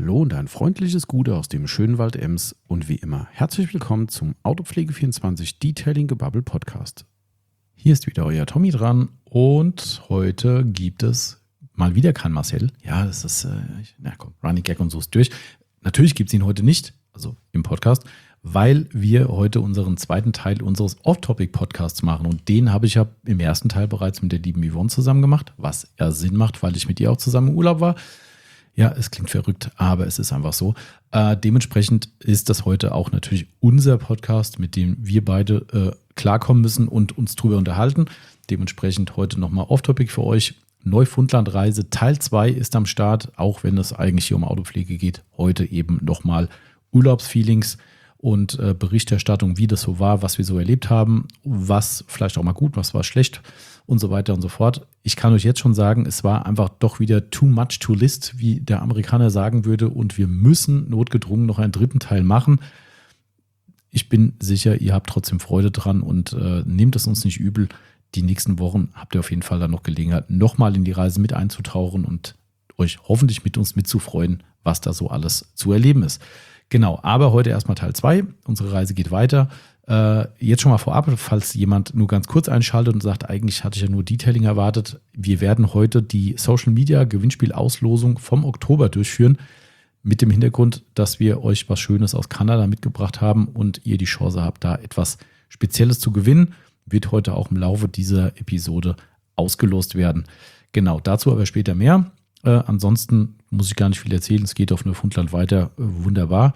Hallo und ein freundliches Gute aus dem schönen Wald Ems und wie immer herzlich willkommen zum Autopflege24 Detailing Gebubble Podcast. Hier ist wieder euer Tommy dran und heute gibt es mal wieder kein Marcel. Ja, das ist, Running Gag und so ist durch. Natürlich gibt es ihn heute nicht, also im Podcast, weil wir heute unseren zweiten Teil unseres Off-Topic-Podcasts machen. Und den habe ich ja im ersten Teil bereits mit der lieben Yvonne zusammen gemacht, was ja Sinn macht, weil ich mit ihr auch zusammen im Urlaub war. Ja, es klingt verrückt, aber es ist einfach so. Dementsprechend ist das heute auch natürlich unser Podcast, mit dem wir beide klarkommen müssen und uns drüber unterhalten. Dementsprechend heute nochmal Off-Topic für euch. Neufundlandreise Teil 2 ist am Start, auch wenn es eigentlich hier um Autopflege geht. Heute eben nochmal Urlaubsfeelings und Berichterstattung, wie das so war, was wir so erlebt haben, was vielleicht auch mal gut, was war schlecht und so weiter und so fort. Ich kann euch jetzt schon sagen, es war einfach doch wieder too much to list, wie der Amerikaner sagen würde, und wir müssen notgedrungen noch einen dritten Teil machen. Ich bin sicher, ihr habt trotzdem Freude dran und nehmt es uns nicht übel. Die nächsten Wochen habt ihr auf jeden Fall dann noch Gelegenheit, nochmal in die Reise mit einzutauchen und euch hoffentlich mit uns mitzufreuen, was da so alles zu erleben ist. Genau, aber heute erstmal Teil 2. Unsere Reise geht weiter. Jetzt schon mal vorab, falls jemand nur ganz kurz einschaltet und sagt, eigentlich hatte ich ja nur Detailing erwartet. Wir werden heute die Social Media Gewinnspielauslosung vom Oktober durchführen, mit dem Hintergrund, dass wir euch was Schönes aus Kanada mitgebracht haben und ihr die Chance habt, da etwas Spezielles zu gewinnen. Wird heute auch im Laufe dieser Episode ausgelost werden. Genau, dazu aber später mehr. Ansonsten muss ich gar nicht viel erzählen. Es geht auf Neufundland weiter. Wunderbar.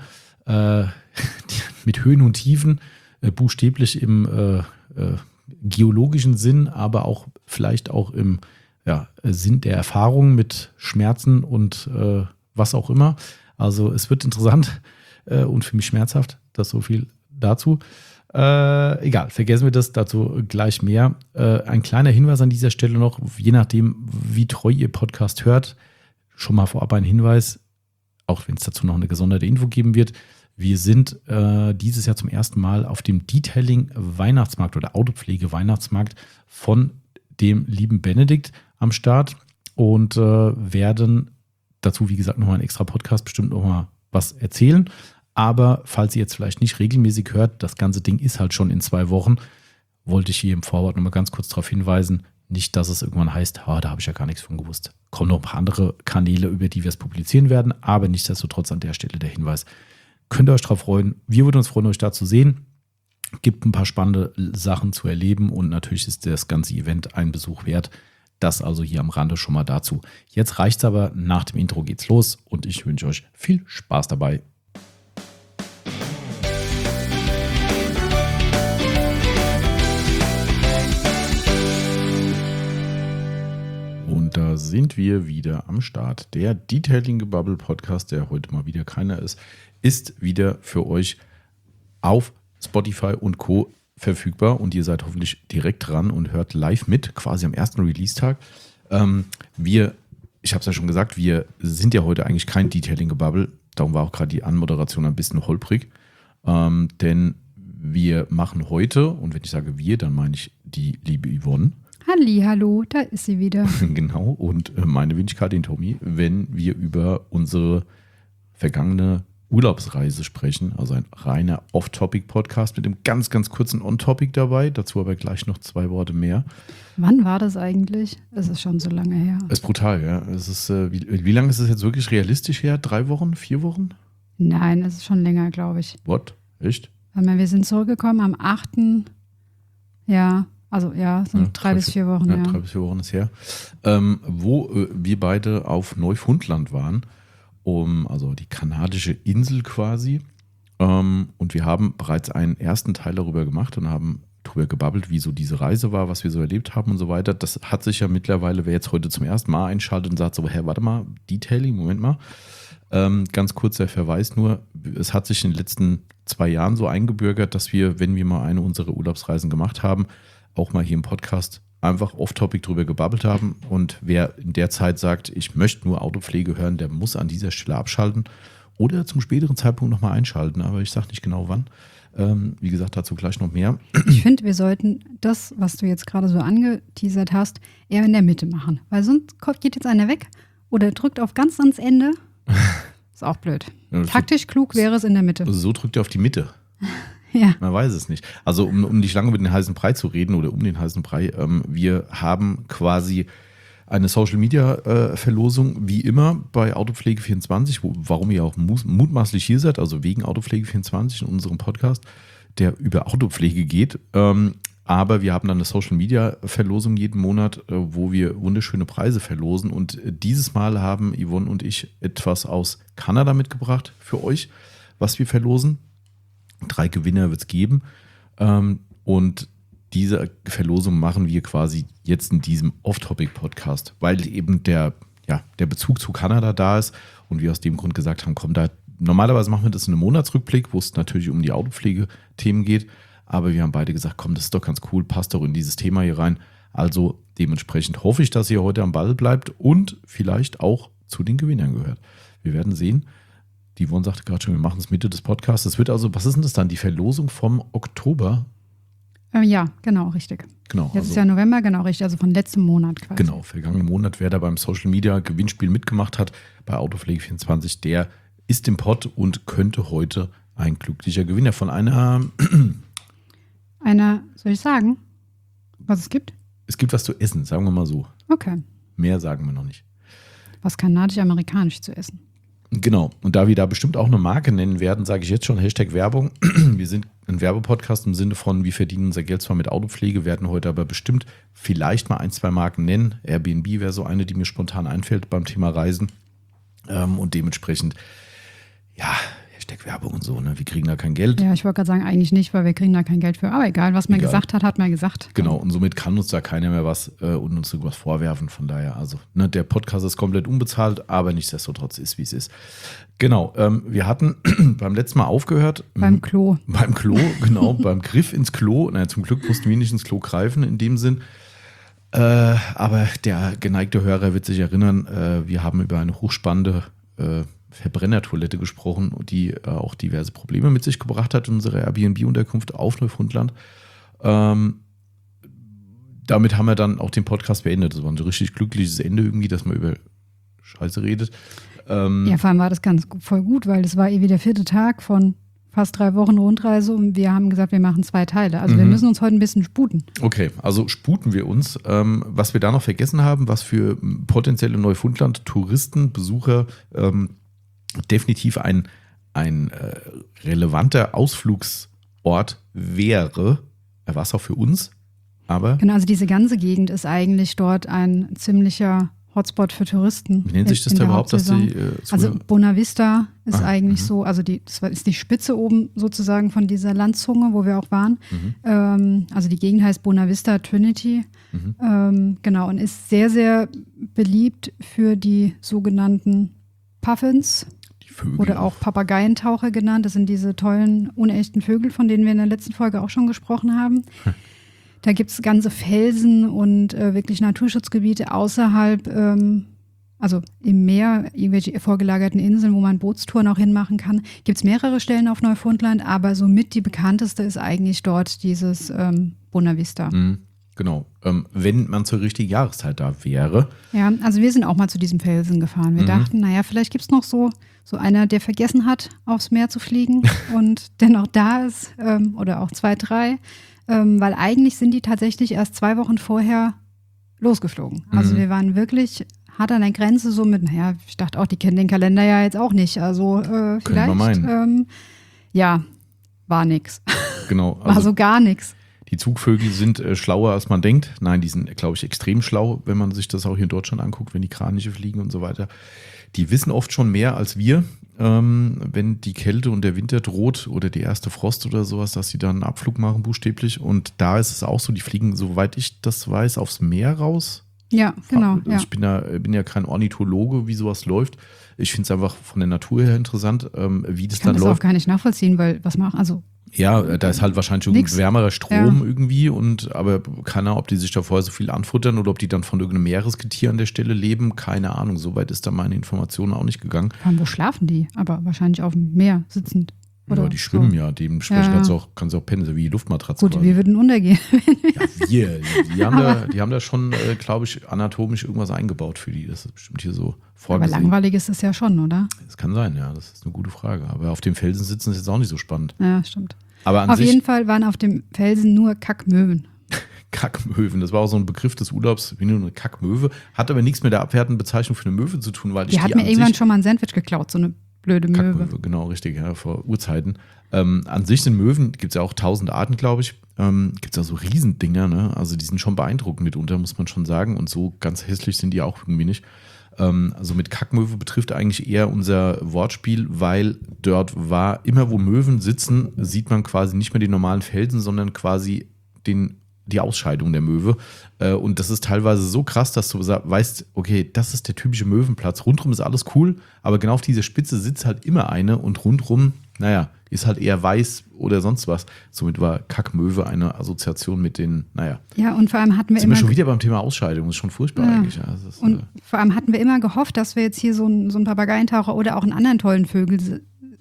Mit Höhen und Tiefen, buchstäblich im geologischen Sinn, aber auch vielleicht auch im Sinn der Erfahrung mit Schmerzen und was auch immer. Also es wird interessant und für mich schmerzhaft. Das so viel dazu. Egal, vergessen wir das, dazu gleich mehr. Ein kleiner Hinweis an dieser Stelle noch, je nachdem, wie treu ihr Podcast hört, schon mal vorab ein Hinweis, auch wenn es dazu noch eine gesonderte Info geben wird. Wir sind dieses Jahr zum ersten Mal auf dem Detailing-Weihnachtsmarkt oder Autopflege-Weihnachtsmarkt von dem lieben Benedikt am Start und werden dazu, wie gesagt, nochmal einen extra Podcast bestimmt nochmal was erzählen. Aber falls ihr jetzt vielleicht nicht regelmäßig hört, das ganze Ding ist halt schon in 2 Wochen, wollte ich hier im Vorwort nochmal ganz kurz darauf hinweisen, nicht, dass es irgendwann heißt, da habe ich ja gar nichts von gewusst. Kommen noch ein paar andere Kanäle, über die wir es publizieren werden, aber nichtsdestotrotz an der Stelle der Hinweis. Könnt ihr euch darauf freuen. Wir würden uns freuen, euch da zu sehen. Gibt ein paar spannende Sachen zu erleben und natürlich ist das ganze Event einen Besuch wert. Das also hier am Rande schon mal dazu. Jetzt reicht's aber, nach dem Intro geht's los und ich wünsche euch viel Spaß dabei. Und da sind wir wieder am Start. Der Detailing Gebubble Podcast, der heute mal wieder keiner ist, ist wieder für euch auf Spotify und Co. verfügbar. Und ihr seid hoffentlich direkt dran und hört live mit, quasi am ersten Release-Tag. Ich habe es ja schon gesagt, wir sind ja heute eigentlich kein Detailing Gebubble. Darum war auch gerade die Anmoderation ein bisschen holprig. Denn wir machen heute, und wenn ich sage wir, dann meine ich die liebe Yvonne. Hallihallo, da ist sie wieder. Genau, und meine Wenigkeit, den Tommy, wenn wir über unsere vergangene Urlaubsreise sprechen, also ein reiner Off-Topic-Podcast mit einem ganz, ganz kurzen On-Topic dabei, dazu aber gleich noch 2 Worte mehr. Wann war das eigentlich? Es ist schon so lange her. Es ist brutal, ja. Es ist, wie lange ist es jetzt wirklich realistisch her? 3 Wochen, 4 Wochen? Nein, es ist schon länger, glaube ich. What? Echt? Wir sind zurückgekommen am 8. Ja, also ja, sind 3 bis 4 Wochen. Ja, 3 bis 4 Wochen ist her. Wo wir beide auf Neufundland waren, also die kanadische Insel quasi. Und wir haben bereits einen ersten Teil darüber gemacht und haben darüber gebabbelt, wie so diese Reise war, was wir so erlebt haben und so weiter. Das hat sich ja mittlerweile, wer jetzt heute zum ersten Mal einschaltet und sagt so, warte mal, Detailing, Moment mal. Ganz kurzer Verweis nur, es hat sich in den letzten 2 Jahren so eingebürgert, dass wir, wenn wir mal eine unserer Urlaubsreisen gemacht haben, auch mal hier im Podcast einfach off-topic drüber gebabbelt haben. Und wer in der Zeit sagt, ich möchte nur Autopflege hören, der muss an dieser Stelle abschalten oder zum späteren Zeitpunkt nochmal einschalten. Aber ich sage nicht genau wann. Wie gesagt, dazu gleich noch mehr. Ich finde, wir sollten das, was du jetzt gerade so angeteasert hast, eher in der Mitte machen. Weil sonst geht jetzt einer weg oder drückt auf ganz ans Ende Ist auch blöd. Ja, Taktisch klug wäre es in der Mitte. Also so drückt er auf die Mitte. Ja. Man weiß es nicht. Also um nicht lange über den heißen Brei zu reden oder um den heißen Brei, wir haben quasi eine Social-Media-Verlosung, wie immer bei Autopflege24, warum ihr auch mutmaßlich hier seid, also wegen Autopflege24 in unserem Podcast, der über Autopflege geht. Aber wir haben dann eine Social-Media-Verlosung jeden Monat, wo wir wunderschöne Preise verlosen. Und dieses Mal haben Yvonne und ich etwas aus Kanada mitgebracht für euch, was wir verlosen. 3 Gewinner wird es geben. Und diese Verlosung machen wir quasi jetzt in diesem Off-Topic-Podcast, weil eben der Bezug zu Kanada da ist und wir aus dem Grund gesagt haben, komm, normalerweise machen wir das in einem Monatsrückblick, wo es natürlich um die Autopflegethemen geht, aber wir haben beide gesagt, komm, das ist doch ganz cool, passt doch in dieses Thema hier rein. Also dementsprechend hoffe ich, dass ihr heute am Ball bleibt und vielleicht auch zu den Gewinnern gehört. Wir werden sehen. Die Yvonne sagte gerade schon, wir machen es Mitte des Podcasts. Es wird also, was ist denn das dann, die Verlosung vom Oktober? Ja, genau, richtig. Genau. Jetzt ist ja November, genau, richtig, also von letztem Monat quasi. Genau, vergangenen Monat, wer da beim Social Media Gewinnspiel mitgemacht hat, bei Autopflege24, der ist im Pott und könnte heute ein glücklicher Gewinner von soll ich sagen, was es gibt? Es gibt was zu essen, sagen wir mal so. Okay. Mehr sagen wir noch nicht. Was kanadisch-amerikanisch zu essen. Genau, und da wir da bestimmt auch eine Marke nennen werden, sage ich jetzt schon Hashtag Werbung. Wir sind ein Werbepodcast im Sinne von, wir verdienen unser Geld zwar mit Autopflege, werden heute aber bestimmt vielleicht mal 1, 2 Marken nennen. Airbnb wäre so eine, die mir spontan einfällt beim Thema Reisen. Und dementsprechend, ja, Hashtag Werbung und so, ne? Wir kriegen da kein Geld. Ja, ich wollte gerade sagen, eigentlich nicht, weil wir kriegen da kein Geld für. Aber egal, was man gesagt hat, hat man gesagt. Genau, und somit kann uns da keiner mehr was und uns irgendwas vorwerfen. Von daher, also ne, der Podcast ist komplett unbezahlt, aber nichtsdestotrotz ist, wie es ist. Genau, wir hatten beim letzten Mal aufgehört. Beim Klo. Beim Klo, genau, beim Griff ins Klo. Naja, zum Glück mussten wir nicht ins Klo greifen in dem Sinn. Aber der geneigte Hörer wird sich erinnern, wir haben über eine hochspannende Verbrennertoilette gesprochen, die auch diverse Probleme mit sich gebracht hat in unserer Airbnb-Unterkunft auf Neufundland. Damit haben wir dann auch den Podcast beendet. Das war ein richtig glückliches Ende irgendwie, dass man über Scheiße redet. Ja, vor allem war das ganz voll gut, weil das war irgendwie der 4. Tag von fast 3 Wochen Rundreise und wir haben gesagt, wir machen 2 Teile. Also wir müssen uns heute ein bisschen sputen. Okay, also sputen wir uns. Was wir da noch vergessen haben, was für potenzielle Neufundland-Touristen, Besucher definitiv ein relevanter Ausflugsort wäre, war es auch für uns, aber... Genau, also diese ganze Gegend ist eigentlich dort ein ziemlicher Hotspot für Touristen. Wie nennt sich das da überhaupt? Also Bonavista ist eigentlich so, also das ist die Spitze oben sozusagen von dieser Landzunge, wo wir auch waren. Also die Gegend heißt Bonavista Trinity. Genau, und ist sehr, sehr beliebt für die sogenannten Puffins. Oder auch Papageientaucher genannt. Das sind diese tollen, unechten Vögel, von denen wir in der letzten Folge auch schon gesprochen haben. Da gibt es ganze Felsen und wirklich Naturschutzgebiete außerhalb, also im Meer, irgendwelche vorgelagerten Inseln, wo man Bootstouren auch hinmachen kann. Gibt es mehrere Stellen auf Neufundland, aber somit die bekannteste ist eigentlich dort dieses Bonavista. Genau, wenn man zur richtigen Jahreszeit da wäre. Ja, also wir sind auch mal zu diesem Felsen gefahren. Wir dachten, naja, vielleicht gibt es noch so einer, der vergessen hat, aufs Meer zu fliegen und der noch da ist oder auch 2, 3. Weil eigentlich sind die tatsächlich erst 2 Wochen vorher losgeflogen. Also wir waren wirklich hart an der Grenze, so mit, naja, ich dachte auch, die kennen den Kalender ja jetzt auch nicht. Also vielleicht, wir meinen. Ja, war nix. Genau. Also, war so gar nichts. Die Zugvögel sind schlauer, als man denkt. Nein, die sind, glaube ich, extrem schlau, wenn man sich das auch hier in Deutschland anguckt, wenn die Kraniche fliegen und so weiter. Die wissen oft schon mehr als wir, wenn die Kälte und der Winter droht oder die erste Frost oder sowas, dass sie dann einen Abflug machen, buchstäblich. Und da ist es auch so, die fliegen, soweit ich das weiß, aufs Meer raus. Ja, genau. Ich bin ja kein Ornithologe, wie sowas läuft. Ich finde es einfach von der Natur her interessant, wie das dann läuft. Ich kann das auch gar nicht nachvollziehen, weil was machen, also ja, da ist halt wahrscheinlich ein wärmerer Strom irgendwie, aber keine Ahnung, ob die sich da vorher so viel anfuttern oder ob die dann von irgendeinem Meeresgetier an der Stelle leben, keine Ahnung, soweit ist da meine Information auch nicht gegangen. Wo schlafen die? Aber wahrscheinlich auf dem Meer sitzend. Oder ja, die schwimmen so. ja, dementsprechend Ja. kannst du auch pennen, so wie die Luftmatratze. Gut, wir würden untergehen. Die haben da schon, glaube ich, anatomisch irgendwas eingebaut für die. Das ist bestimmt hier so Aber vorgesehen. langweilig ist es ja schon, oder? Das kann sein, ja, das ist eine gute Frage. Aber auf dem Felsen sitzen ist jetzt auch nicht so spannend. Ja, stimmt. Aber an Auf sich, jeden Fall waren auf dem Felsen nur Kackmöwen. Kackmöwen, das war auch so ein Begriff des Urlaubs, wie nur eine Kackmöwe. Hat aber nichts mit der abwertenden Bezeichnung für eine Möwe zu tun, weil Die hat mir an irgendwann sich schon mal ein Sandwich geklaut, so eine blöde Möwe. Kackmöwe, genau, richtig, ja, vor Urzeiten. An sich sind Möwen, gibt es ja auch 1000 Arten, glaube ich, gibt es ja so Riesendinger, ne? Also die sind schon beeindruckend mitunter, muss man schon sagen. Und so ganz hässlich sind die auch irgendwie nicht. Also mit Kackmöwe betrifft eigentlich eher unser Wortspiel, weil dort war, immer wo Möwen sitzen, sieht man quasi nicht mehr die normalen Felsen, sondern quasi die Ausscheidung der Möwe. Und das ist teilweise so krass, dass du weißt, okay, das ist der typische Möwenplatz. Rundrum ist alles cool, aber genau auf dieser Spitze sitzt halt immer eine und rundrum, naja, ist halt eher weiß oder sonst was. Somit war Kackmöwe eine Assoziation mit den, naja. Ja, und vor allem hatten wir Sind wir immer. schon wieder beim Thema Ausscheidung, das ist schon furchtbar eigentlich. Ja, das ist, Und vor allem hatten wir immer gehofft, dass wir jetzt hier so einen Papageientaucher oder auch einen anderen tollen Vögel,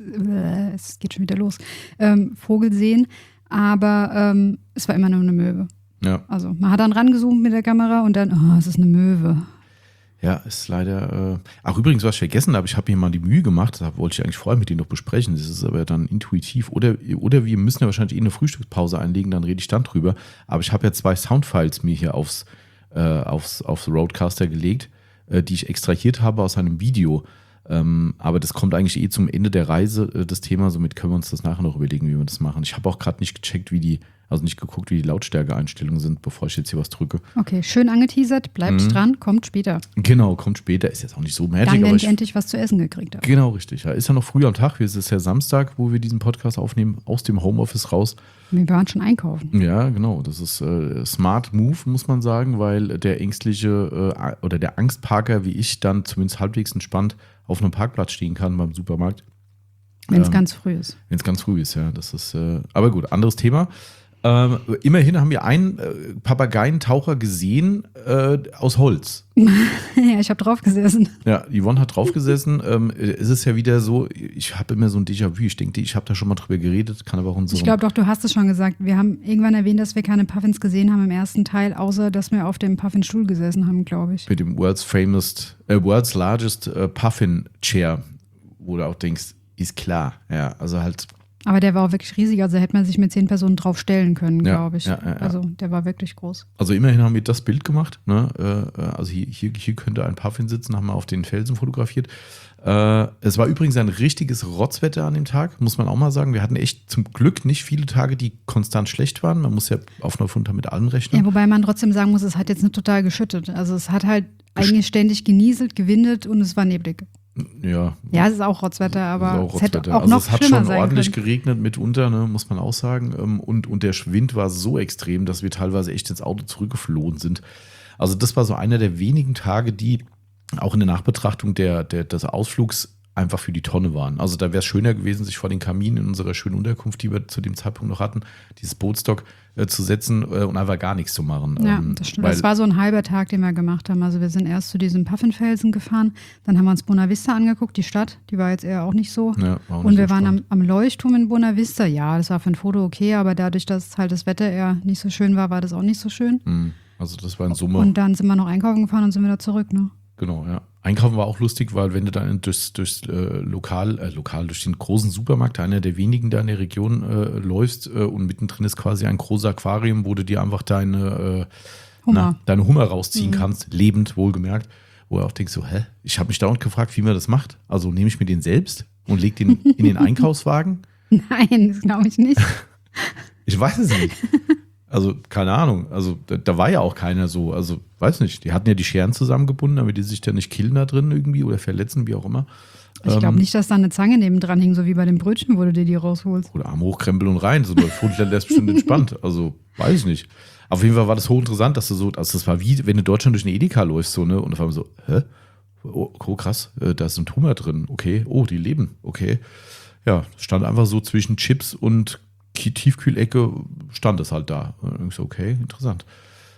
es geht schon wieder los, Vogel sehen, aber es war immer nur eine Möwe. ja. Also man hat dann rangezoomt mit der Kamera und dann, oh, es ist eine Möwe. Ja, ist leider. Ach, übrigens, was ich vergessen habe, ich habe mir mal die Mühe gemacht, da wollte ich eigentlich vorher mit Ihnen noch besprechen. Das ist aber dann intuitiv. Oder wir müssen ja wahrscheinlich eine Frühstückspause einlegen, dann rede ich dann drüber. Aber ich habe ja 2 Soundfiles mir hier aufs Roadcaster gelegt, die ich extrahiert habe aus einem Video. Aber das kommt eigentlich zum Ende der Reise, das Thema. Somit können wir uns das nachher noch überlegen, wie wir das machen. Ich habe auch gerade nicht gecheckt, nicht geguckt, wie die Lautstärke-Einstellungen sind, bevor ich jetzt hier was drücke. Okay, schön angeteasert, bleibt dran, kommt später. Genau, kommt später. Ist jetzt auch nicht so magic, Dann, wenn aber ich endlich was zu essen gekriegt habe. Genau, richtig. Ja, ist ja noch früh am Tag. Es ist ja Samstag, wo wir diesen Podcast aufnehmen, aus dem Homeoffice raus. Wir waren schon einkaufen. Ja, genau. Das ist smart Move, muss man sagen, weil der ängstliche oder der Angstparker wie ich dann zumindest halbwegs entspannt auf einem Parkplatz stehen kann beim Supermarkt. Wenn es ganz früh ist. Wenn es ganz früh ist, ja. Das ist, aber gut, anderes Thema. Immerhin haben wir einen Papageientaucher gesehen aus Holz. Ja, ich habe drauf gesessen. Ja, Yvonne hat drauf gesessen. Es ist ja wieder so, ich habe immer so ein Déjà-vu. Ich denke, ich habe da schon mal drüber geredet, kann aber auch Ich glaube doch, du hast es schon gesagt. Wir haben irgendwann erwähnt, dass wir keine Puffins gesehen haben im ersten Teil, außer dass wir auf dem Puffinstuhl gesessen haben, glaube ich. mit dem World's Largest Puffin Chair, wo du auch denkst, ist klar. Ja, also halt. Aber der war auch wirklich riesig, also hätte man sich mit 10 Personen drauf stellen können, Ja, glaube ich. ja. Also der war wirklich groß. Also immerhin haben wir das Bild gemacht. Ne? Also hier könnte ein Puffin sitzen, haben wir auf den Felsen fotografiert. Es war übrigens ein richtiges Rotzwetter an dem Tag, muss man auch mal sagen. Wir hatten echt zum Glück nicht viele Tage, die konstant schlecht waren. Man muss ja auf einer Funter mit allem rechnen. Ja, wobei man trotzdem sagen muss, es hat jetzt nicht total geschüttet. Also es hat halt eigentlich ständig genieselt, gewindet und es war neblig. Ja, Ja, es ist auch Rotzwetter, aber es hätte auch also noch es hat schlimmer schon sein ordentlich können. geregnet mitunter, ne, muss man auch sagen. Und der Wind war so extrem, dass wir teilweise echt ins Auto zurückgeflohen sind. Also das war so einer der wenigen Tage, die auch in der Nachbetrachtung des Ausflugs einfach für die Tonne waren. Also da wäre es schöner gewesen, sich vor den Kamin in unserer schönen Unterkunft, die wir zu dem Zeitpunkt noch hatten, dieses Bootstock zu setzen und einfach gar nichts zu machen. Ja, das stimmt. Das war so ein halber Tag, den wir gemacht haben. Also wir sind erst zu diesem Puffinfelsen gefahren, dann haben wir uns Bona Vista angeguckt, die Stadt, die war jetzt eher auch nicht so. Ja, war auch nicht und wir so waren spannend. am Leuchtturm in Bona Vista. Ja, das war für ein Foto okay, aber dadurch, dass halt das Wetter eher nicht so schön war, war das auch nicht so schön. Also das war in Summe. Und dann sind wir noch einkaufen gefahren und sind wieder zurück, ne? Genau, ja. Einkaufen war auch lustig, weil wenn du dann durchs Lokal, durch den großen Supermarkt, einer der wenigen da in der Region läufst und mittendrin ist quasi ein großes Aquarium, wo du dir einfach deine Hummer rausziehen kannst, lebend wohlgemerkt, wo du auch denkst so, hä? Ich habe mich dauernd gefragt, wie man das macht. Also nehme ich mir den selbst und lege den in den Einkaufswagen? Nein, das glaube ich nicht. Ich weiß es nicht. Also, keine Ahnung. Also, da war ja auch keiner so. Also, weiß nicht. Die hatten ja die Scheren zusammengebunden, damit die sich da nicht killen da drin irgendwie oder verletzen, wie auch immer. Ich glaube nicht, dass da eine Zange nebendran hing, so wie bei dem Brötchen, wo du dir die rausholst. Oder Arm hochkrempeln und rein. So, der Fundler lässt bestimmt entspannt. Also, weiß ich nicht. Auf jeden Fall war das hochinteressant, dass du so, also das war wie, wenn du in Deutschland durch eine Edeka läufst, so, ne? Und auf einmal so, hä? Oh, krass, da ist ein Hummer drin. Okay. Oh, die leben. Okay. Ja, stand einfach so zwischen Chips und Tiefkühlecke stand es halt da. Und ich so, okay, interessant.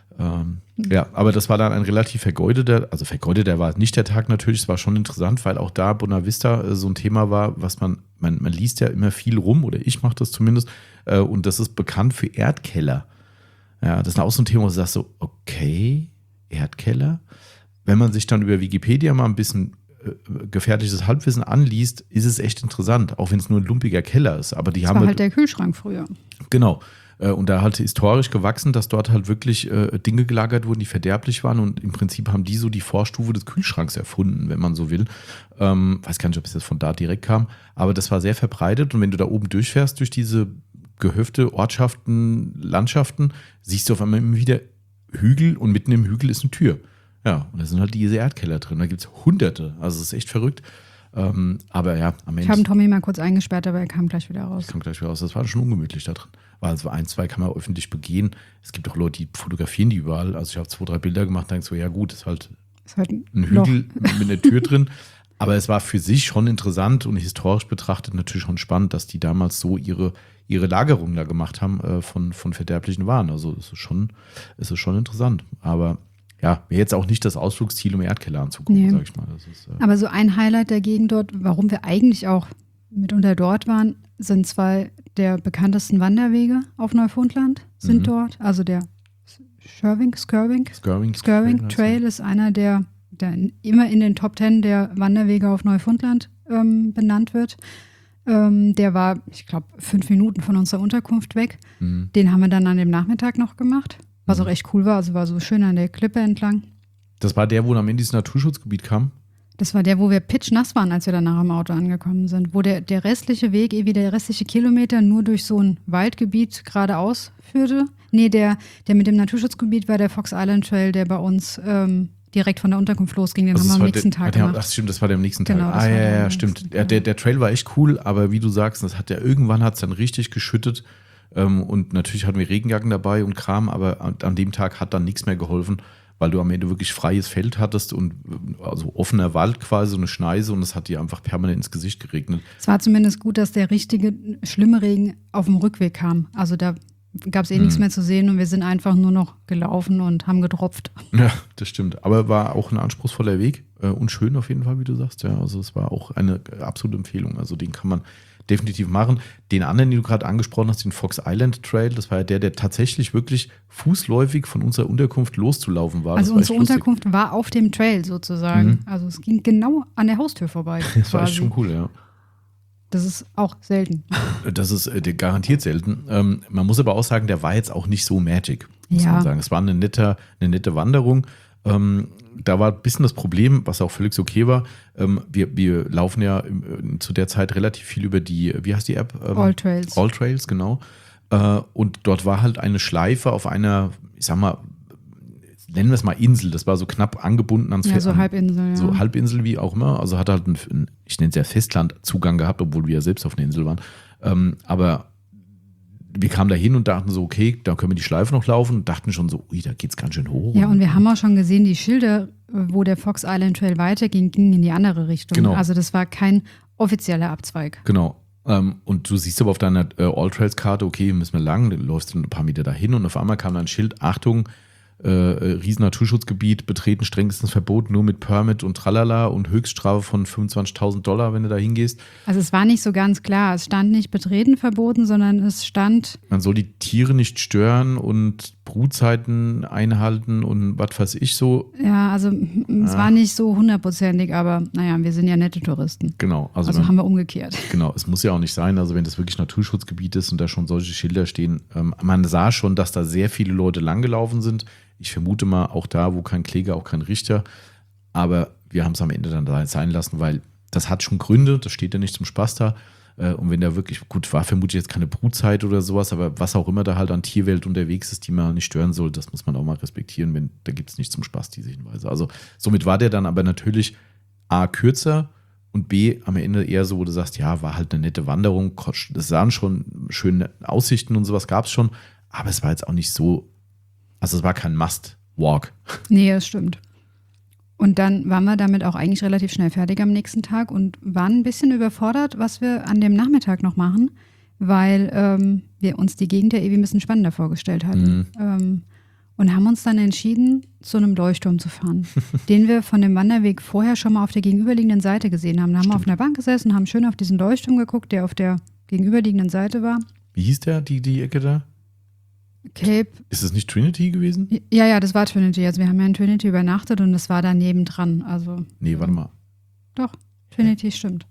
Ja, aber das war dann ein relativ vergeudeter war nicht der Tag natürlich, es war schon interessant, weil auch da Bonavista so ein Thema war, was man liest ja immer viel rum, oder ich mache das zumindest, und das ist bekannt für Erdkeller. Ja, das ist auch so ein Thema, wo du sagst so, okay, Erdkeller. Wenn man sich dann über Wikipedia mal ein bisschen gefährliches Halbwissen anliest, ist es echt interessant, auch wenn es nur ein lumpiger Keller ist. Aber das war halt der Kühlschrank früher. Genau. Und da halt historisch gewachsen, dass dort halt wirklich Dinge gelagert wurden, die verderblich waren, und im Prinzip haben die so die Vorstufe des Kühlschranks erfunden, wenn man so will. Weiß gar nicht, ob es jetzt von da direkt kam, aber das war sehr verbreitet, und wenn du da oben durchfährst durch diese Gehöfte, Ortschaften, Landschaften, siehst du auf einmal immer wieder Hügel, und mitten im Hügel ist eine Tür. Ja, und da sind halt diese Erdkeller drin, da gibt es Hunderte, also es ist echt verrückt. Aber ja, am Ende. Ich habe Tommy mal kurz eingesperrt, aber er kam gleich wieder raus. Das war schon ungemütlich da drin. Also 1, 2 kann man öffentlich begehen. Es gibt auch Leute, die fotografieren die überall. Also ich habe 2, 3 Bilder gemacht, denke so, ja gut, ist halt ein Hügel mit einer Tür drin. Aber es war für sich schon interessant und historisch betrachtet natürlich schon spannend, dass die damals so ihre Lagerung da gemacht haben von verderblichen Waren. Also es ist schon interessant. Aber ja, wäre jetzt auch nicht das Ausflugsziel, um Erdkeller anzugucken, sag ich mal. Das ist, aber so ein Highlight der Gegend dort, warum wir eigentlich auch mitunter dort waren, sind 2 der bekanntesten Wanderwege auf Neufundland sind dort. Also der Skirving Trail ist einer, der immer in den Top 10 der Wanderwege auf Neufundland benannt wird. Der war, ich glaube, 5 Minuten von unserer Unterkunft weg. Den haben wir dann an dem Nachmittag noch gemacht, was auch echt cool war. Also war so schön an der Klippe entlang. Das war der, wo am Ende dieses Naturschutzgebiet kam? Das war der, wo wir pitschnass waren, als wir danach am Auto angekommen sind. Wo der restliche Weg, der restliche Kilometer nur durch so ein Waldgebiet geradeaus führte. Nee, der mit dem Naturschutzgebiet war der Fox Island Trail, der bei uns direkt von der Unterkunft losging. Den haben wir am nächsten Tag gemacht. Ach stimmt, das war der am nächsten Tag. Genau, Ja, stimmt. Der Trail war echt cool, aber wie du sagst, irgendwann hat es dann richtig geschüttet. Und natürlich hatten wir Regenjacken dabei und Kram, aber an dem Tag hat dann nichts mehr geholfen, weil du am Ende wirklich freies Feld hattest und also offener Wald quasi, so eine Schneise, und es hat dir einfach permanent ins Gesicht geregnet. Es war zumindest gut, dass der richtige, schlimme Regen auf dem Rückweg kam. Also da gab es nichts mehr zu sehen, und wir sind einfach nur noch gelaufen und haben getropft. Ja, das stimmt. Aber war auch ein anspruchsvoller Weg und schön auf jeden Fall, wie du sagst. Ja, also es war auch eine absolute Empfehlung. Also den kann man definitiv machen. Den anderen, den du gerade angesprochen hast, den Fox Island Trail, das war ja der tatsächlich wirklich fußläufig von unserer Unterkunft loszulaufen war. Also unsere Unterkunft war auf dem Trail sozusagen. Also es ging genau an der Haustür vorbei. Das war echt schon cool, ja. Das ist auch selten. Das ist garantiert selten. Man muss aber auch sagen, der war jetzt auch nicht so magic, muss man sagen. Es war eine nette Wanderung. Da war ein bisschen das Problem, was auch völlig okay war. Wir laufen ja zu der Zeit relativ viel über die, wie heißt die App? All Trails. All Trails, genau. Und dort war halt eine Schleife auf einer, ich sag mal, nennen wir es mal Insel. Das war so knapp angebunden ans Fest. Ja, so Halbinsel. Ja. So Halbinsel, wie auch immer. Also hat halt ich nenne es ja Festlandzugang gehabt, obwohl wir ja selbst auf einer Insel waren. Aber wir kamen da hin und dachten so, okay, da können wir die Schleife noch laufen, und dachten schon so, ui, da geht's ganz schön hoch. Ja, und wir haben auch schon gesehen, die Schilder, wo der Fox Island Trail weiterging, gingen in die andere Richtung. Genau. Also das war kein offizieller Abzweig. Genau. Und du siehst aber auf deiner All-Trails-Karte, okay, müssen wir lang, du läufst ein paar Meter dahin, und auf einmal kam da ein Schild, Achtung, riesen Naturschutzgebiet, betreten strengstens verboten, nur mit Permit und Tralala und Höchststrafe von $25.000, wenn du da hingehst. Also es war nicht so ganz klar, es stand nicht betreten verboten, sondern es stand... Man soll die Tiere nicht stören und Brutzeiten einhalten und was weiß ich so. Ja, also es war nicht so 100%ig, aber naja, wir sind ja nette Touristen. Genau. Also haben wir umgekehrt. Genau, es muss ja auch nicht sein, also wenn das wirklich Naturschutzgebiet ist und da schon solche Schilder stehen. Man sah schon, dass da sehr viele Leute langgelaufen sind. Ich vermute mal, auch da, wo kein Kläger, auch kein Richter. Aber wir haben es am Ende dann sein lassen, weil das hat schon Gründe, das steht ja nicht zum Spaß da. Und wenn da wirklich, gut, war vermutlich jetzt keine Brutzeit oder sowas, aber was auch immer da halt an Tierwelt unterwegs ist, die man nicht stören soll, das muss man auch mal respektieren, da gibt es nicht zum Spaß diese Hinweise. Also somit war der dann aber natürlich A, kürzer, und B, am Ende eher so, wo du sagst, ja, war halt eine nette Wanderung, es sahen schon schöne Aussichten und sowas gab es schon, aber es war jetzt auch nicht so, also es war kein Must-Walk. Nee, das stimmt. Und dann waren wir damit auch eigentlich relativ schnell fertig am nächsten Tag und waren ein bisschen überfordert, was wir an dem Nachmittag noch machen, weil wir uns die Gegend ja irgendwie ein bisschen spannender vorgestellt hatten. und haben uns dann entschieden, zu einem Leuchtturm zu fahren, den wir von dem Wanderweg vorher schon mal auf der gegenüberliegenden Seite gesehen haben. Da haben wir auf einer Bank gesessen, haben schön auf diesen Leuchtturm geguckt, der auf der gegenüberliegenden Seite war. Wie hieß der, die Ecke da? Cape. Ist es nicht Trinity gewesen? Ja, das war Trinity. Also wir haben ja in Trinity übernachtet und das war da nebendran. Also, Nee, warte mal. Doch, Trinity stimmt.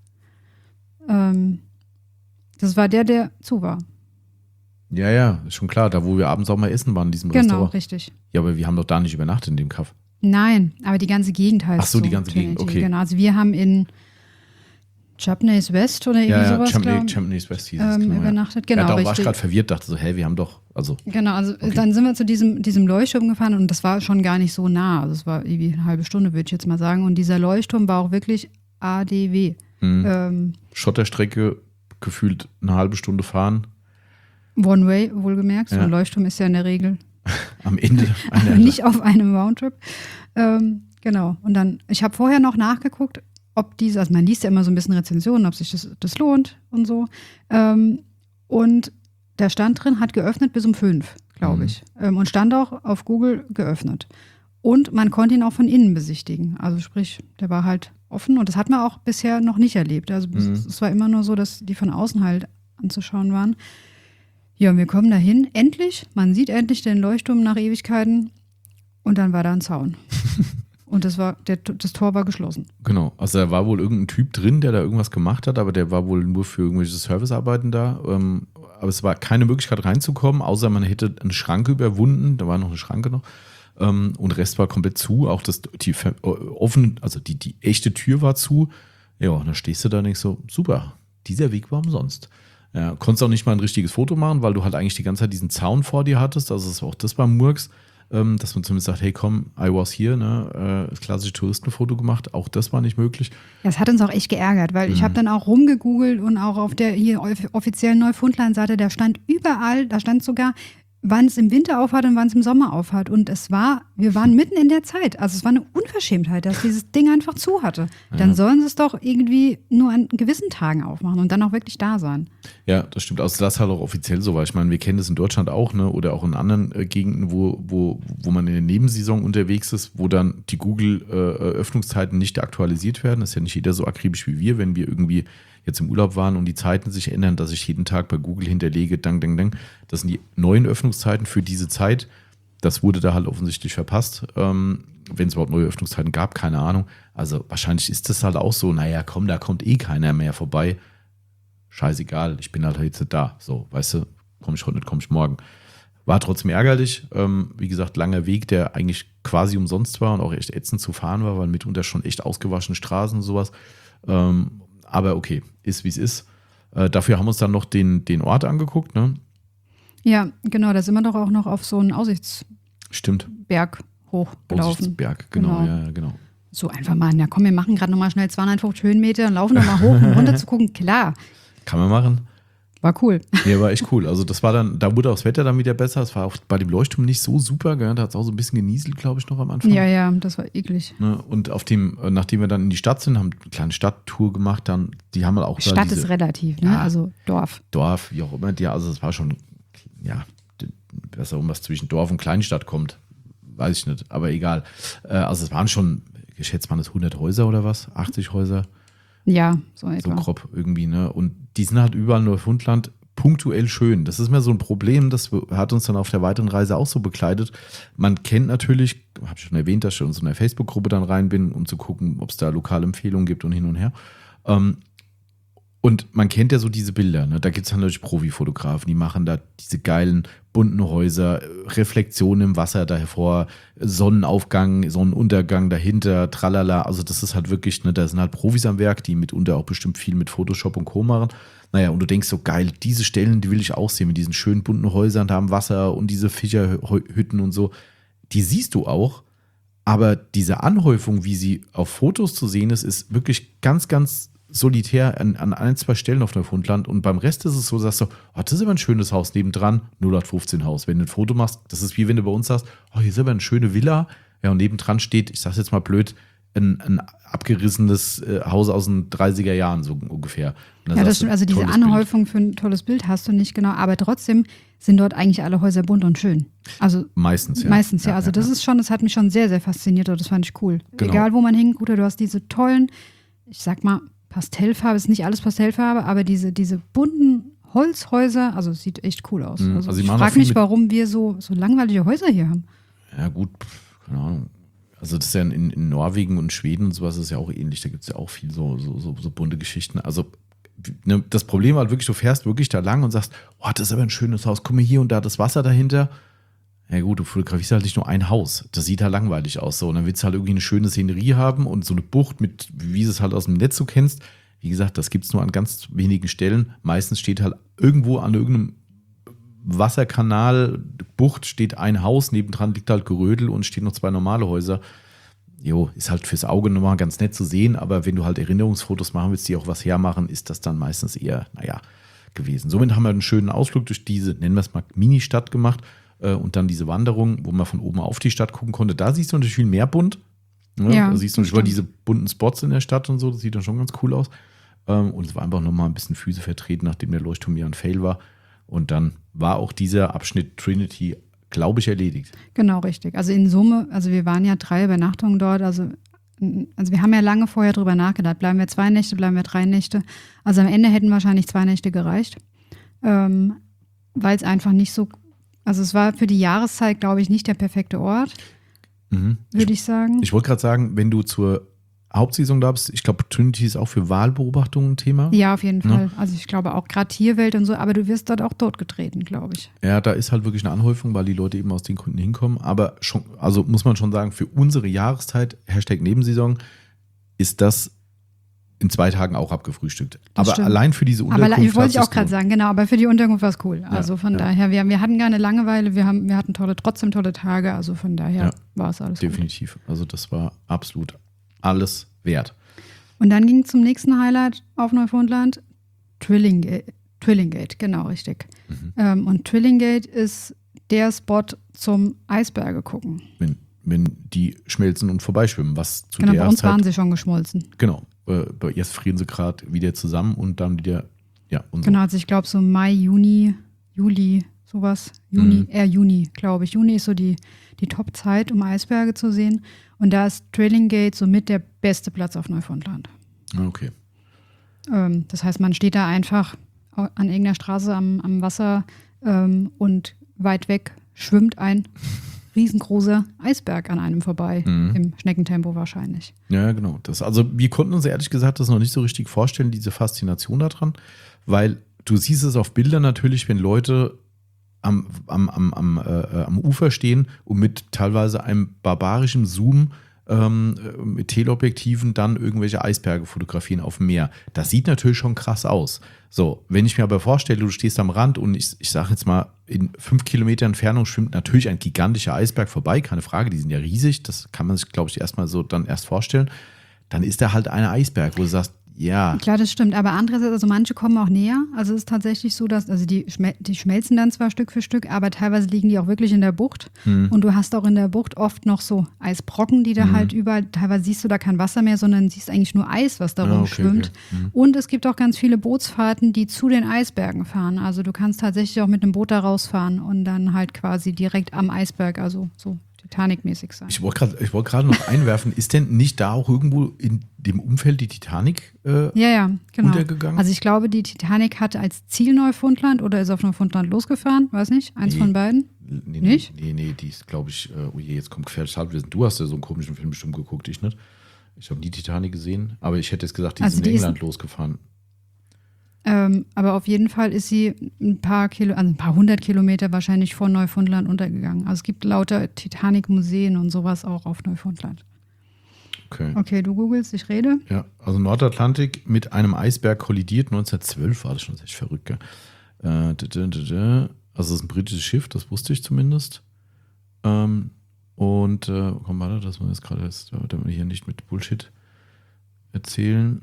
Das war der zu war. Ja, ist schon klar. Da, wo wir abends auch mal essen waren in diesem Restaurant. Genau, richtig. Ja, aber wir haben doch da nicht übernachtet in dem Kaff. Nein, aber die ganze Gegend heißt Ach so, die ganze Trinity. Gegend, okay. Genau, also wir haben in Champneys West oder irgendwie sowas Champneys West hieß es, genau, übernachtet. Genau, ja, da war richtig. ich gerade verwirrt, dachte so, wir haben doch, also. Genau, also okay. Dann sind wir zu diesem Leuchtturm gefahren und das war schon gar nicht so nah. Also es war irgendwie eine halbe Stunde, würde ich jetzt mal sagen. Und dieser Leuchtturm war auch wirklich ADW. Schotterstrecke, gefühlt eine halbe Stunde fahren. One Way, wohlgemerkt. So ein Leuchtturm ist ja in der Regel am Ende. nicht auf einem Roundtrip. Genau. Und dann, ich habe vorher noch nachgeguckt, ob also man liest ja immer so ein bisschen Rezensionen, ob sich das lohnt und so. Und da stand drin, hat geöffnet bis um 5, glaube ich. Und stand auch auf Google geöffnet. Und man konnte ihn auch von innen besichtigen. Also sprich, der war halt offen und das hat man auch bisher noch nicht erlebt. Also es war immer nur so, dass die von außen halt anzuschauen waren. Ja, und wir kommen dahin, endlich, man sieht endlich den Leuchtturm nach Ewigkeiten und dann war da ein Zaun. Und das Tor war geschlossen. Genau, also da war wohl irgendein Typ drin, der da irgendwas gemacht hat, aber der war wohl nur für irgendwelche Servicearbeiten da. Aber es war keine Möglichkeit reinzukommen, außer man hätte eine Schranke überwunden, da war noch eine Schranke noch. Und der Rest war komplett zu, auch die echte Tür war zu. Ja, und dann stehst du da und denkst so, super, dieser Weg war umsonst. Ja, konntest auch nicht mal ein richtiges Foto machen, weil du halt eigentlich die ganze Zeit diesen Zaun vor dir hattest. Also auch das war Murks, dass man zumindest sagt, hey komm, I was here, ne? Das klassische Touristenfoto gemacht. Auch das war nicht möglich. Das hat uns auch echt geärgert, weil ich habe dann auch rumgegoogelt und auch auf der hier offiziellen Neufundland-Seite, da stand überall, da stand sogar, wann es im Winter aufhat und wann es im Sommer aufhat. Und wir waren mitten in der Zeit. Also es war eine Unverschämtheit, dass dieses Ding einfach zu hatte. Dann sollen sie es doch irgendwie nur an gewissen Tagen aufmachen und dann auch wirklich da sein. Ja, das stimmt. Also das ist halt auch offiziell so, weil ich meine, wir kennen das in Deutschland auch, ne? Oder auch in anderen Gegenden, wo man in der Nebensaison unterwegs ist, wo dann die Google-Öffnungszeiten nicht aktualisiert werden. Das ist ja nicht jeder so akribisch wie wir, wenn wir irgendwie jetzt im Urlaub waren und die Zeiten sich ändern, dass ich jeden Tag bei Google hinterlege, das sind die neuen Öffnungszeiten für diese Zeit. Das wurde da halt offensichtlich verpasst. Wenn es überhaupt neue Öffnungszeiten gab, keine Ahnung. Also wahrscheinlich ist das halt auch so, naja, komm, da kommt eh keiner mehr vorbei. Scheißegal, ich bin halt jetzt da. So, weißt du, komme ich heute nicht, komme ich morgen. War trotzdem ärgerlich. Wie gesagt, langer Weg, der eigentlich quasi umsonst war und auch echt ätzend zu fahren war, weil mitunter schon echt ausgewaschene Straßen und sowas. Aber okay, ist wie es ist. Dafür haben wir uns dann noch den Ort angeguckt, ne? Ja, genau, da sind wir doch auch noch auf so einen Aussichtsberg hochgelaufen. Aussichtsberg, genau. Ja, genau. So einfach mal, na komm, wir machen gerade nochmal schnell 250 Höhenmeter und laufen nochmal hoch, um runter zu gucken. Klar. Kann man machen. War cool. Ja, war echt cool. Also das war dann, da wurde auch das Wetter dann wieder besser. Es war auch bei dem Leuchtturm nicht so super, gell? Da hat es auch so ein bisschen genieselt, glaube ich, noch am Anfang. Ja, das war eklig. Ne? Und nachdem wir dann in die Stadt sind, haben eine kleine Stadttour gemacht, die haben wir auch Stadt ist relativ, ne? Also Dorf. Dorf, wie auch immer. Ja, also es war schon, besser, was zwischen Dorf und Kleinstadt kommt, weiß ich nicht, aber egal. Also es waren schon, geschätzt waren es 100 Häuser oder was? 80 Häuser? Ja, so etwa. So grob irgendwie, ne? Und die sind halt überall in Neufundland punktuell schön. Das ist mir so ein Problem, das hat uns dann auf der weiteren Reise auch so begleitet. Man kennt natürlich, habe ich schon erwähnt, dass ich in so einer Facebook-Gruppe dann rein bin, um zu gucken, ob es da lokale Empfehlungen gibt und hin und her. Und man kennt ja so diese Bilder, ne? Da gibt es dann natürlich Profifotografen, die machen da diese geilen, bunten Häuser, Reflexionen im Wasser da hervor, Sonnenaufgang, Sonnenuntergang dahinter, tralala. Also das ist halt wirklich, ne, da sind halt Profis am Werk, die mitunter auch bestimmt viel mit Photoshop und Co. machen. Naja, und du denkst so, geil, diese Stellen, die will ich auch sehen, mit diesen schönen bunten Häusern da am Wasser und diese Fischerhütten und so. Die siehst du auch, aber diese Anhäufung, wie sie auf Fotos zu sehen ist wirklich ganz, ganz solitär an ein, zwei Stellen auf Neufundland und beim Rest ist es so, sagst du, oh, das ist aber ein schönes Haus nebendran, 0815 Haus. Wenn du ein Foto machst, das ist wie wenn du bei uns sagst, oh, hier ist aber eine schöne Villa, ja, und nebendran steht, ich sag's jetzt mal blöd, ein abgerissenes Haus aus den 30er Jahren, so ungefähr. Ja, das stimmt. Also diese Anhäufung für ein tolles Bild hast du nicht genau, aber trotzdem sind dort eigentlich alle Häuser bunt und schön. Also meistens, ja. Meistens, ja. Also das hat mich schon sehr, sehr fasziniert. Das fand ich cool. Genau. Egal, wo man hingeht, oder du hast diese tollen, ich sag mal, Pastellfarbe, ist nicht alles Pastellfarbe, aber diese bunten Holzhäuser, also es sieht echt cool aus. Also ich frage mich, warum wir so langweilige Häuser hier haben. Ja gut, keine Ahnung. Also das ist ja in Norwegen und Schweden und sowas ist ja auch ähnlich. Da gibt es ja auch viel so bunte Geschichten. Also ne, das Problem war halt wirklich, du fährst wirklich da lang und sagst, oh, das ist aber ein schönes Haus. Guck mal hier und da das Wasser dahinter. Ja gut, du fotografierst halt nicht nur ein Haus. Das sieht halt langweilig aus. So. Und dann willst du halt irgendwie eine schöne Szenerie haben und so eine Bucht, mit, wie du es halt aus dem Netz so kennst. Wie gesagt, das gibt es nur an ganz wenigen Stellen. Meistens steht halt irgendwo an irgendeinem Wasserkanal, Bucht, steht ein Haus, nebendran liegt halt Gerödel und stehen noch 2 normale Häuser. Jo, ist halt fürs Auge nochmal ganz nett zu sehen, aber wenn du halt Erinnerungsfotos machen willst, die auch was hermachen, ist das dann meistens eher, gewesen. Somit haben wir einen schönen Ausflug durch diese, nennen wir es mal, Mini-Stadt gemacht und dann diese Wanderung, wo man von oben auf die Stadt gucken konnte. Da siehst du natürlich viel mehr bunt. Ne? Ja, da siehst du natürlich diese bunten Spots in der Stadt und so, das sieht dann schon ganz cool aus. Und es war einfach nochmal ein bisschen Füße vertreten, nachdem der Leuchtturm ja ein Fail war. Und dann war auch dieser Abschnitt Trinity, glaube ich, erledigt. Genau, richtig. Also in Summe, also wir waren ja 3 Übernachtungen dort, also wir haben ja lange vorher drüber nachgedacht, bleiben wir 2 Nächte, bleiben wir 3 Nächte. Also am Ende hätten wahrscheinlich 2 Nächte gereicht, weil es einfach nicht so, also es war für die Jahreszeit, glaube ich, nicht der perfekte Ort, würde ich sagen. Ich wollte gerade sagen, wenn du zur Hauptsaison da bist, ich glaube, Trinity ist auch für Wahlbeobachtungen ein Thema. Ja, auf jeden Fall. Also ich glaube auch gerade Tierwelt und so, aber du wirst dort auch totgetreten, glaube ich. Ja, da ist halt wirklich eine Anhäufung, weil die Leute eben aus den Gründen hinkommen. Aber schon, also muss man schon sagen, für unsere Jahreszeit, #Nebensaison, ist das in 2 Tagen auch abgefrühstückt. Aber stimmt. Allein für diese Unterkunft. Aber wollte ich auch gerade sagen, genau, aber für die Unterkunft war es cool. Also von daher, wir hatten keine Langeweile, wir hatten trotzdem tolle Tage, also von daher war es alles definitiv. Gut. Also das war absolut alles wert. Und dann ging es zum nächsten Highlight auf Neufundland, Twillingate, genau, richtig. Und Twillingate ist der Spot zum Eisberge gucken. Wenn die schmelzen und vorbeischwimmen, was zu genau, der bei uns Zeit, waren sie schon geschmolzen. Genau, jetzt frieren sie gerade wieder zusammen und dann wieder, und so. Genau, also ich glaube so Mai, Juni, Juli, sowas. Juni, glaube ich. Juni ist so die Top-Zeit, um Eisberge zu sehen. Und da ist Twillingate somit der beste Platz auf Neufundland. Okay. Das heißt, man steht da einfach an irgendeiner Straße am Wasser und weit weg schwimmt ein riesengroßer Eisberg an einem vorbei, im Schneckentempo wahrscheinlich. Ja, genau. Also wir konnten uns ehrlich gesagt das noch nicht so richtig vorstellen, diese Faszination daran, weil du siehst es auf Bildern natürlich, wenn Leute am Ufer stehen und mit teilweise einem barbarischen Zoom mit Teleobjektiven dann irgendwelche Eisberge fotografieren auf dem Meer. Das sieht natürlich schon krass aus. So, wenn ich mir aber vorstelle, du stehst am Rand und ich sage jetzt mal, in 5 Kilometer Entfernung schwimmt natürlich ein gigantischer Eisberg vorbei, keine Frage, die sind ja riesig, das kann man sich, glaube ich, erstmal so dann erst vorstellen. Dann ist da halt ein Eisberg, wo du sagst, ja. Klar, das stimmt. Aber andererseits, also manche kommen auch näher. Also es ist tatsächlich so, dass, also die schmelzen dann zwar Stück für Stück, aber teilweise liegen die auch wirklich in der Bucht. Und du hast auch in der Bucht oft noch so Eisbrocken, die da halt überall, teilweise siehst du da kein Wasser mehr, sondern siehst eigentlich nur Eis, was da rumschwimmt. Okay. Und es gibt auch ganz viele Bootsfahrten, die zu den Eisbergen fahren. Also du kannst tatsächlich auch mit einem Boot da rausfahren und dann halt quasi direkt am Eisberg, also so Titanic-mäßig sein. Ich wollte gerade noch einwerfen, ist denn nicht da auch irgendwo in dem Umfeld die Titanic genau. untergegangen? Also ich glaube, die Titanic hatte als Ziel Neufundland oder ist auf Neufundland losgefahren, weiß nicht, eins von beiden. Nicht? Nee, die ist, glaube ich, jetzt kommt gefährliches Halbwissen. Du hast ja so einen komischen Film bestimmt geguckt, ich nicht. Ich habe nie Titanic gesehen, aber ich hätte jetzt gesagt, die ist in England losgefahren. Aber auf jeden Fall ist sie ein paar 100 Kilometer wahrscheinlich von Neufundland untergegangen. Also es gibt lauter Titanic-Museen und sowas auch auf Neufundland. Okay, du googelst, ich rede. Ja, also Nordatlantik mit einem Eisberg kollidiert, 1912 war das schon, das ist echt verrückt. Also es ist ein britisches Schiff, das wusste ich zumindest. Komm, warte, dass wir jetzt gerade damit wir hier nicht mit Bullshit erzählen.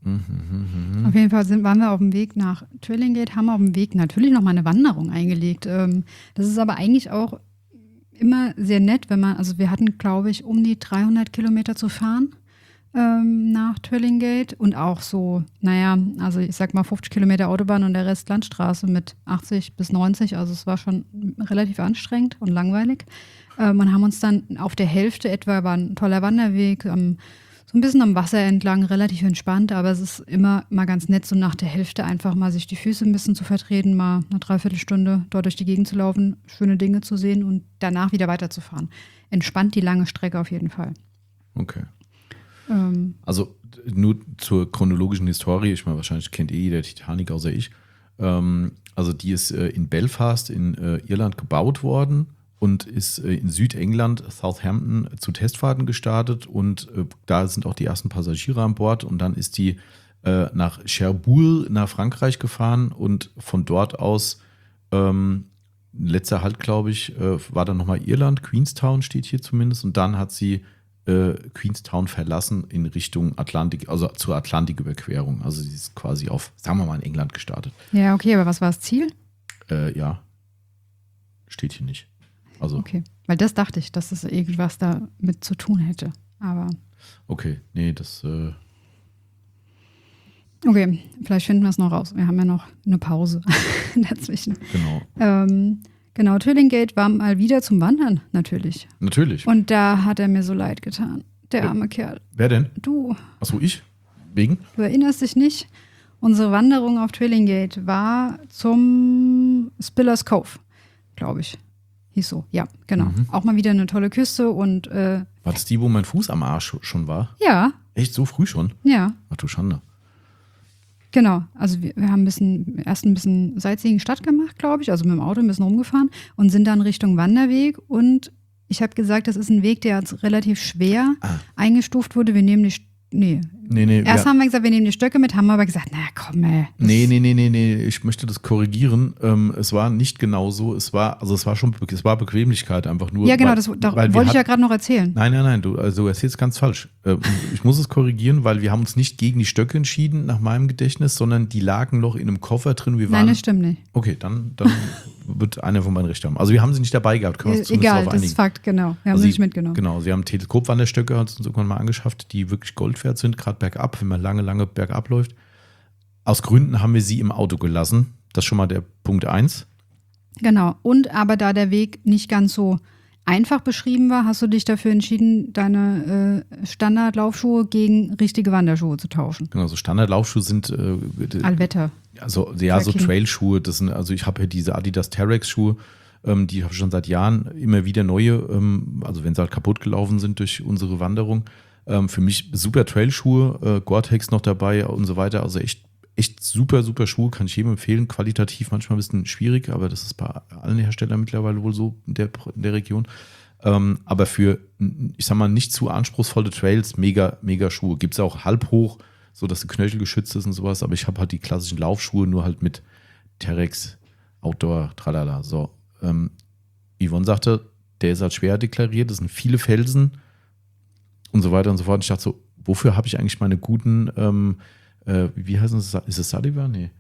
Auf jeden Fall waren wir auf dem Weg nach Twillingate, haben auf dem Weg natürlich noch mal eine Wanderung eingelegt. Das ist aber eigentlich auch immer sehr nett, wenn man, also wir hatten, glaube ich, um die 300 Kilometer zu fahren. nach Twillingate und auch so, also ich sag mal 50 Kilometer Autobahn und der Rest Landstraße mit 80 bis 90. Also es war schon relativ anstrengend und langweilig. Und haben uns dann auf der Hälfte etwa, war ein toller Wanderweg, so ein bisschen am Wasser entlang, relativ entspannt, aber es ist immer mal ganz nett, so nach der Hälfte einfach mal sich die Füße ein bisschen zu vertreten, mal eine Dreiviertelstunde dort durch die Gegend zu laufen, schöne Dinge zu sehen und danach wieder weiterzufahren. Entspannt die lange Strecke auf jeden Fall. Okay. Also nur zur chronologischen Historie, ich meine, wahrscheinlich kennt jeder Titanic außer ich. Also die ist in Belfast in Irland gebaut worden und ist in Südengland, Southampton, zu Testfahrten gestartet und da sind auch die ersten Passagiere an Bord und dann ist die nach Cherbourg nach Frankreich gefahren und von dort aus letzter Halt, glaube ich, war dann nochmal Irland, Queenstown steht hier zumindest und dann hat sie Queenstown verlassen in Richtung Atlantik, also zur Atlantiküberquerung. Also sie ist quasi auf, sagen wir mal, in England gestartet. Ja, okay, aber was war das Ziel? Ja, steht hier nicht. Also, okay, weil das dachte ich, dass das irgendwas damit zu tun hätte. Aber okay, nee, das okay, vielleicht finden wir es noch raus. Wir haben ja noch eine Pause dazwischen. Genau. Genau, Twillingate war mal wieder zum Wandern, natürlich. Natürlich. Und da hat er mir so leid getan, der arme Kerl. Wer denn? Du. Achso, ich? Wegen? Du erinnerst dich nicht? Unsere Wanderung auf Twillingate war zum Spillers Cove, glaube ich. Hieß so, ja, genau. Auch mal wieder eine tolle Küste und war das die, wo mein Fuß am Arsch schon war? Ja. Echt, so früh schon? Ja. Ach du Schande. Genau, also wir haben erst ein bisschen Sightseeing Stadt gemacht, glaube ich, also mit dem Auto ein bisschen rumgefahren und sind dann Richtung Wanderweg und ich habe gesagt, das ist ein Weg, der als relativ schwer eingestuft wurde. Wir nehmen Nee. Erst haben wir gesagt, wir nehmen die Stöcke mit, haben aber gesagt, na komm, ey. Nee, ich möchte das korrigieren. Es war nicht genau so. Es war Bequemlichkeit einfach nur. Ja, genau, das wollte ich ja gerade noch erzählen. Nein, du erzählst ganz falsch. Ich muss es korrigieren, weil wir haben uns nicht gegen die Stöcke entschieden, nach meinem Gedächtnis, sondern die lagen noch in einem Koffer drin. Nein, das stimmt nicht. Okay, dann wird einer von meinen Recht haben. Also wir haben sie nicht dabei gehabt, können wir uns zumindest darauf einigen. Egal, das ist Fakt, genau. Wir haben sie nicht mitgenommen. Genau, sie haben Teleskopwanderstöcke, hat uns irgendwann mal angeschafft, die wirklich Gold wert sind, gerade bergab, wenn man lange bergab läuft. Aus Gründen haben wir sie im Auto gelassen. Das ist schon mal der Punkt 1. Genau, und aber da der Weg nicht ganz so einfach beschrieben war, hast du dich dafür entschieden, deine Standardlaufschuhe gegen richtige Wanderschuhe zu tauschen. Genau, so Standardlaufschuhe sind Allwetter. Also ja, so Trailschuhe, das sind, also ich habe hier diese Adidas Terex-Schuhe, die habe ich schon seit Jahren immer wieder neue, also wenn sie halt kaputt gelaufen sind durch unsere Wanderung. Für mich super Trailschuhe, Gore-Tex noch dabei und so weiter, also echt super Schuhe, kann ich jedem empfehlen, qualitativ manchmal ein bisschen schwierig, aber das ist bei allen Herstellern mittlerweile wohl so in der Region. Aber für, ich sag mal, nicht zu anspruchsvolle Trails, mega Schuhe. Gibt es auch halb hoch, so dass der Knöchel geschützt ist und sowas, aber ich habe halt die klassischen Laufschuhe, nur halt mit Terex, Outdoor, tralala. So, Yvonne sagte, der ist halt schwer deklariert, das sind viele Felsen und so weiter und so fort. Und ich dachte so, wofür habe ich eigentlich meine guten, wie heißt es? Ist es Sullivan? Nee.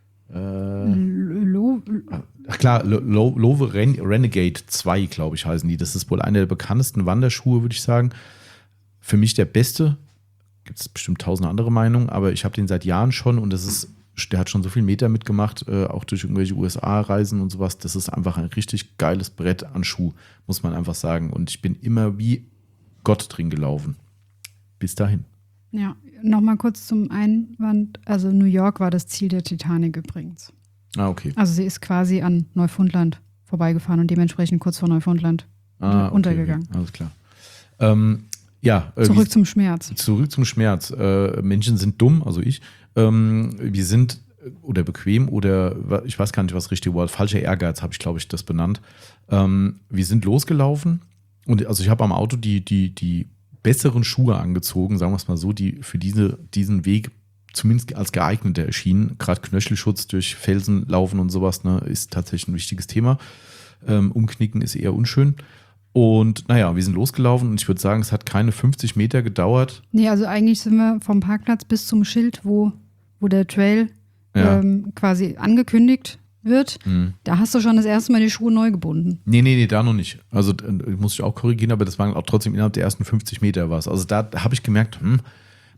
Ach klar, Lowe Renegade 2, glaube ich, heißen die. Das ist wohl einer der bekanntesten Wanderschuhe, würde ich sagen. Für mich der beste. Gibt es bestimmt 1000 andere Meinungen, aber ich habe den seit Jahren schon und der hat schon so viel Meter mitgemacht, auch durch irgendwelche USA-Reisen und sowas. Das ist einfach ein richtig geiles Brett an Schuh, muss man einfach sagen. Und ich bin immer wie Gott drin gelaufen. Bis dahin. Ja, nochmal kurz zum Einwand. Also New York war das Ziel der Titanic übrigens. Ah, okay. Also sie ist quasi an Neufundland vorbeigefahren und dementsprechend kurz vor Neufundland untergegangen. Okay. Alles klar. Ja, Zurück zum Schmerz. Menschen sind dumm, also ich. Wir sind oder bequem oder ich weiß gar nicht, was das richtige Wort, falscher Ehrgeiz habe ich, glaube ich, das benannt. Wir sind losgelaufen und also ich habe am Auto die besseren Schuhe angezogen, sagen wir es mal so, die für diesen Weg zumindest als geeigneter erschienen. Gerade Knöchelschutz durch Felsen laufen und sowas, ne, ist tatsächlich ein wichtiges Thema. Umknicken ist eher unschön. Und naja, wir sind losgelaufen und ich würde sagen, es hat keine 50 Meter gedauert. Nee, also eigentlich sind wir vom Parkplatz bis zum Schild, wo der Trail quasi angekündigt wird. Da hast du schon das erste Mal die Schuhe neu gebunden. Nee, da noch nicht. Also muss ich auch korrigieren, aber das waren auch trotzdem innerhalb der ersten 50 Meter was. Also da habe ich gemerkt,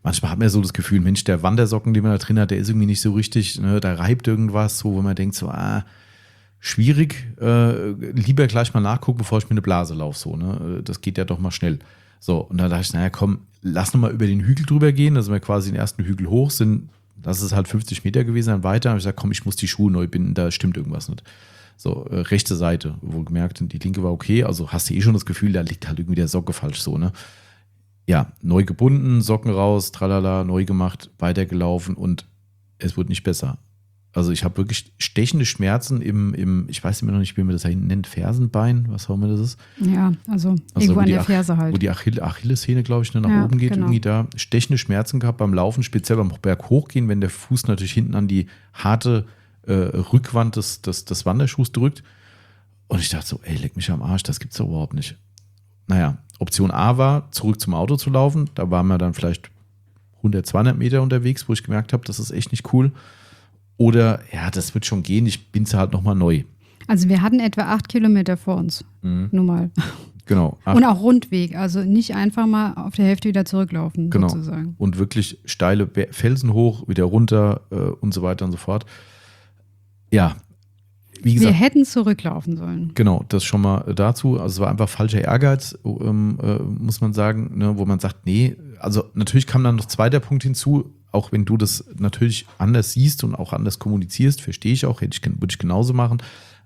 manchmal hat man ja so das Gefühl, Mensch, der Wandersocken, den man da drin hat, der ist irgendwie nicht so richtig, ne, da reibt irgendwas, so, wo man denkt so, schwierig, lieber gleich mal nachgucken, bevor ich mir eine Blase laufe, so, ne, das geht ja doch mal schnell. So, und dann dachte ich, naja, komm, lass noch mal über den Hügel drüber gehen, da sind wir quasi den ersten Hügel hoch, das ist halt 50 Meter gewesen, dann weiter, habe ich gesagt, komm, ich muss die Schuhe neu binden, da stimmt irgendwas nicht. So, rechte Seite, wohlgemerkt, die linke war okay, also hast du schon das Gefühl, da liegt halt irgendwie der Socke falsch, so, ne. Ja, neu gebunden, Socken raus, tralala, neu gemacht, weitergelaufen und es wurde nicht besser. Also ich habe wirklich stechende Schmerzen im, ich weiß immer noch nicht, wie man das nennt, Fersenbein, was auch immer das ist. Ja, also irgendwo an der Ferse halt. Wo die Achillessehne, glaube ich, nach oben geht, genau. Irgendwie da. Stechende Schmerzen gehabt beim Laufen, speziell beim Berg hochgehen, wenn der Fuß natürlich hinten an die harte Rückwand des Wanderschuhs drückt. Und ich dachte so, ey, leck mich am Arsch, das gibt's doch überhaupt nicht. Naja, Option A war, zurück zum Auto zu laufen. Da waren wir dann vielleicht 100, 200 Meter unterwegs, wo ich gemerkt habe, das ist echt nicht cool. Oder, ja, das wird schon gehen, ich bin halt nochmal neu. Also wir hatten etwa 8 Kilometer vor uns, nur mal. Genau. Und auch Rundweg, also nicht einfach mal auf der Hälfte wieder zurücklaufen, genau. Sozusagen. Und wirklich steile Felsen hoch, wieder runter und so weiter und so fort. Ja, wie gesagt. Wir hätten zurücklaufen sollen. Genau, das schon mal dazu. Also es war einfach falscher Ehrgeiz, muss man sagen, ne, wo man sagt, nee, also natürlich kam dann noch zweiter Punkt hinzu, auch wenn du das natürlich anders siehst und auch anders kommunizierst, verstehe ich auch, würde ich genauso machen.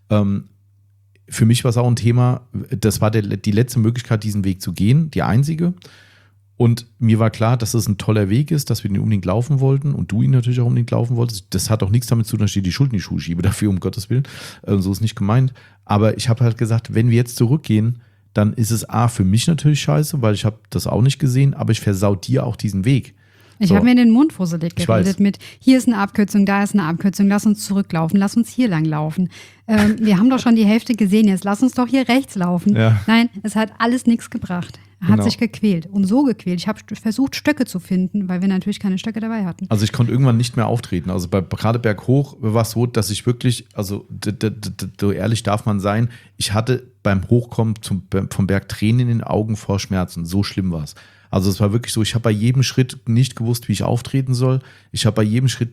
Für mich war es auch ein Thema, das war die letzte Möglichkeit, diesen Weg zu gehen, die einzige. Und mir war klar, dass es ein toller Weg ist, dass wir den unbedingt laufen wollten und du ihn natürlich auch unbedingt laufen wolltest. Das hat auch nichts damit zu tun, dass ich die Schuld in die Schuhe schiebe, dafür um Gottes Willen. So ist nicht gemeint. Aber ich habe halt gesagt, wenn wir jetzt zurückgehen, dann ist es für mich natürlich scheiße, weil ich habe das auch nicht gesehen, aber ich versau dir auch diesen Weg. Ich habe mir in den Mund fusselig geredet mit, hier ist eine Abkürzung, da ist eine Abkürzung, lass uns zurücklaufen, lass uns hier lang laufen. Wir haben doch schon die Hälfte gesehen, jetzt lass uns doch hier rechts laufen. Ja. Nein, es hat alles nichts gebracht. Er hat sich gequält und so gequält. Ich habe versucht, Stöcke zu finden, weil wir natürlich keine Stöcke dabei hatten. Also ich konnte irgendwann nicht mehr auftreten. Also gerade berghoch war es so, dass ich wirklich, also so ehrlich darf man sein, ich hatte beim Hochkommen vom Berg Tränen in den Augen vor Schmerzen. So schlimm war es. Also es war wirklich so, ich habe bei jedem Schritt nicht gewusst, wie ich auftreten soll. Ich habe bei jedem Schritt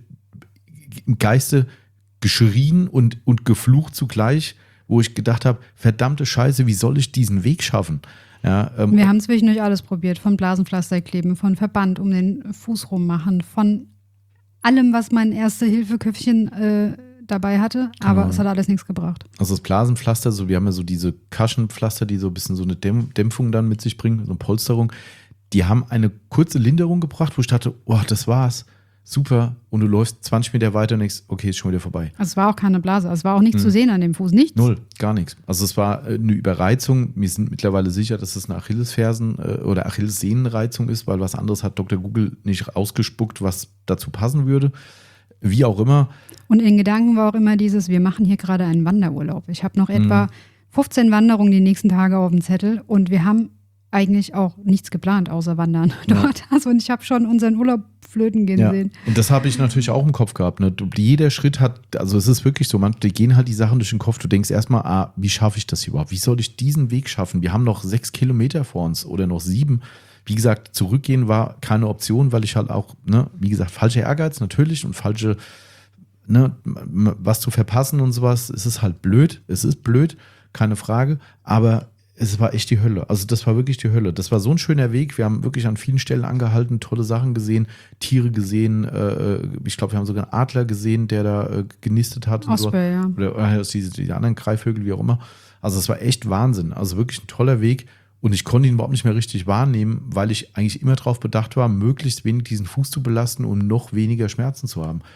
im Geiste geschrien und geflucht zugleich, wo ich gedacht habe, verdammte Scheiße, wie soll ich diesen Weg schaffen? Ja, wir haben zwischendurch alles probiert, von Blasenpflaster kleben, von Verband um den Fuß rummachen, von allem, was mein Erste-Hilfe-Köpfchen dabei hatte, aber es hat alles nichts gebracht. Also das Blasenpflaster, so, wir haben ja so diese Kaschenpflaster, die so ein bisschen so eine Dämpfung dann mit sich bringen, so eine Polsterung, die haben eine kurze Linderung gebracht, wo ich dachte, oh, das war's, super, und du läufst 20 Meter weiter und denkst, okay, ist schon wieder vorbei. Also es war auch keine Blase, es war auch nichts zu sehen an dem Fuß, nichts. Null, gar nichts. Also es war eine Überreizung, wir sind mittlerweile sicher, dass es eine Achillesfersen- oder Achillessehnenreizung ist, weil was anderes hat Dr. Google nicht ausgespuckt, was dazu passen würde. Wie auch immer. Und in Gedanken war auch immer dieses, wir machen hier gerade einen Wanderurlaub. Ich habe noch etwa 15 Wanderungen die nächsten Tage auf dem Zettel und wir haben eigentlich auch nichts geplant, außer Wandern dort. Also, und ich habe schon unseren Urlaub flöten gehen sehen. Und das habe ich natürlich auch im Kopf gehabt. Ne? Jeder Schritt hat, also es ist wirklich so, die gehen halt die Sachen durch den Kopf. Du denkst erstmal, wie schaffe ich das überhaupt? Wie soll ich diesen Weg schaffen? Wir haben noch 6 Kilometer vor uns oder noch 7. Wie gesagt, zurückgehen war keine Option, weil ich halt auch, ne, wie gesagt, falscher Ehrgeiz natürlich und falsche, ne, was zu verpassen und sowas. Es ist halt blöd. Es ist blöd, keine Frage. Aber es war echt die Hölle. Also das war wirklich die Hölle. Das war so ein schöner Weg. Wir haben wirklich an vielen Stellen angehalten, tolle Sachen gesehen, Tiere gesehen. Ich glaube, wir haben sogar einen Adler gesehen, der da genistet hat. Osprey, ja. Oder die anderen Greifvögel, wie auch immer. Also es war echt Wahnsinn. Also wirklich ein toller Weg. Und ich konnte ihn überhaupt nicht mehr richtig wahrnehmen, weil ich eigentlich immer darauf bedacht war, möglichst wenig diesen Fuß zu belasten, um noch weniger Schmerzen zu haben.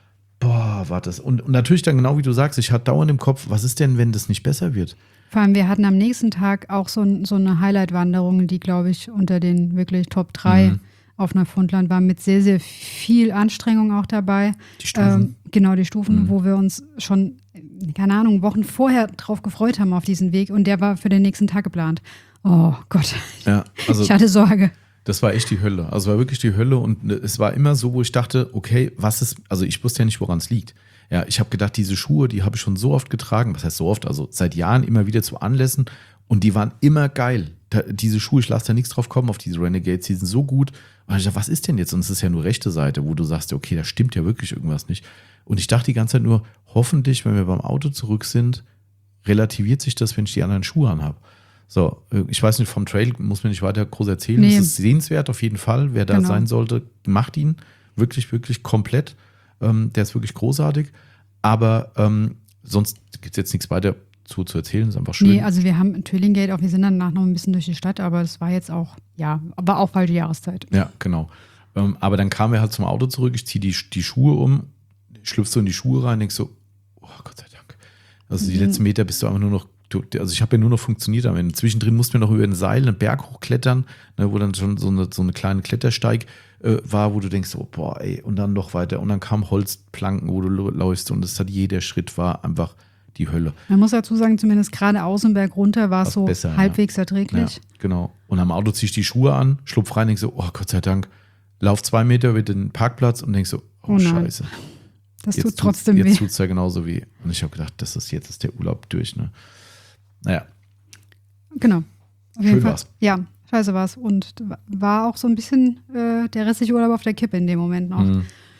Boah, war das. Und natürlich dann genau wie du sagst, ich hatte dauernd im Kopf, was ist denn, wenn das nicht besser wird? Vor allem, wir hatten am nächsten Tag auch so eine Highlight-Wanderung, die, glaube ich, unter den wirklich Top 3 auf Neufundland war, mit sehr, sehr viel Anstrengung auch dabei. Die Stufen. Genau, die Stufen, wo wir uns schon, keine Ahnung, Wochen vorher drauf gefreut haben auf diesen Weg. Und der war für den nächsten Tag geplant. Oh Gott, ja, also ich hatte Sorge. Das war echt die Hölle. Also es war wirklich die Hölle. Und es war immer so, wo ich dachte, okay, also ich wusste ja nicht, woran es liegt. Ja, ich habe gedacht, diese Schuhe, die habe ich schon so oft getragen. Was heißt so oft? Also seit Jahren immer wieder zu Anlässen. Und die waren immer geil. Diese Schuhe, ich lasse da nichts drauf kommen auf diese Renegades. Die sind so gut. Und ich dachte, was ist denn jetzt? Und es ist ja nur rechte Seite, wo du sagst, okay, da stimmt ja wirklich irgendwas nicht. Und ich dachte die ganze Zeit nur, hoffentlich, wenn wir beim Auto zurück sind, relativiert sich das, wenn ich die anderen Schuhe anhabe. So, ich weiß nicht, vom Trail muss man nicht weiter groß erzählen. Nee. Es ist sehenswert auf jeden Fall. Wer da sein sollte, macht ihn wirklich, wirklich komplett. Der ist wirklich großartig. Aber sonst gibt es jetzt nichts weiter zu erzählen. Das ist einfach schön. Nee, also wir haben Twillingate auch, wir sind danach noch ein bisschen durch die Stadt, aber das war jetzt auch, aber auch falsche Jahreszeit. Ja, genau. Aber dann kamen wir halt zum Auto zurück, ich ziehe die Schuhe um, schlüpfst so in die Schuhe rein, denkst so, oh Gott sei Dank. Also die letzten Meter bist du einfach nur noch, also ich habe ja nur noch funktioniert am Ende. Zwischendrin mussten wir noch über ein Seil einen Berg hochklettern, ne, wo dann schon so eine kleine Klettersteig war, wo du denkst, oh boah, ey, und dann noch weiter. Und dann kamen Holzplanken, wo du läufst und es hat jeder Schritt war einfach die Hölle. Man muss dazu sagen, zumindest geradeaus im Berg runter war es so besser, halbwegs erträglich. Ja, genau. Und am Auto ziehe ich die Schuhe an, schlupf rein, denk so, oh Gott sei Dank, lauf 2 Meter über den Parkplatz und denk so, oh Scheiße. Das tut trotzdem weh. Jetzt tut es ja genauso weh. Und ich habe gedacht, jetzt ist der Urlaub durch. Ne? Naja. Genau. Schön war's. Ja, scheiße war's. Und war auch so ein bisschen der restliche Urlaub auf der Kippe in dem Moment noch.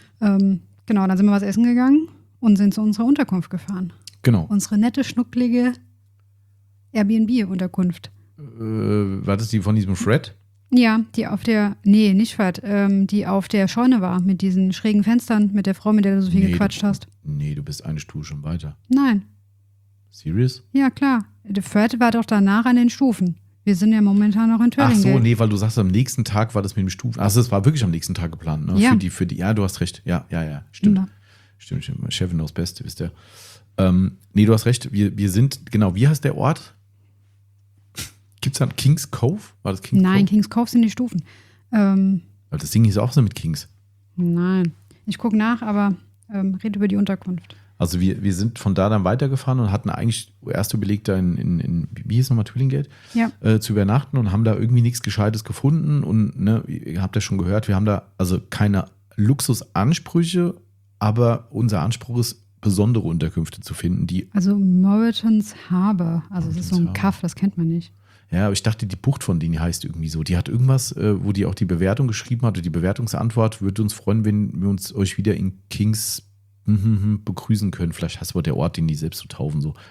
Genau, dann sind wir was essen gegangen und sind zu unserer Unterkunft gefahren. Genau. Unsere nette, schnucklige Airbnb-Unterkunft. War das die von diesem Fred? Ja, die auf der, nee, nicht Fred, die auf der Scheune war, mit diesen schrägen Fenstern, mit der Frau, mit der du so viel gequatscht hast. Nee, du bist eine Stufe schon weiter. Nein. Serious? Ja, klar. Der Fred war doch danach an den Stufen. Wir sind ja momentan noch in Twillingate. Ach so, nee, weil du sagst, am nächsten Tag war das mit dem Stufen. Achso, das war wirklich am nächsten Tag geplant, ne? Ja. Für die, ja, du hast recht. Ja, stimmt. Ja. Stimmt. Chefin aufs Beste, wisst ihr. Nee, du hast recht. Wir sind, genau, wie heißt der Ort? Gibt es da Kings Cove? War das Kings Cove? Nein, Kings Cove sind die Stufen. Weil das Ding hieß auch so mit Kings. Nein. Ich gucke nach, aber red über die Unterkunft. Also wir sind von da dann weitergefahren und hatten eigentlich erst überlegt, da in wie hieß nochmal, Twillingate, zu übernachten und haben da irgendwie nichts Gescheites gefunden. Und ne, ihr habt ja schon gehört, wir haben da also keine Luxusansprüche, aber unser Anspruch ist, besondere Unterkünfte zu finden, die. Also Moreton's Harbour, also das ist so ein Kaff, das kennt man nicht. Ja, aber ich dachte, die Bucht von denen heißt irgendwie so. Die hat irgendwas, wo die auch die Bewertung geschrieben hat, oder die Bewertungsantwort. Würde uns freuen, wenn wir euch wieder in Kings begrüßen können. Vielleicht hast du aber der Ort, den die selbst so taufen. So.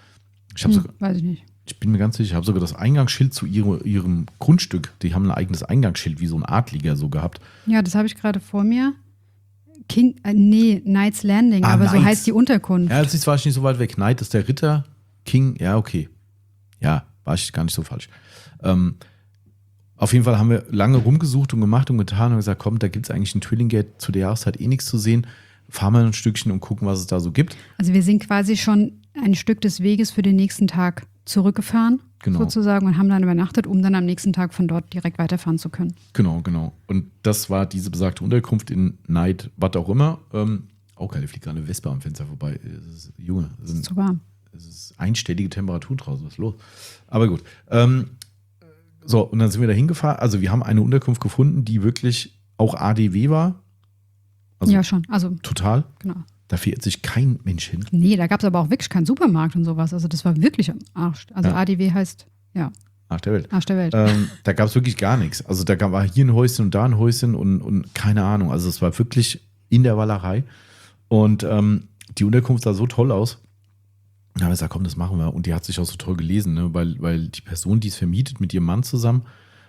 Weiß ich nicht. Ich bin mir ganz sicher, ich habe sogar das Eingangsschild zu ihrem Grundstück. Die haben ein eigenes Eingangsschild, wie so ein Adliger so gehabt. Ja, das habe ich gerade vor mir. Knight's Landing, aber Knights. so heißt die Unterkunft. Ja, das war ich nicht so weit weg. Knight ist der Ritter, King, ja, okay. Ja, war ich gar nicht so falsch. Auf jeden Fall haben wir lange rumgesucht und gemacht und getan und gesagt, komm, da gibt es eigentlich in Twillingate zu der Jahreszeit nichts zu sehen. Fahren wir ein Stückchen und gucken, was es da so gibt. Also wir sind quasi schon ein Stück des Weges für den nächsten Tag zurückgefahren, sozusagen, und haben dann übernachtet, um dann am nächsten Tag von dort direkt weiterfahren zu können. Genau. Und das war diese besagte Unterkunft in Knight, was auch immer. Auch geil, fliegt gerade eine Wespe am Fenster vorbei. Junge, es ist zu warm. Es ist einstellige Temperatur draußen, was ist los? Aber gut. So, und dann sind wir da hingefahren. Also wir haben eine Unterkunft gefunden, die wirklich auch ADW war. Also ja, schon. Also total. Genau. Da verirrt sich kein Mensch hin. Nee, da gab es aber auch wirklich keinen Supermarkt und sowas. Also das war wirklich am Arsch. Also ja. ADW heißt, ja. Arsch der Welt. Arsch der Welt. Da gab es wirklich gar nichts. Also da war hier ein Häuschen und da ein Häuschen und keine Ahnung. Also es war wirklich in der Wallerei. Und die Unterkunft sah so toll aus. Da haben wir gesagt, komm, das machen wir. Und die hat sich auch so toll gelesen, ne? Weil die Person, die es vermietet, mit ihrem Mann zusammen,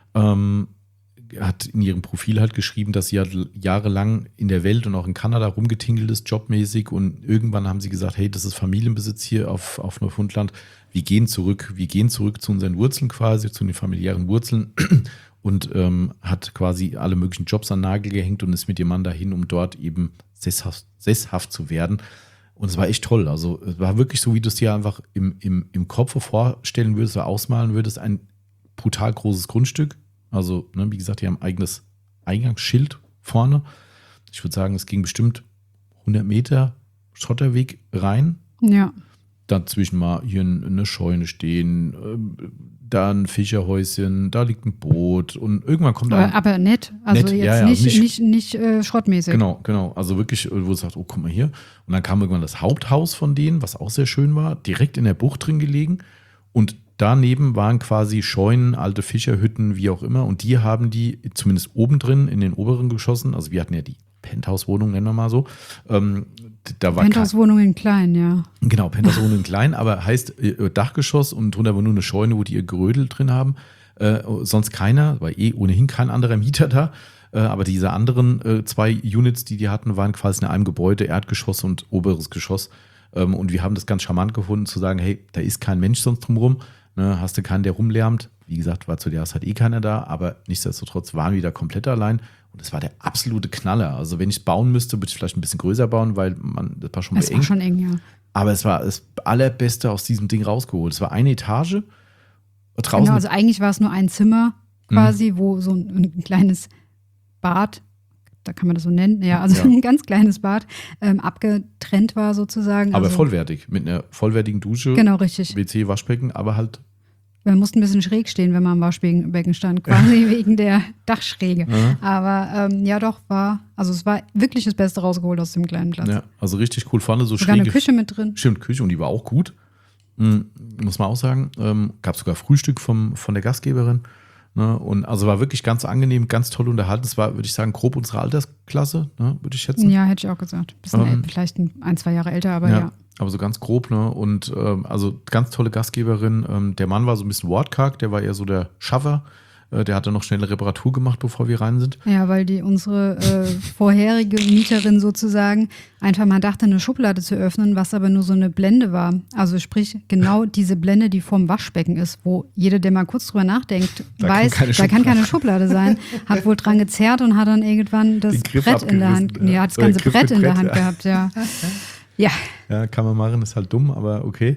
hat in ihrem Profil halt geschrieben, dass sie halt jahrelang in der Welt und auch in Kanada rumgetingelt ist, jobmäßig. Und irgendwann haben sie gesagt, hey, das ist Familienbesitz hier auf Neufundland. Wir gehen zurück zu unseren Wurzeln quasi, zu den familiären Wurzeln. Und hat quasi alle möglichen Jobs an den Nagel gehängt und ist mit ihrem Mann dahin, um dort eben sesshaft zu werden. Und es war echt toll. Also es war wirklich so, wie du es dir einfach im Kopf vorstellen würdest oder ausmalen würdest, ein brutal großes Grundstück. Also, ne, wie gesagt, die haben ein eigenes Eingangsschild vorne. Ich würde sagen, es ging bestimmt 100 Meter Schotterweg rein. Ja. Dazwischen mal hier eine Scheune stehen, da ein Fischerhäuschen, da liegt ein Boot und irgendwann kommt da. Aber nett, also nett, jetzt nicht schrottmäßig. Genau. Also wirklich, wo du sagst, oh, guck mal hier. Und dann kam irgendwann das Haupthaus von denen, was auch sehr schön war, direkt in der Bucht drin gelegen. Und daneben waren quasi Scheunen, alte Fischerhütten, wie auch immer. Und die haben die zumindest oben drin in den oberen Geschossen, also wir hatten ja die Penthouse-Wohnung, nennen wir mal so. Penthouse-Wohnung in klein, ja. Genau, Penthouse-Wohnung in klein, aber heißt Dachgeschoss und drunter war nur eine Scheune, wo die ihr Grödel drin haben. Sonst keiner, war ohnehin kein anderer Mieter da. Aber diese anderen 2 Units, die hatten, waren quasi in einem Gebäude, Erdgeschoss und oberes Geschoss. Und wir haben das ganz charmant gefunden, zu sagen, hey, da ist kein Mensch sonst drumherum. Ne, hast du keinen, der rumlärmt. Wie gesagt, war zu der Jahreszeit keiner da, aber nichtsdestotrotz waren wir da komplett allein. Und es war der absolute Knaller. Also wenn ich es bauen müsste, würde ich vielleicht ein bisschen größer bauen, weil das war schon eng. Es war schon eng, ja. Aber es war das Allerbeste aus diesem Ding rausgeholt. Es war eine Etage. Draußen genau, also eigentlich war es nur ein Zimmer quasi, wo so ein kleines Bad, da kann man das so nennen, ja, also ein ganz kleines Bad, abgetrennt war sozusagen. Aber also, vollwertig, mit einer vollwertigen Dusche, genau, richtig. WC, Waschbecken, aber halt. Man musste ein bisschen schräg stehen, wenn man am Waschbecken stand, quasi wegen der Dachschräge. Ja. Aber ja doch, es war wirklich das Beste rausgeholt aus dem kleinen Platz. Ja, also richtig cool. Vorne so sogar schräge. Eine Küche mit drin. Stimmt, Küche und die war auch gut. Muss man auch sagen. Gab sogar Frühstück von der Gastgeberin. Ne? Und also war wirklich ganz angenehm, ganz toll unterhalten. Es war, würde ich sagen, grob unsere Altersklasse, ne? Würde ich schätzen. Ja, hätte ich auch gesagt. Bisschen vielleicht 1-2 Jahre älter, aber ja. Aber so ganz grob, ne? Und also ganz tolle Gastgeberin. Der Mann war so ein bisschen wortkarg, der war eher so der Schaffer. Der hatte noch schnell eine Reparatur gemacht, bevor wir rein sind. Ja, weil unsere vorherige Mieterin sozusagen einfach mal dachte, eine Schublade zu öffnen, was aber nur so eine Blende war. Also sprich, genau diese Blende, die vorm Waschbecken ist, wo jeder, der mal kurz drüber nachdenkt, weiß, da kann keine Schublade sein. Hat wohl dran gezerrt und hat dann irgendwann das Brett in der Hand, hat das ganze Brett in der Hand gehabt, ja. Ja, kann man machen, ist halt dumm, aber okay.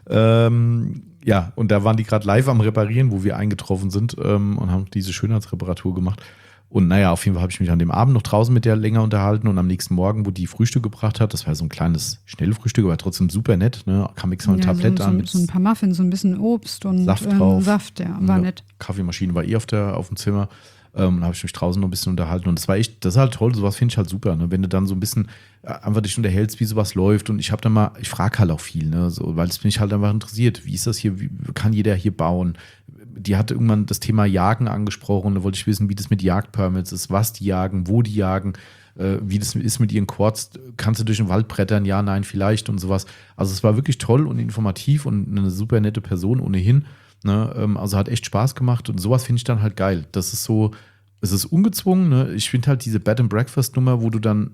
Ja, und da waren die gerade live am Reparieren, wo wir eingetroffen sind und haben diese Schönheitsreparatur gemacht. Und naja, auf jeden Fall habe ich mich an dem Abend noch draußen mit der länger unterhalten und am nächsten Morgen, wo die Frühstück gebracht hat, das war so ein kleines Schnellfrühstück, aber trotzdem super nett, ne? Kam extra ein Tablett an. So ein paar Muffins, so ein bisschen Obst und Saft drauf. Saft, ja, war nett. Kaffeemaschine war auf dem Zimmer. Und habe ich mich draußen noch ein bisschen unterhalten. Und das ist halt toll, sowas finde ich halt super, ne? Wenn du dann so ein bisschen einfach dich unterhältst, wie sowas läuft. Und ich frage halt auch viel, ne? So, weil das bin ich halt einfach interessiert. Wie ist das hier, wie kann jeder hier bauen? Die hatte irgendwann das Thema Jagen angesprochen. Da wollte ich wissen, wie das mit Jagdpermits ist, was die jagen, wo die jagen, wie das ist mit ihren Quads. Kannst du durch den Wald brettern? Ja, nein, vielleicht und sowas. Also es war wirklich toll und informativ und eine super nette Person ohnehin. Ne? Also hat echt Spaß gemacht und sowas finde ich dann halt geil. Das ist so, es ist ungezwungen. Ne? Ich finde halt diese Bed and Breakfast Nummer, wo du dann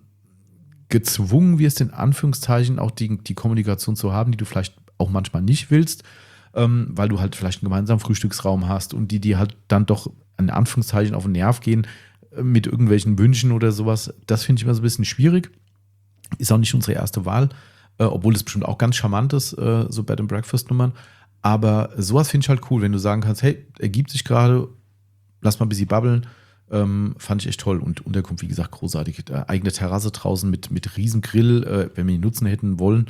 gezwungen wirst, in Anführungszeichen auch die Kommunikation zu haben, die du vielleicht auch manchmal nicht willst, weil du halt vielleicht einen gemeinsamen Frühstücksraum hast und die halt dann doch in Anführungszeichen auf den Nerv gehen mit irgendwelchen Wünschen oder sowas. Das finde ich immer so ein bisschen schwierig. Ist auch nicht unsere erste Wahl, obwohl es bestimmt auch ganz charmant ist, so Bed and Breakfast Nummern. Aber sowas finde ich halt cool, wenn du sagen kannst, hey, ergibt sich gerade, lass mal ein bisschen babbeln. Fand ich echt toll. Und Unterkunft, wie gesagt, großartig. Eigene Terrasse draußen mit riesen Grill, wenn wir ihn nutzen hätten wollen.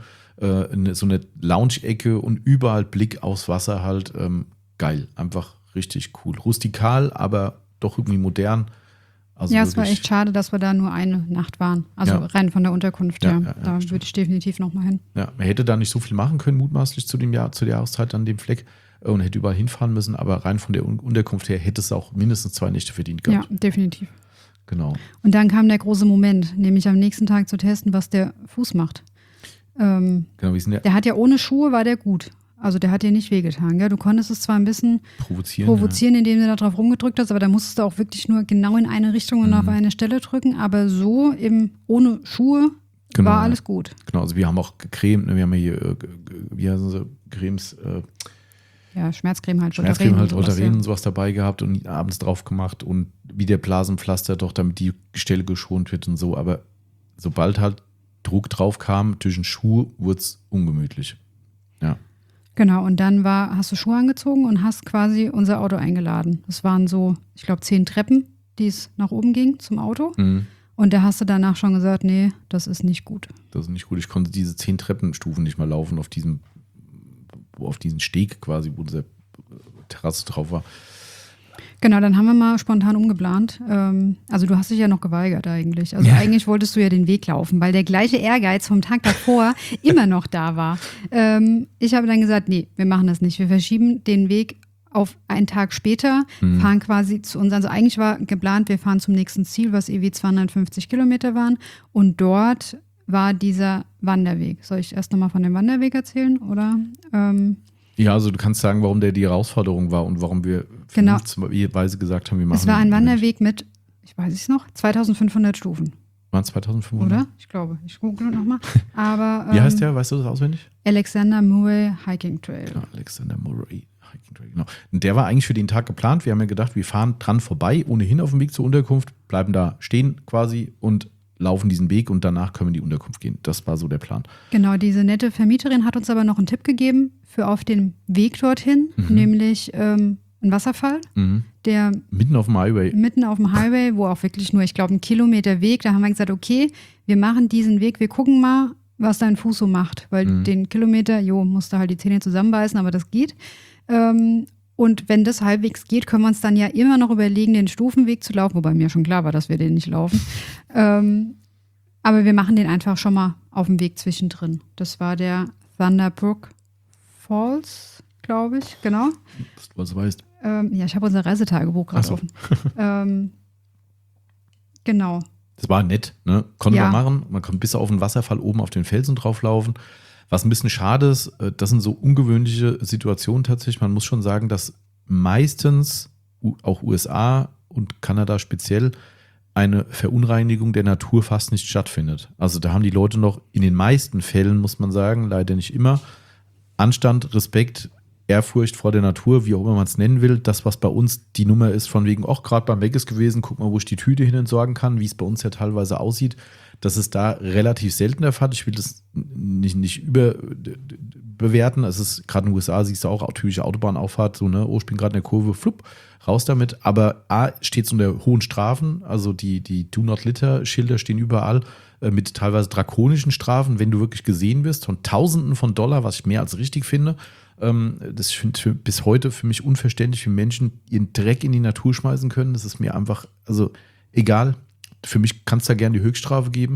So eine Lounge-Ecke und überall Blick aufs Wasser halt. Geil, einfach richtig cool. Rustikal, aber doch irgendwie modern. Also ja, es war echt schade, dass wir da nur eine Nacht waren. Also rein von der Unterkunft, ja. Da würde ich definitiv nochmal hin. Ja, man hätte da nicht so viel machen können, mutmaßlich zur Jahreszeit an dem Fleck und hätte überall hinfahren müssen, aber rein von der Unterkunft her hätte es auch mindestens 2 Nächte verdient gehabt. Ja, definitiv. Genau. Und dann kam der große Moment, nämlich am nächsten Tag zu testen, was der Fuß macht. Genau, wie ist denn der hat ja ohne Schuhe, war der gut. Also der hat dir nicht wehgetan. Gell? Du konntest es zwar ein bisschen provozieren, indem du da drauf rumgedrückt hast, aber da musstest du auch wirklich nur genau in eine Richtung und auf eine Stelle drücken. Aber so eben ohne Schuhe war alles gut. Genau, also wir haben auch gecremt, wir haben hier, wie heißen sie, Cremes, Schmerzcreme halt, Voltaren und sowas dabei gehabt und abends drauf gemacht und wie der Blasenpflaster doch, damit die Stelle geschont wird und so. Aber sobald halt Druck drauf kam, durch den Schuh wurde es ungemütlich. Ja. Genau, und dann hast du Schuhe angezogen und hast quasi unser Auto eingeladen. Das waren so, ich glaube, 10 Treppen, die es nach oben ging zum Auto. Mhm. Und da hast du danach schon gesagt, nee, das ist nicht gut. Das ist nicht gut. Ich konnte diese 10 Treppenstufen nicht mal laufen auf diesen Steg quasi, wo diese Terrasse drauf war. Genau, dann haben wir mal spontan umgeplant. Also du hast dich ja noch geweigert eigentlich. Also eigentlich wolltest du ja den Weg laufen, weil der gleiche Ehrgeiz vom Tag davor immer noch da war. Ich habe dann gesagt, nee, wir machen das nicht. Wir verschieben den Weg auf einen Tag später, fahren quasi zu uns. Also eigentlich war geplant, wir fahren zum nächsten Ziel, was irgendwie 250 Kilometer waren. Und dort war dieser Wanderweg. Soll ich erst nochmal von dem Wanderweg erzählen, oder? Ja, also du kannst sagen, warum der die Herausforderung war und warum wir weise gesagt haben, wir machen. Es war ein Wanderweg mit, ich weiß es noch, 2500 Stufen. Waren es 2500? Oder? Ich glaube. Ich google nochmal. Aber wie heißt der? Weißt du das auswendig? Alexander Murray Hiking Trail. Genau, Alexander Murray Hiking Trail, genau. Und der war eigentlich für den Tag geplant. Wir haben ja gedacht, wir fahren dran vorbei, ohnehin auf dem Weg zur Unterkunft, bleiben da stehen quasi und laufen diesen Weg und danach können wir in die Unterkunft gehen. Das war so der Plan. Genau, diese nette Vermieterin hat uns aber noch einen Tipp gegeben für auf dem Weg dorthin, nämlich ein Wasserfall, der mitten auf dem Highway, wo auch wirklich nur, ich glaube, 1 Kilometer Weg, da haben wir gesagt, okay, wir machen diesen Weg, wir gucken mal, was dein Fuß so macht, weil den Kilometer, musst du halt die Zähne zusammenbeißen, aber das geht. Und wenn das halbwegs geht, können wir uns dann ja immer noch überlegen, den Stufenweg zu laufen, wobei mir schon klar war, dass wir den nicht laufen. Aber wir machen den einfach schon mal auf dem Weg zwischendrin. Das war der Thunderbrook Falls, glaube ich, genau. Was du weißt. Ja, ich habe unser Reisetagebuch gerade offen. Genau. Das war nett, ne? Konnte man machen. Man konnte bis auf den Wasserfall oben auf den Felsen drauflaufen. Was ein bisschen schade ist, das sind so ungewöhnliche Situationen tatsächlich. Man muss schon sagen, dass meistens auch USA und Kanada speziell eine Verunreinigung der Natur fast nicht stattfindet. Also da haben die Leute noch in den meisten Fällen, muss man sagen, leider nicht immer, Anstand, Respekt, Ehrfurcht vor der Natur, wie auch immer man es nennen will. Das, was bei uns die Nummer ist, von wegen, auch gerade beim Meckes gewesen, guck mal, wo ich die Tüte hin entsorgen kann, wie es bei uns ja teilweise aussieht. Das ist da relativ selten der Fall. Ich will das nicht überbewerten. Es ist gerade in den USA, siehst du auch typische Autobahnauffahrt, so, ne, ich bin gerade in der Kurve, flupp, raus damit. Aber A, steht es unter hohen Strafen, also die Do-Not-Litter-Schilder stehen überall mit teilweise drakonischen Strafen, wenn du wirklich gesehen wirst, von Tausenden von Dollar, was ich mehr als richtig finde. Das finde bis heute für mich unverständlich, wie Menschen ihren Dreck in die Natur schmeißen können. Das ist mir einfach, also egal. Für mich kann es da gerne die Höchststrafe geben,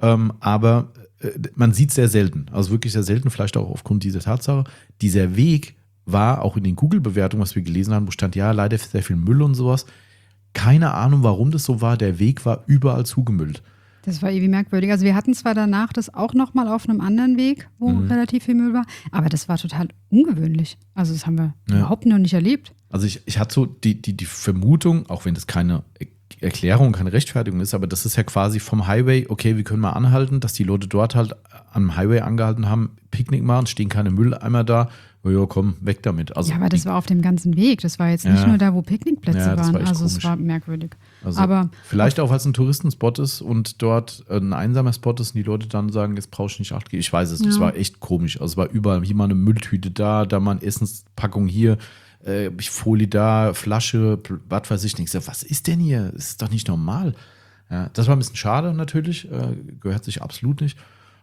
aber man sieht es sehr selten, also wirklich sehr selten, vielleicht auch aufgrund dieser Tatsache. Dieser Weg war auch in den Google-Bewertungen, was wir gelesen haben, wo stand, ja, leider sehr viel Müll und sowas. Keine Ahnung, warum das so war, der Weg war überall zugemüllt. Das war irgendwie merkwürdig. Also wir hatten zwar danach das auch nochmal auf einem anderen Weg, wo relativ viel Müll war, aber das war total ungewöhnlich. Also das haben wir überhaupt noch nicht erlebt. Also ich hatte so die Vermutung, auch wenn das keine Erklärung, keine Rechtfertigung ist, aber das ist ja quasi vom Highway, okay, wir können mal anhalten, dass die Leute dort halt am Highway angehalten haben, Picknick machen, stehen keine Mülleimer da, ja, komm, weg damit. Also, ja, aber das war auf dem ganzen Weg, das war jetzt nicht nur da, wo Picknickplätze waren, also komisch. Es war merkwürdig. Also aber vielleicht auch, weil es ein Touristenspot ist und dort ein einsamer Spot ist und die Leute dann sagen, jetzt brauche ich nicht Acht geben. Ich weiß es, es war echt komisch, also es war überall, hier mal eine Mülltüte da mal eine Essenspackung hier, Folie da, Flasche, was weiß ich nicht. Was ist denn hier? Das ist doch nicht normal. Ja, das war ein bisschen schade natürlich, gehört sich absolut nicht.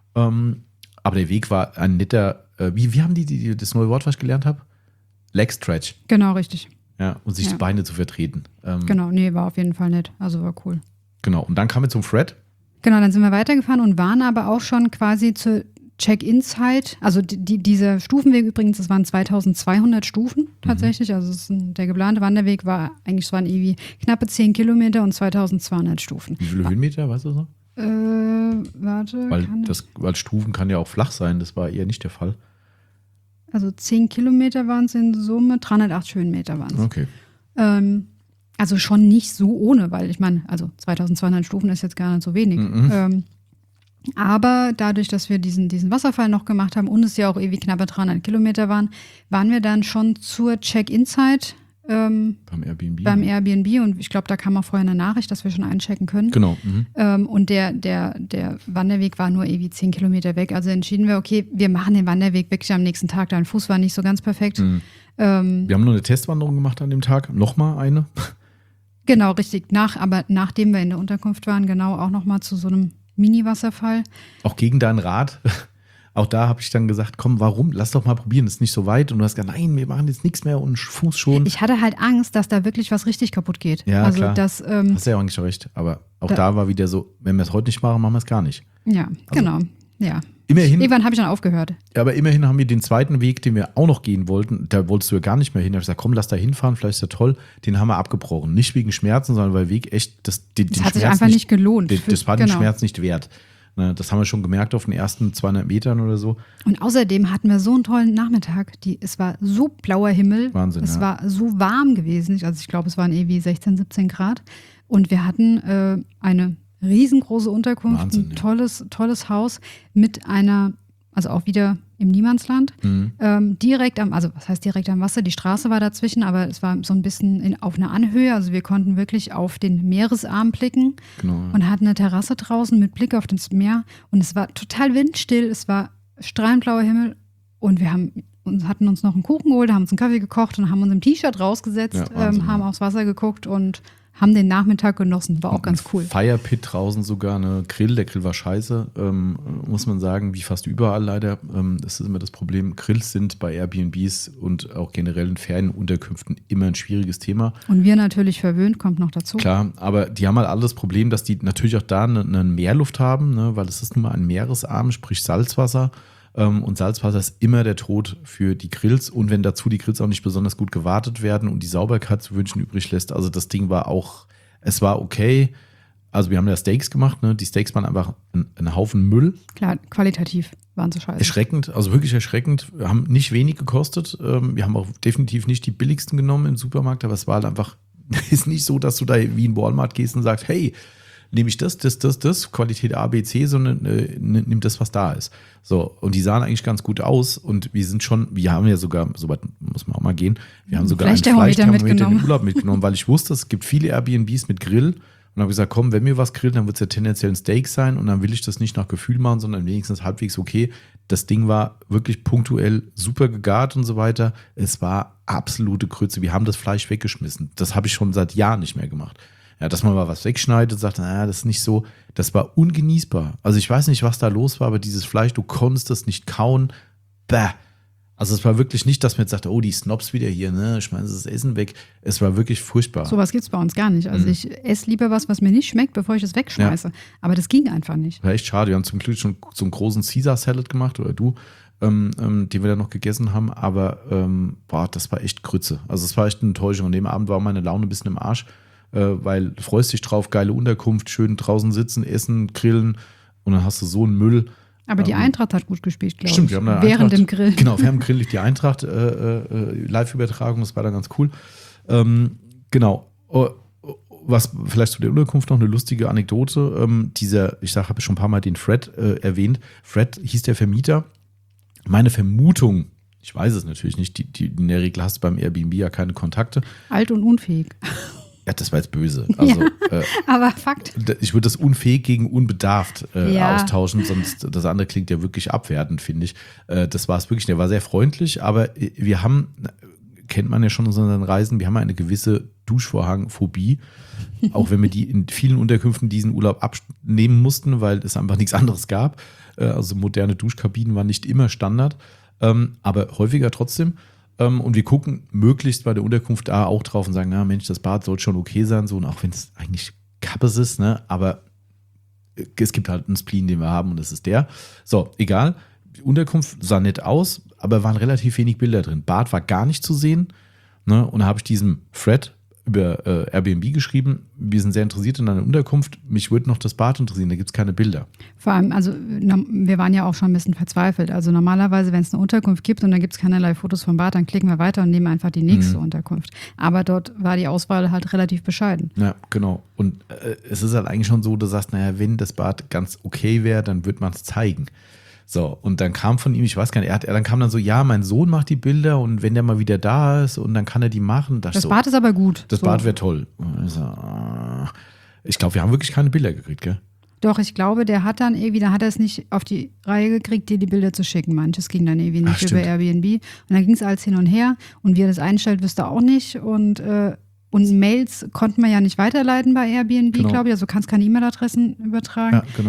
Aber der Weg war ein netter, wie haben die das neue Wort, was ich gelernt habe? Leg Stretch. Genau, richtig. Ja, und sich die Beine zu vertreten. Genau, war auf jeden Fall nett, also war cool. Genau, und dann kamen wir zum Fred. Genau, dann sind wir weitergefahren und waren aber auch schon quasi zur Check-in-Zeit, also dieser Stufenweg übrigens, das waren 2200 Stufen tatsächlich, also der geplante Wanderweg war eigentlich, es waren irgendwie knappe 10 Kilometer und 2200 Stufen. Wie viele Höhenmeter, weißt du so? Warte. Weil Stufen kann ja auch flach sein, das war eher nicht der Fall. Also 10 Kilometer waren es in Summe, 380 Höhenmeter waren es. Okay. Also schon nicht so ohne, weil ich meine, also 2200 Stufen ist jetzt gar nicht so wenig. Aber dadurch, dass wir diesen Wasserfall noch gemacht haben und es ja auch irgendwie knappe 300 Kilometer waren wir dann schon zur Check-in-Zeit beim Airbnb und ich glaube, da kam auch vorher eine Nachricht, dass wir schon einchecken können. Genau. Und der Wanderweg war nur irgendwie 10 Kilometer weg. Also entschieden wir, okay, wir machen den Wanderweg wirklich am nächsten Tag. Dein Fuß war nicht so ganz perfekt. Wir haben nur eine Testwanderung gemacht an dem Tag. Nochmal eine. Genau, richtig. Aber nachdem wir in der Unterkunft waren, genau auch nochmal zu so einem Mini-Wasserfall. Auch gegen deinen Rat. auch da habe ich dann gesagt, komm, warum? Lass doch mal probieren, das ist nicht so weit. Und du hast gesagt, nein, wir machen jetzt nichts mehr und Fuß schon. Ich hatte halt Angst, dass da wirklich was richtig kaputt geht. Ja, also, klar. Dass, hast du ja auch nicht recht. Aber auch da war wieder so, wenn wir es heute nicht machen, machen wir es gar nicht. Ja, genau. Ja. Immerhin, Irgendwann habe ich dann aufgehört. Ja, aber immerhin haben wir den zweiten Weg, den wir auch noch gehen wollten, da wolltest du ja gar nicht mehr hin. Da habe ich gesagt, komm, lass da hinfahren, vielleicht ist ja toll. Den haben wir abgebrochen. Nicht wegen Schmerzen, sondern weil Weg echt den hat Schmerz sich einfach nicht gelohnt. Das war den Schmerz nicht wert. Ne, das haben wir schon gemerkt auf den ersten 200 Metern oder so. Und außerdem hatten wir so einen tollen Nachmittag. Es war so blauer Himmel. Wahnsinn, es war so warm gewesen. Also ich glaube, es waren irgendwie 16, 17 Grad. Und wir hatten eine riesengroße Unterkunft, Wahnsinn, ein tolles Haus mit einer, also auch wieder im Niemandsland, direkt was heißt direkt am Wasser? Die Straße war dazwischen, aber es war so ein bisschen auf einer Anhöhe. Also wir konnten wirklich auf den Meeresarm blicken und hatten eine Terrasse draußen mit Blick auf das Meer. Und es war total windstill, es war strahlend blauer Himmel und wir hatten uns noch einen Kuchen geholt, haben uns einen Kaffee gekocht und haben uns im T-Shirt rausgesetzt, haben aufs Wasser geguckt und haben den Nachmittag genossen. War auch ganz cool. Firepit draußen sogar, der Grill war scheiße, muss man sagen, wie fast überall leider. Das ist immer das Problem. Grills sind bei Airbnbs und auch generell in Ferienunterkünften immer ein schwieriges Thema. Und wir natürlich verwöhnt, kommt noch dazu. Klar, aber die haben halt alle das Problem, dass die natürlich auch da eine Meerluft haben, ne, weil es ist nun mal ein Meeresarm, sprich Salzwasser. Und Salzwasser ist immer der Tod für die Grills. Und wenn dazu die Grills auch nicht besonders gut gewartet werden und die Sauberkeit zu wünschen übrig lässt, also das Ding war auch, es war okay. Also wir haben ja Steaks gemacht, ne? Die Steaks waren einfach ein Haufen Müll. Klar, qualitativ waren sie scheiße. Erschreckend, also wirklich erschreckend. Wir haben nicht wenig gekostet. Wir haben auch definitiv nicht die billigsten genommen im Supermarkt, aber es war halt einfach, ist nicht so, dass du da wie in Walmart gehst und sagst, hey, nehme ich das, Qualität A, B, C, sondern nimm das, was da ist. So, und die sahen eigentlich ganz gut aus und wir haben ja sogar, so weit muss man auch mal gehen, wir haben sogar einen Fleischthermometer in den Urlaub mitgenommen, weil ich wusste, es gibt viele Airbnbs mit Grill und habe gesagt, komm, wenn wir was grillen, dann wird es ja tendenziell ein Steak sein und dann will ich das nicht nach Gefühl machen, sondern wenigstens halbwegs okay. Das Ding war wirklich punktuell super gegart und so weiter. Es war absolute Grütze. Wir haben das Fleisch weggeschmissen. Das habe ich schon seit Jahren nicht mehr gemacht. Ja, dass man mal was wegschneidet und sagt, naja, das ist nicht so, das war ungenießbar. Also ich weiß nicht, was da los war, aber dieses Fleisch, du konntest das nicht kauen. Bäh. Also es war wirklich nicht, dass man jetzt sagt, oh, die Snobs wieder hier, ne, schmeißen sie das Essen weg. Es war wirklich furchtbar. Sowas gibt es bei uns gar nicht. Also ich esse lieber was mir nicht schmeckt, bevor ich es wegschmeiße. Ja. Aber das ging einfach nicht. War echt schade. Wir haben zum Glück schon so einen großen Caesar-Salad gemacht, oder du, den wir dann noch gegessen haben. Aber das war echt Grütze. Also es war echt eine Enttäuschung. Und dem Abend war meine Laune ein bisschen im Arsch. Weil du freust dich drauf, geile Unterkunft, schön draußen sitzen, essen, grillen und dann hast du so einen Müll. Aber die Eintracht hat gut gespielt, glaube ich. Stimmt, wir haben während dem Grill. Genau, während dem Grill liegt die Eintracht, Live-Übertragung, das war dann ganz cool. Genau, was vielleicht zu der Unterkunft noch eine lustige Anekdote, habe schon ein paar Mal den Fred erwähnt. Fred hieß der Vermieter. Meine Vermutung, ich weiß es natürlich nicht, in der Regel hast du beim Airbnb ja keine Kontakte. Alt und unfähig. Ja, das war jetzt böse. Also, ja, aber Fakt. Ich würde das unfähig gegen unbedarft austauschen, sonst das andere klingt ja wirklich abwertend, finde ich. Das war es wirklich. Der war sehr freundlich, aber wir haben, kennt man ja schon aus unseren Reisen, wir haben eine gewisse Duschvorhangphobie, auch wenn wir die in vielen Unterkünften diesen Urlaub abnehmen mussten, weil es einfach nichts anderes gab. Also moderne Duschkabinen waren nicht immer Standard, aber häufiger trotzdem. Und wir gucken möglichst bei der Unterkunft A auch drauf und sagen, na Mensch, das Bad soll schon okay sein, so, und auch wenn es eigentlich Kappes ist, ne, aber es gibt halt einen Spleen, den wir haben und das ist der. So, egal, die Unterkunft sah nett aus, aber waren relativ wenig Bilder drin. Bad war gar nicht zu sehen, ne, und da habe ich diesem Fred über Airbnb geschrieben, wir sind sehr interessiert in einer Unterkunft, mich würde noch das Bad interessieren, da gibt es keine Bilder. Vor allem, also wir waren ja auch schon ein bisschen verzweifelt, also normalerweise, wenn es eine Unterkunft gibt und da gibt es keinerlei Fotos vom Bad, dann klicken wir weiter und nehmen einfach die nächste Unterkunft. Aber dort war die Auswahl halt relativ bescheiden. Ja, genau. Und es ist halt eigentlich schon so, du sagst, naja, wenn das Bad ganz okay wäre, dann wird man es zeigen. So, und dann kam von ihm, ich weiß gar nicht, dann kam dann so, ja, mein Sohn macht die Bilder und wenn der mal wieder da ist und dann kann er die machen. Das Bad ist aber gut. Das Bad wäre toll. Ich glaube, wir haben wirklich keine Bilder gekriegt, gell? Doch, ich glaube, der hat es nicht auf die Reihe gekriegt, dir die Bilder zu schicken. Manches ging dann irgendwie nicht über Airbnb. Und dann ging es alles hin und her und wie er das einstellt, wüsste auch nicht. Und Mails konnten wir ja nicht weiterleiten bei Airbnb, glaube ich. Also du kannst keine E-Mail-Adressen übertragen. Ja, genau.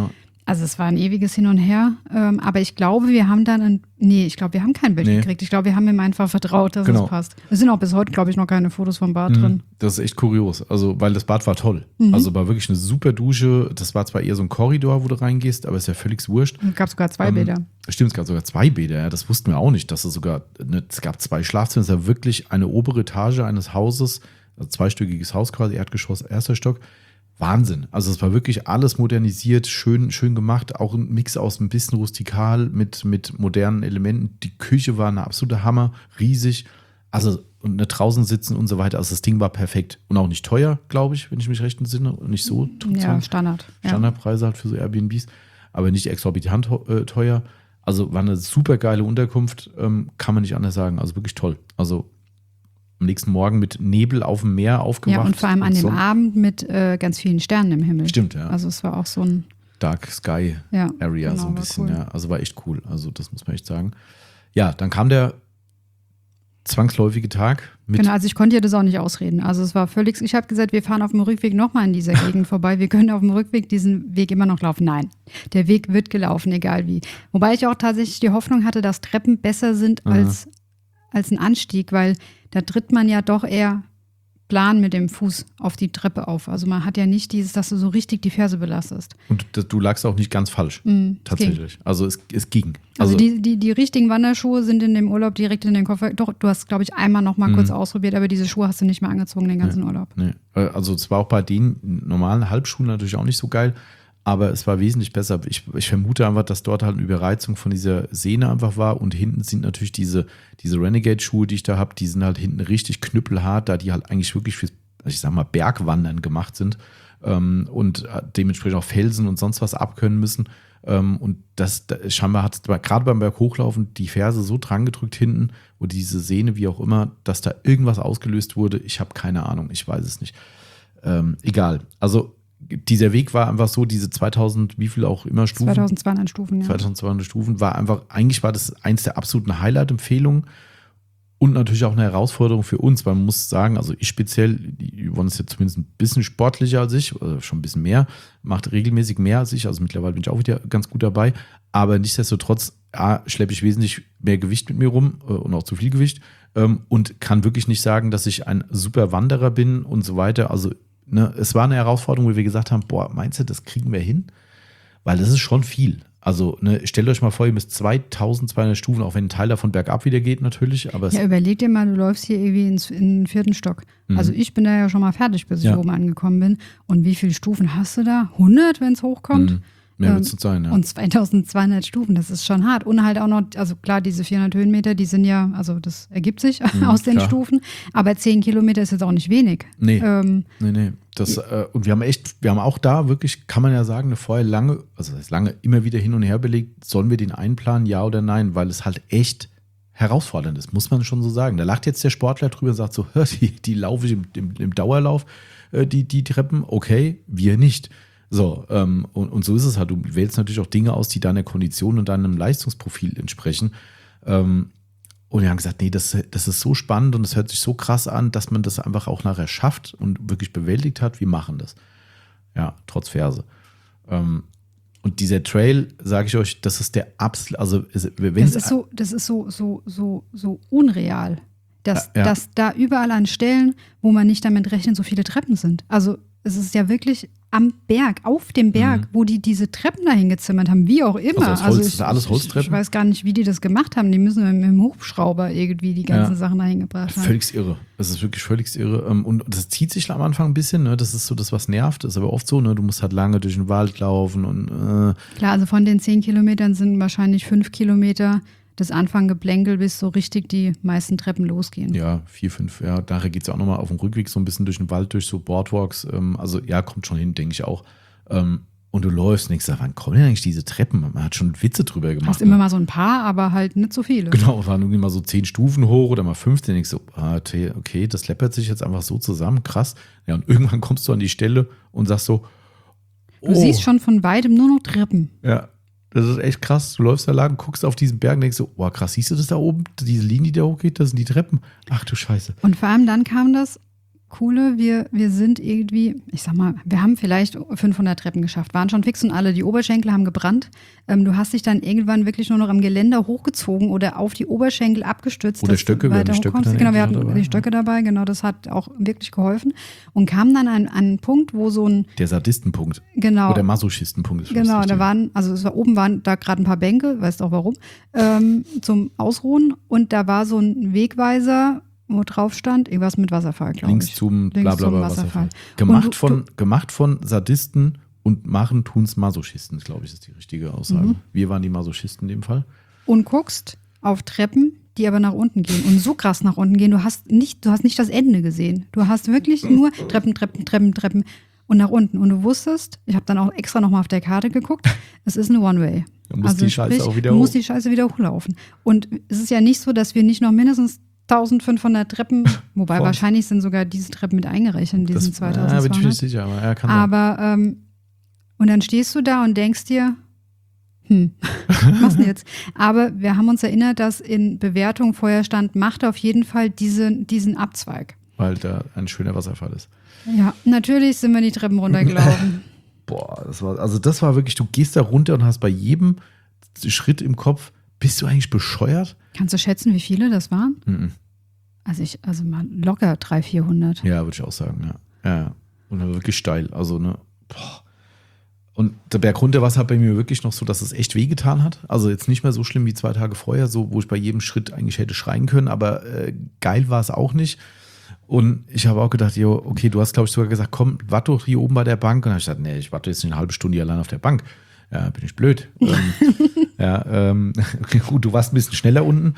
Also es war ein ewiges Hin und Her, aber ich glaube, wir haben dann, wir haben kein Bild gekriegt. Ich glaube, wir haben ihm einfach vertraut, dass es passt. Es sind auch bis heute, glaube ich, noch keine Fotos vom Bad drin. Das ist echt kurios, also weil das Bad war toll. Also war wirklich eine super Dusche. Das war zwar eher so ein Korridor, wo du reingehst, aber ist ja völlig wurscht. Es gab sogar 2 Bäder. Stimmt, es gab sogar 2 Bäder, ja, das wussten wir auch nicht, dass es gab 2 Schlafzimmer, es war wirklich eine obere Etage eines Hauses, also 2-stöckiges Haus quasi, Erdgeschoss, 1. Stock. Wahnsinn. Also es war wirklich alles modernisiert, schön gemacht. Auch ein Mix aus ein bisschen rustikal mit modernen Elementen. Die Küche war eine absolute Hammer, riesig. Also und draußen sitzen und so weiter. Also das Ding war perfekt. Und auch nicht teuer, glaube ich, wenn ich mich recht entsinne. Und nicht so Standard. Standardpreise halt für so Airbnbs. Aber nicht exorbitant teuer. Also war eine super geile Unterkunft. Kann man nicht anders sagen. Also wirklich toll. Also am nächsten Morgen mit Nebel auf dem Meer aufgewacht. Ja, und vor allem an dem Abend mit ganz vielen Sternen im Himmel. Stimmt, ja. Also es war auch so ein Dark Sky Area, genau, so ein bisschen. Cool. Ja. Also war echt cool. Also das muss man echt sagen. Ja, dann kam der zwangsläufige Tag mit. Genau, also ich konnte ja das auch nicht ausreden. Also es war völlig, ich habe gesagt, wir fahren auf dem Rückweg nochmal in dieser Gegend vorbei. Wir können auf dem Rückweg diesen Weg immer noch laufen. Nein, der Weg wird gelaufen, egal wie. Wobei ich auch tatsächlich die Hoffnung hatte, dass Treppen besser sind als ein Anstieg, weil da tritt man ja doch eher plan mit dem Fuß auf die Treppe auf. Also man hat ja nicht dieses, dass du so richtig die Ferse belastest. Und du lagst auch nicht ganz falsch, tatsächlich. Also es ging. Also die richtigen Wanderschuhe sind in dem Urlaub direkt in den Koffer. Doch, du hast, glaube ich, einmal noch mal kurz ausprobiert, aber diese Schuhe hast du nicht mehr angezogen den ganzen Urlaub. Nee. Also es war auch bei den normalen Halbschuhen natürlich auch nicht so geil, aber es war wesentlich besser. Ich vermute einfach, dass dort halt eine Überreizung von dieser Sehne einfach war und hinten sind natürlich diese Renegade-Schuhe, die ich da habe, die sind halt hinten richtig knüppelhart, da die halt eigentlich wirklich für, ich sag mal, Bergwandern gemacht sind und dementsprechend auch Felsen und sonst was abkönnen müssen. Und das scheinbar hat gerade beim Berghochlaufen die Ferse so dran gedrückt hinten oder diese Sehne, wie auch immer, dass da irgendwas ausgelöst wurde. Ich habe keine Ahnung, ich weiß es nicht. Egal. Also dieser Weg war einfach so, diese 2000, wie viel auch immer Stufen. 2200 Stufen, ja. 2200 Stufen eigentlich war das eins der absoluten Highlight-Empfehlungen und natürlich auch eine Herausforderung für uns, weil man muss sagen, also ich speziell, Yvonne ist ja zumindest ein bisschen sportlicher als ich, also schon ein bisschen mehr, macht regelmäßig mehr als ich, also mittlerweile bin ich auch wieder ganz gut dabei, aber nichtsdestotrotz schleppe ich wesentlich mehr Gewicht mit mir rum und auch zu viel Gewicht und kann wirklich nicht sagen, dass ich ein super Wanderer bin und so weiter, also es war eine Herausforderung, wo wir gesagt haben, meinst du, das kriegen wir hin? Weil das ist schon viel. Also stellt euch mal vor, ihr müsst 2200 Stufen, auch wenn ein Teil davon bergab wieder geht natürlich. Aber überleg dir mal, du läufst hier irgendwie in den 4. Stock. Also ich bin da ja schon mal fertig, bis ich oben angekommen bin. Und wie viele Stufen hast du da? 100, wenn es hochkommt? Mehr wird es sein, ja. Und 2200 Stufen, das ist schon hart. Und halt auch noch, also klar, diese 400 Höhenmeter, die sind ja, also das ergibt sich aus den Stufen. Aber 10 Kilometer ist jetzt auch nicht wenig. Nee, nee. Und wir haben auch da wirklich, kann man ja sagen, vorher lange, also das heißt lange, immer wieder hin und her belegt, sollen wir den einplanen, ja oder nein, weil es halt echt herausfordernd ist, muss man schon so sagen. Da lacht jetzt der Sportler drüber und sagt so, die laufe ich im Dauerlauf, die Treppen, okay, wir nicht. So, und so ist es halt. Du wählst natürlich auch Dinge aus, die deiner Kondition und deinem Leistungsprofil entsprechen. Und wir haben gesagt, nee, das ist so spannend und es hört sich so krass an, dass man das einfach auch nachher schafft und wirklich bewältigt hat. Wir machen das. Ja, trotz Ferse. Und dieser Trail, sage ich euch, das ist der absolute, also das ist so unreal, dass da überall an Stellen, wo man nicht damit rechnet, so viele Treppen sind. Also es ist ja wirklich am Berg, auf dem Berg, wo die diese Treppen dahin gezimmert haben, wie auch immer. Also ist alles Holztreppen? Ich weiß gar nicht, wie die das gemacht haben. Die müssen mit dem Hubschrauber irgendwie die ganzen Sachen dahin gebracht haben. Völlig irre. Das ist wirklich völlig irre. Und das zieht sich am Anfang ein bisschen. Ne? Das ist so das, was nervt. Das ist aber oft so. Ne? Du musst halt lange durch den Wald laufen. Und klar, also von den 10 Kilometern sind wahrscheinlich 5 Kilometer das Anfanggeplänkel, bis so richtig die meisten Treppen losgehen. Ja, 4, 5. Ja, nachher geht es auch nochmal auf dem Rückweg so ein bisschen durch den Wald, durch so Boardwalks. Also ja, kommt schon hin, denke ich auch. Und du läufst und denkst, wann kommen denn eigentlich diese Treppen? Man hat schon Witze drüber gemacht. Hast immer mal so ein paar, aber halt nicht so viele. Genau, waren irgendwie mal so 10 Stufen hoch oder mal 15. Denkst du, okay, das läppert sich jetzt einfach so zusammen, krass. Ja, und irgendwann kommst du an die Stelle und sagst so, du siehst schon von weitem nur noch Treppen. Ja. Das ist echt krass. Du läufst da lang, guckst auf diesen Berg und denkst so, krass, siehst du das da oben? Diese Linie, die da hochgeht, das sind die Treppen. Ach du Scheiße. Und vor allem dann kam das Coole, wir sind irgendwie, ich sag mal, wir haben vielleicht 500 Treppen geschafft, waren schon fix und alle, die Oberschenkel haben gebrannt. Du hast dich dann irgendwann wirklich nur noch am Geländer hochgezogen oder auf die Oberschenkel abgestützt. Oder Stöcke, wir hatten die Stöcke Genau, wir hatten die Stöcke dabei, genau, das hat auch wirklich geholfen. Und kamen dann an einen Punkt, wo so ein... Der Sadistenpunkt. Genau. Oder Masochistenpunkt. Genau, da waren, also oben waren da gerade ein paar Bänke, weißt auch warum, zum Ausruhen. Und da war so ein Wegweiser, wo drauf stand, irgendwas mit Wasserfall, glaube ich. Links zum Blablabla Wasserfall. Wasserfall. Gemacht von Sadisten und tun's Masochisten, glaube ich, ist die richtige Aussage. Wir waren die Masochisten in dem Fall. Und guckst auf Treppen, die aber nach unten gehen und so krass nach unten gehen. Du hast nicht das Ende gesehen. Du hast wirklich nur Treppen und nach unten. Und du wusstest, ich habe dann auch extra nochmal auf der Karte geguckt, es ist eine One-Way. Du musst die Scheiße auch wieder hoch. Du musst die Scheiße wieder hochlaufen. Und es ist ja nicht so, dass wir nicht noch mindestens 1500 Treppen, wobei wahrscheinlich sind sogar diese Treppen mit eingerechnet, diesen 2200. Ja, bin ich nicht sicher, aber er kann aber und dann stehst du da und denkst dir, was denn jetzt? Aber wir haben uns erinnert, dass in Bewertung vorher stand, macht auf jeden Fall diesen Abzweig. Weil da ein schöner Wasserfall ist. Ja, natürlich sind wir die Treppen runtergelaufen. Boah, das war wirklich, du gehst da runter und hast bei jedem Schritt im Kopf, bist du eigentlich bescheuert? Kannst du schätzen, wie viele das waren? Also mal locker 300, 400. Ja, würde ich auch sagen, ja. Und dann wirklich steil. Also, ne, boah. Und der Berg runter war es halt bei mir wirklich noch so, dass es echt wehgetan hat. Also jetzt nicht mehr so schlimm wie 2 Tage vorher, so wo ich bei jedem Schritt eigentlich hätte schreien können, aber geil war es auch nicht. Und ich habe auch gedacht, okay, du hast, glaube ich, sogar gesagt, komm, warte doch hier oben bei der Bank. Und dann habe ich gesagt, nee, ich warte jetzt nicht eine halbe Stunde hier allein auf der Bank. Ja, bin ich blöd. Gut, du warst ein bisschen schneller unten.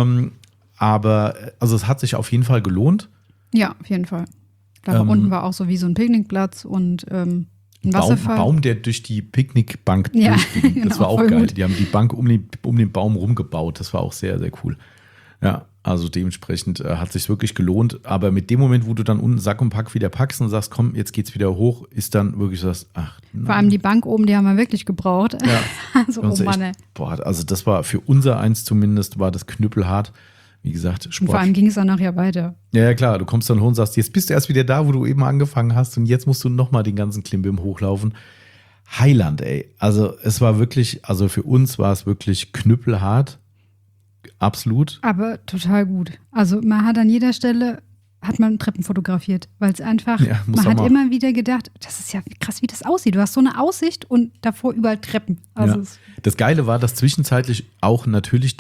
Aber also es hat sich auf jeden Fall gelohnt. Ja, auf jeden Fall. Da unten war auch so wie so ein Picknickplatz und ein Wasserfall. Baum, der durch die Picknickbank durchging. Genau, Das war auch geil. gut. Die haben die Bank um den Baum rumgebaut. Das war auch sehr, sehr cool. Ja, also dementsprechend hat es sich wirklich gelohnt. Aber mit dem Moment, wo du dann unten Sack und Pack wieder packst und sagst, komm, jetzt geht's wieder hoch, ist dann wirklich so, ach nein. Vor allem die Bank oben, die haben wir wirklich gebraucht. Ja. Also, oh Mann, ey. Boah, also das war für unser Eins zumindest, war das knüppelhart. Wie gesagt, Sport. Und vor allem ging es dann nachher weiter. Ja, klar, du kommst dann hoch und sagst, jetzt bist du erst wieder da, wo du eben angefangen hast und jetzt musst du nochmal den ganzen Klimbim hochlaufen. Heiland, ey. Also es war wirklich, also für uns war es wirklich knüppelhart. Absolut. Aber total gut. Also man hat an jeder Stelle, hat man Treppen fotografiert, weil es einfach, man hat immer wieder gedacht, das ist ja krass, wie das aussieht. Du hast so eine Aussicht und davor überall Treppen. Also das Geile war, dass zwischenzeitlich auch natürlich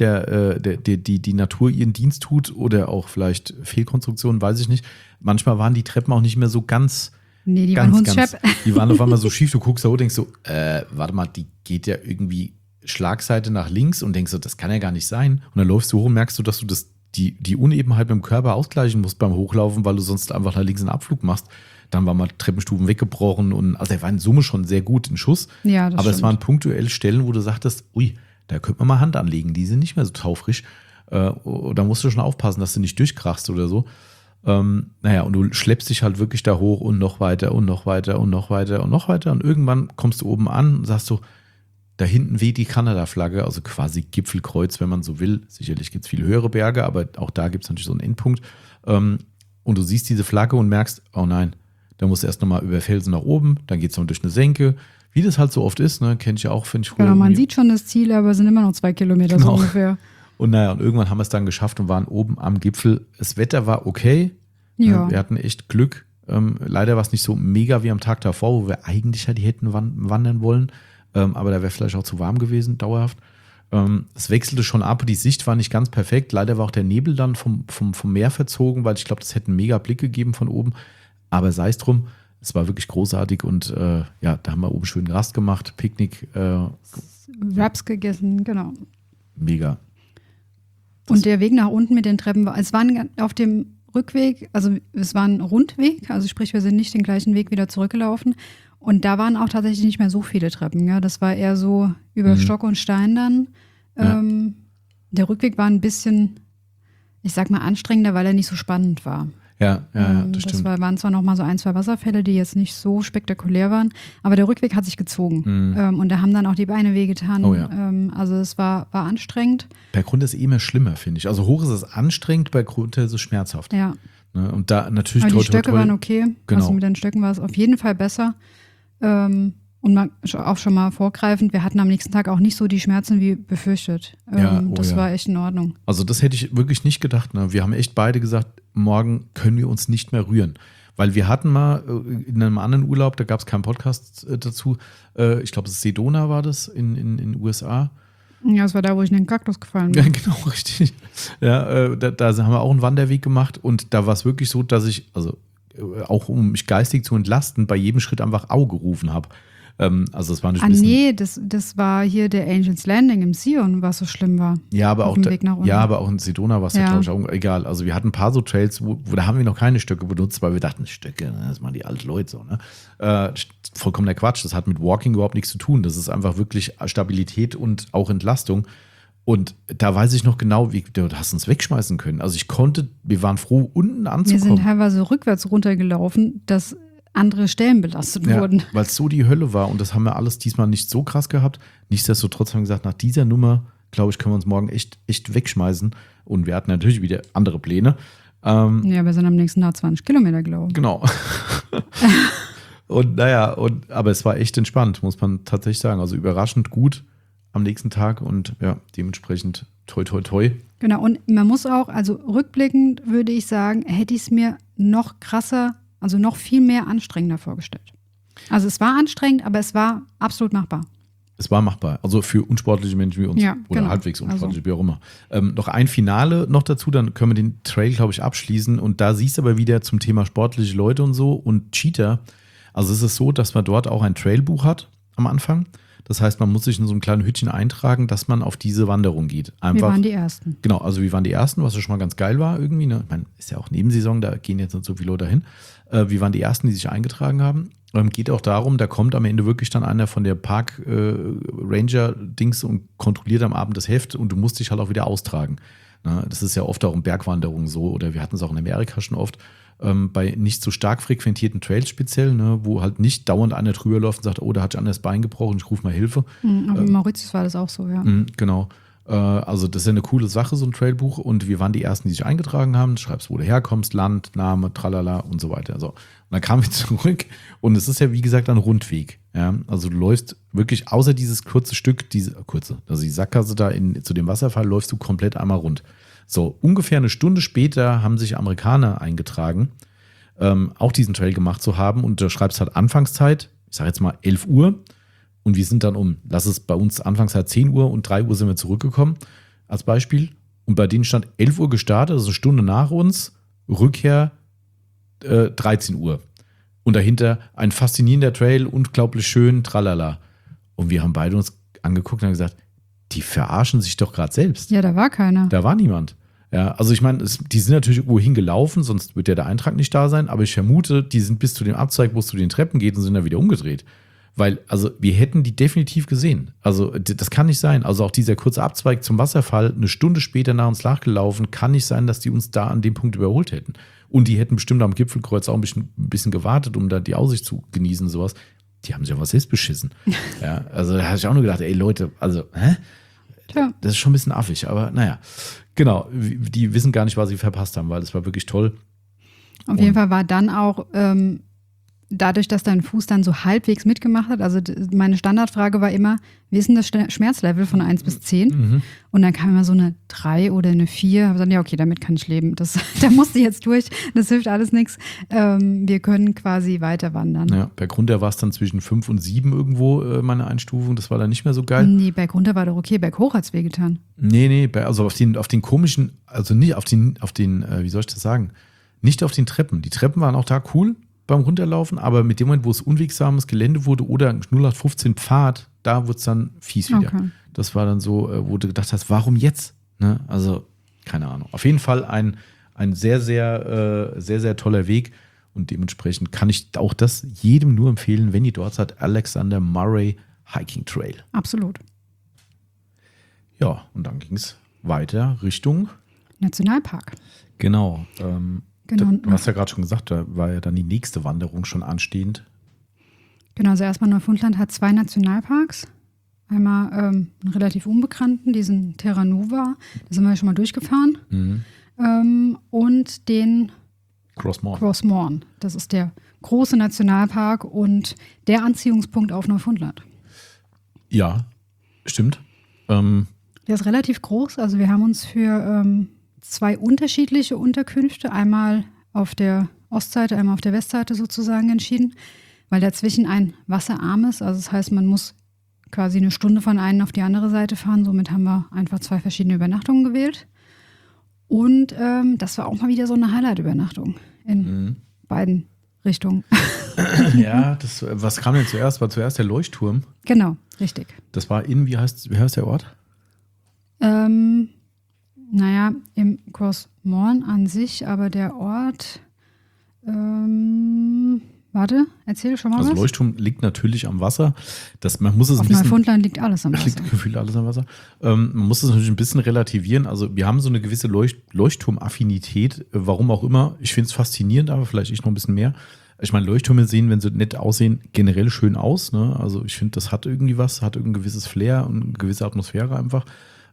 die Natur ihren Dienst tut oder auch vielleicht Fehlkonstruktionen, weiß ich nicht. Manchmal waren die Treppen auch nicht mehr so ganz. Nee, die waren Hundsschepp. Die waren auf einmal so schief, du guckst da hoch und denkst so, warte mal, die geht ja irgendwie Schlagseite nach links und denkst so, das kann ja gar nicht sein. Und dann läufst du hoch und merkst du, dass du die Unebenheit mit dem Körper ausgleichen musst beim Hochlaufen, weil du sonst einfach nach links einen Abflug machst. Dann waren mal Treppenstufen weggebrochen und also der war in Summe schon sehr gut in Schuss. Ja, das aber stimmt. Es waren punktuell Stellen, wo du sagtest, ui, da könnte man mal Hand anlegen, die sind nicht mehr so taufrisch. Da musst du schon aufpassen, dass du nicht durchkrachst oder so. Und du schleppst dich halt wirklich da hoch und noch weiter und noch weiter und noch weiter und noch weiter. Und irgendwann kommst du oben an und sagst so, da hinten weht die Kanada-Flagge, also quasi Gipfelkreuz, wenn man so will. Sicherlich gibt es viel höhere Berge, aber auch da gibt es natürlich so einen Endpunkt. Und du siehst diese Flagge und merkst, oh nein, da musst du erst nochmal über Felsen nach oben, dann geht es noch durch eine Senke. Wie das halt so oft ist, ne, kenne ich ja auch, finde ich früher. Genau, man sieht schon das Ziel, aber es sind immer noch 2 Kilometer so ungefähr. Und irgendwann haben wir es dann geschafft und waren oben am Gipfel. Das Wetter war okay. Ja. Wir hatten echt Glück. Leider war es nicht so mega wie am Tag davor, wo wir eigentlich die hätten wandern wollen. Aber da wäre vielleicht auch zu warm gewesen, dauerhaft. Es wechselte schon ab, die Sicht war nicht ganz perfekt. Leider war auch der Nebel dann vom Meer verzogen, weil ich glaube, das hätte einen mega Blick gegeben von oben. Aber sei es drum, es war wirklich großartig und da haben wir oben schön Rast gemacht, Picknick. Wraps gegessen, genau. Mega. Und der Weg nach unten mit den Treppen es waren auf dem Rückweg, also es war ein Rundweg, also sprich, wir sind nicht den gleichen Weg wieder zurückgelaufen. Und da waren auch tatsächlich nicht mehr so viele Treppen. Ja? Das war eher so über Stock und Stein dann. Ja. Der Rückweg war ein bisschen, ich sag mal, anstrengender, weil er nicht so spannend war. Ja, das stimmt. Waren zwar noch mal so 1, 2 Wasserfälle, die jetzt nicht so spektakulär waren, aber der Rückweg hat sich gezogen. Und da haben dann auch die Beine wehgetan. Oh ja. Also es war anstrengend. Berg runter ist immer schlimmer, finde ich. Also hoch ist es anstrengend, Berg runter ist es schmerzhaft. Ja. Ne? Und da natürlich aber die Stöcke waren okay. Genau. Also mit den Stöcken war es auf jeden Fall besser. Und auch schon mal vorgreifend, wir hatten am nächsten Tag auch nicht so die Schmerzen wie befürchtet. Das war echt in Ordnung. Also das hätte ich wirklich nicht gedacht. Ne? Wir haben echt beide gesagt, morgen können wir uns nicht mehr rühren. Weil wir hatten mal in einem anderen Urlaub, da gab es keinen Podcast dazu, ich glaube, Sedona war das in den USA. Ja, das war da, wo ich in den Kaktus gefallen bin. Ja, genau, richtig. Ja, da haben wir auch einen Wanderweg gemacht und da war es wirklich so, dass ich, also auch um mich geistig zu entlasten, bei jedem Schritt einfach Au gerufen habe. Also es war nicht nee, das war hier der Angels Landing im Sion, was so schlimm war. Ja, aber auch in Sedona war es ja, glaube ich, auch egal. Also wir hatten ein paar so Trails, wo da haben wir noch keine Stöcke benutzt, weil wir dachten, Stöcke, das machen die alten Leute so. Ne? Vollkommener Quatsch. Das hat mit Walking überhaupt nichts zu tun. Das ist einfach wirklich Stabilität und auch Entlastung. Und da weiß ich noch genau, du hast uns wegschmeißen können. Also wir waren froh, unten anzukommen. Wir sind teilweise rückwärts runtergelaufen, dass andere Stellen belastet wurden. Weil es so die Hölle war und das haben wir alles diesmal nicht so krass gehabt. Nichtsdestotrotz haben wir gesagt, nach dieser Nummer, glaube ich, können wir uns morgen echt wegschmeißen. Und wir hatten natürlich wieder andere Pläne. Ja, wir sind am nächsten Tag 20 Kilometer gelaufen. Genau. Und aber es war echt entspannt, muss man tatsächlich sagen. Also überraschend gut am nächsten Tag und ja, dementsprechend toi, toi, toi. Genau, und man muss auch, also rückblickend würde ich sagen, hätte ich es mir noch krasser, also noch viel mehr anstrengender vorgestellt. Also es war anstrengend, aber es war absolut machbar. Es war machbar, also für unsportliche Menschen wie uns oder halbwegs unsportliche, wie auch immer. Noch ein Finale noch dazu, dann können wir den Trail, glaube ich, abschließen. Und da siehst du aber wieder zum Thema sportliche Leute und so und Cheater. Also es ist so, dass man dort auch ein Trailbuch hat am Anfang. Das heißt, man muss sich in so einem kleinen Hütchen eintragen, dass man auf diese Wanderung geht. Wir waren die Ersten. Genau, also wir waren die Ersten, was ja schon mal ganz geil war irgendwie. Ne? Ich meine, ist ja auch Nebensaison, da gehen jetzt nicht so viele Leute hin. Wir waren die Ersten, die sich eingetragen haben. Geht auch darum, da kommt am Ende wirklich dann einer von der Park Ranger-Dings und kontrolliert am Abend das Heft und du musst dich halt auch wieder austragen. Na, das ist ja oft auch in Bergwanderungen so oder wir hatten es auch in Amerika schon oft. Bei nicht so stark frequentierten Trails speziell, ne, wo halt nicht dauernd einer drüber läuft und sagt, oh, da hat einer das Bein gebrochen, ich rufe mal Hilfe. Aber in Mauritius war das auch so, ja. Genau. Also das ist ja eine coole Sache, so ein Trailbuch. Und wir waren die Ersten, die sich eingetragen haben. Du schreibst, wo du herkommst, Land, Name, tralala und so weiter. So. Und dann kamen wir zurück und es ist ja, wie gesagt, ein Rundweg. Ja? Also du läufst wirklich, außer dieses kurze Stück, also die Sackgasse da zu dem Wasserfall, läufst du komplett einmal rund. So, ungefähr eine Stunde später haben sich Amerikaner eingetragen, auch diesen Trail gemacht zu haben. Und du schreibst halt Anfangszeit, ich sage jetzt mal 11 Uhr. Und wir sind dann lass es bei uns Anfangszeit 10 Uhr und 3 Uhr sind wir zurückgekommen, als Beispiel. Und bei denen stand 11 Uhr gestartet, also eine Stunde nach uns, Rückkehr 13 Uhr. Und dahinter ein faszinierender Trail, unglaublich schön, tralala. Und wir haben beide uns angeguckt und haben gesagt, die verarschen sich doch gerade selbst. Ja, da war keiner. Da war niemand. Ja, also ich meine, die sind natürlich irgendwo hingelaufen, sonst wird ja der Eintrag nicht da sein. Aber ich vermute, die sind bis zu dem Abzweig, wo es zu den Treppen geht und sind dann wieder umgedreht. Weil, also wir hätten die definitiv gesehen. Also das kann nicht sein. Also auch dieser kurze Abzweig zum Wasserfall, eine Stunde später nach uns nachgelaufen, kann nicht sein, dass die uns da an dem Punkt überholt hätten. Und die hätten bestimmt am Gipfelkreuz auch ein bisschen gewartet, um da die Aussicht zu genießen und sowas. Die haben sich aber selbst beschissen. Ja, also da habe ich auch nur gedacht, ey Leute, also, Tja. Das ist schon ein bisschen affig, aber naja. Genau, die wissen gar nicht, was sie verpasst haben, weil das war wirklich toll. Auf jeden Fall war dann auch dadurch, dass dein Fuß dann so halbwegs mitgemacht hat, also meine Standardfrage war immer, wie ist denn das Schmerzlevel von 1 bis 10? Mhm. Und dann kam immer so eine 3 oder eine 4. Ich habe gesagt, ja okay, damit kann ich leben. Da musste ich jetzt durch, das hilft alles nichts. Wir können quasi weiter wandern. Ja, bergunter war es dann zwischen 5 und 7 irgendwo, meine Einstufung. Das war dann nicht mehr so geil. Nee, bergunter war doch okay, berghoch hat es wehgetan. Nee, also auf den komischen, also nicht auf den, wie soll ich das sagen? Nicht auf den Treppen. Die Treppen waren auch da cool beim Runterlaufen, aber mit dem Moment, wo es unwegsames Gelände wurde oder 0815 Pfad, da wurde es dann fies wieder. Okay. Das war dann so, wo du gedacht hast, warum jetzt? Ne? Also, keine Ahnung. Auf jeden Fall ein sehr, sehr, sehr, sehr toller Weg und dementsprechend kann ich auch das jedem nur empfehlen, wenn ihr dort seid, Alexander Murray Hiking Trail. Absolut. Ja, und dann ging es weiter Richtung Nationalpark. Genau. Genau. Du hast ja gerade schon gesagt, da war ja dann die nächste Wanderung schon anstehend. Genau, also erstmal Neufundland hat 2 Nationalparks. Einmal einen relativ unbekannten, diesen Terra Nova, da sind wir ja schon mal durchgefahren. Mhm. Und den Cross Morn. Das ist der große Nationalpark und der Anziehungspunkt auf Neufundland. Ja, stimmt. Der ist relativ groß. Also wir haben uns für 2 unterschiedliche Unterkünfte, einmal auf der Ostseite, einmal auf der Westseite sozusagen entschieden, weil dazwischen ein Wasserarm ist. Also das heißt, man muss quasi eine Stunde von einer auf die andere Seite fahren. Somit haben wir einfach 2 verschiedene Übernachtungen gewählt. Und das war auch mal wieder so eine Highlight-Übernachtung in beiden Richtungen. Ja, was kam denn zuerst? War zuerst der Leuchtturm? Genau, richtig. Das war wie heißt der Ort? Naja, im Cross Morn an sich, aber der Ort, warte, erzähl schon mal was. Also Leuchtturm liegt natürlich am Wasser. Man muss es Auf ein bisschen, Neufundland liegt alles am Wasser. liegt gefühlt alles am Wasser. Man muss es natürlich ein bisschen relativieren. Also wir haben so eine gewisse Leuchtturmaffinität, warum auch immer. Ich finde es faszinierend, aber vielleicht ich noch ein bisschen mehr. Ich meine, Leuchttürme sehen, wenn sie nett aussehen, generell schön aus. Ne? Also ich finde, das hat irgendwie was, hat ein gewisses Flair und eine gewisse Atmosphäre einfach.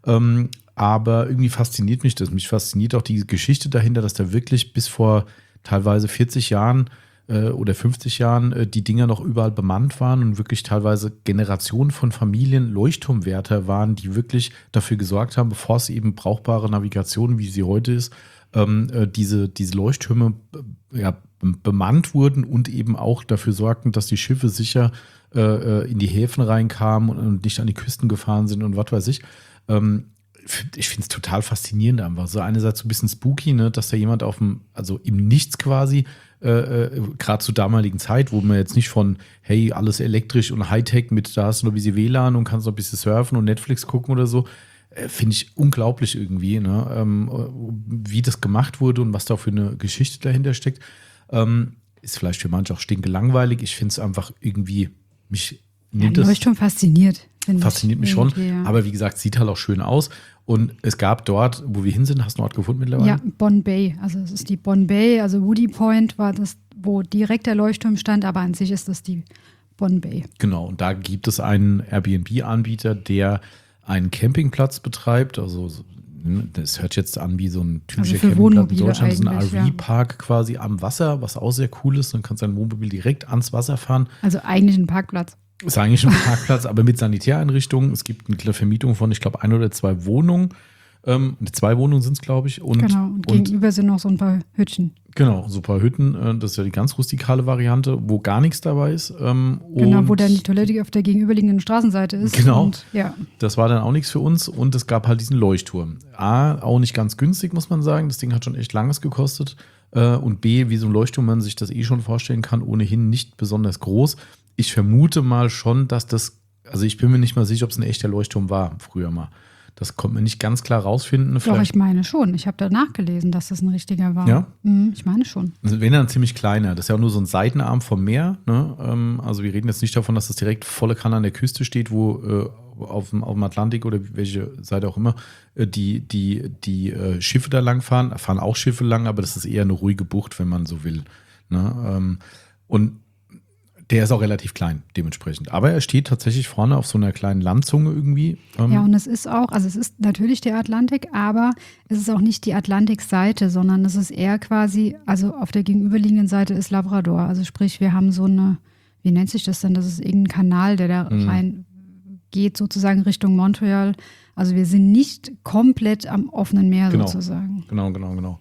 Aber irgendwie fasziniert mich das. Mich fasziniert auch die Geschichte dahinter, dass da wirklich bis vor teilweise 40 Jahren oder 50 Jahren die Dinger noch überall bemannt waren und wirklich teilweise Generationen von Familien Leuchtturmwärter waren, die wirklich dafür gesorgt haben, bevor es eben brauchbare Navigation, wie sie heute ist, diese Leuchttürme bemannt wurden und eben auch dafür sorgten, dass die Schiffe sicher in die Häfen reinkamen und nicht an die Küsten gefahren sind und was weiß ich. Ich finde es total faszinierend einfach. So einerseits so ein bisschen spooky, ne, dass da jemand also im Nichts quasi, gerade zur damaligen Zeit, wo man jetzt nicht von, hey, alles elektrisch und Hightech mit, da hast du noch ein bisschen WLAN und kannst noch ein bisschen surfen und Netflix gucken oder so, finde ich unglaublich irgendwie, ne, wie das gemacht wurde und was da für eine Geschichte dahinter steckt. Ist vielleicht für manche auch stinkelangweilig. Ich finde es einfach irgendwie, mich nimmt das. Leuchtturm fasziniert. Fasziniert mich schon, ja. Aber wie gesagt, sieht halt auch schön aus. Und es gab dort, wo wir hin sind, hast du einen Ort gefunden mittlerweile? Ja, Bonn Bay. Also es ist die Bonn Bay, also Woody Point war das, wo direkt der Leuchtturm stand, aber an sich ist das die Bonn Bay. Genau, und da gibt es einen Airbnb-Anbieter, der einen Campingplatz betreibt. Also das hört jetzt an wie so ein typischer Campingplatz in Deutschland. Das ist ein RV-Park quasi am Wasser, was auch sehr cool ist. Dann kannst du dein Wohnmobil direkt ans Wasser fahren. Also eigentlich ein Parkplatz. Ist eigentlich ein Parkplatz, aber mit Sanitäreinrichtungen. Es gibt eine Vermietung von, ich glaube, 1 oder 2 Wohnungen. 2 Wohnungen sind es, glaube ich. Und gegenüber sind noch so ein paar Hütchen. Genau, so ein paar Hütten. Das ist ja die ganz rustikale Variante, wo gar nichts dabei ist. Genau, wo dann die Toilette auf der gegenüberliegenden Straßenseite ist. Genau, und, ja. Das war dann auch nichts für uns. Und es gab halt diesen Leuchtturm. A, auch nicht ganz günstig, muss man sagen. Das Ding hat schon echt langes gekostet. Und B, wie so ein Leuchtturm man sich das schon vorstellen kann, ohnehin nicht besonders groß. Ich vermute mal schon, dass also ich bin mir nicht mal sicher, ob es ein echter Leuchtturm war früher mal. Das konnte man nicht ganz klar rausfinden. Doch, ich meine schon. Ich habe da nachgelesen, dass das ein richtiger war. Ja? Ich meine schon. Also wenn dann ziemlich kleiner. Das ist ja auch nur so ein Seitenarm vom Meer. Ne? Also wir reden jetzt nicht davon, dass das direkt volle Kanne an der Küste steht, wo auf dem Atlantik oder welche Seite auch immer die Schiffe da lang fahren. Da fahren auch Schiffe lang, aber das ist eher eine ruhige Bucht, wenn man so will. Ne? Und der ist auch relativ klein, dementsprechend. Aber er steht tatsächlich vorne auf so einer kleinen Landzunge irgendwie. Ja, und es ist auch, also es ist natürlich der Atlantik, aber es ist auch nicht die Atlantikseite, sondern es ist eher quasi, also auf der gegenüberliegenden Seite ist Labrador. Also sprich, wir haben so eine, wie nennt sich das denn? Das ist irgendein Kanal, der da rein geht, sozusagen Richtung Montreal. Also wir sind nicht komplett am offenen Meer sozusagen. Genau.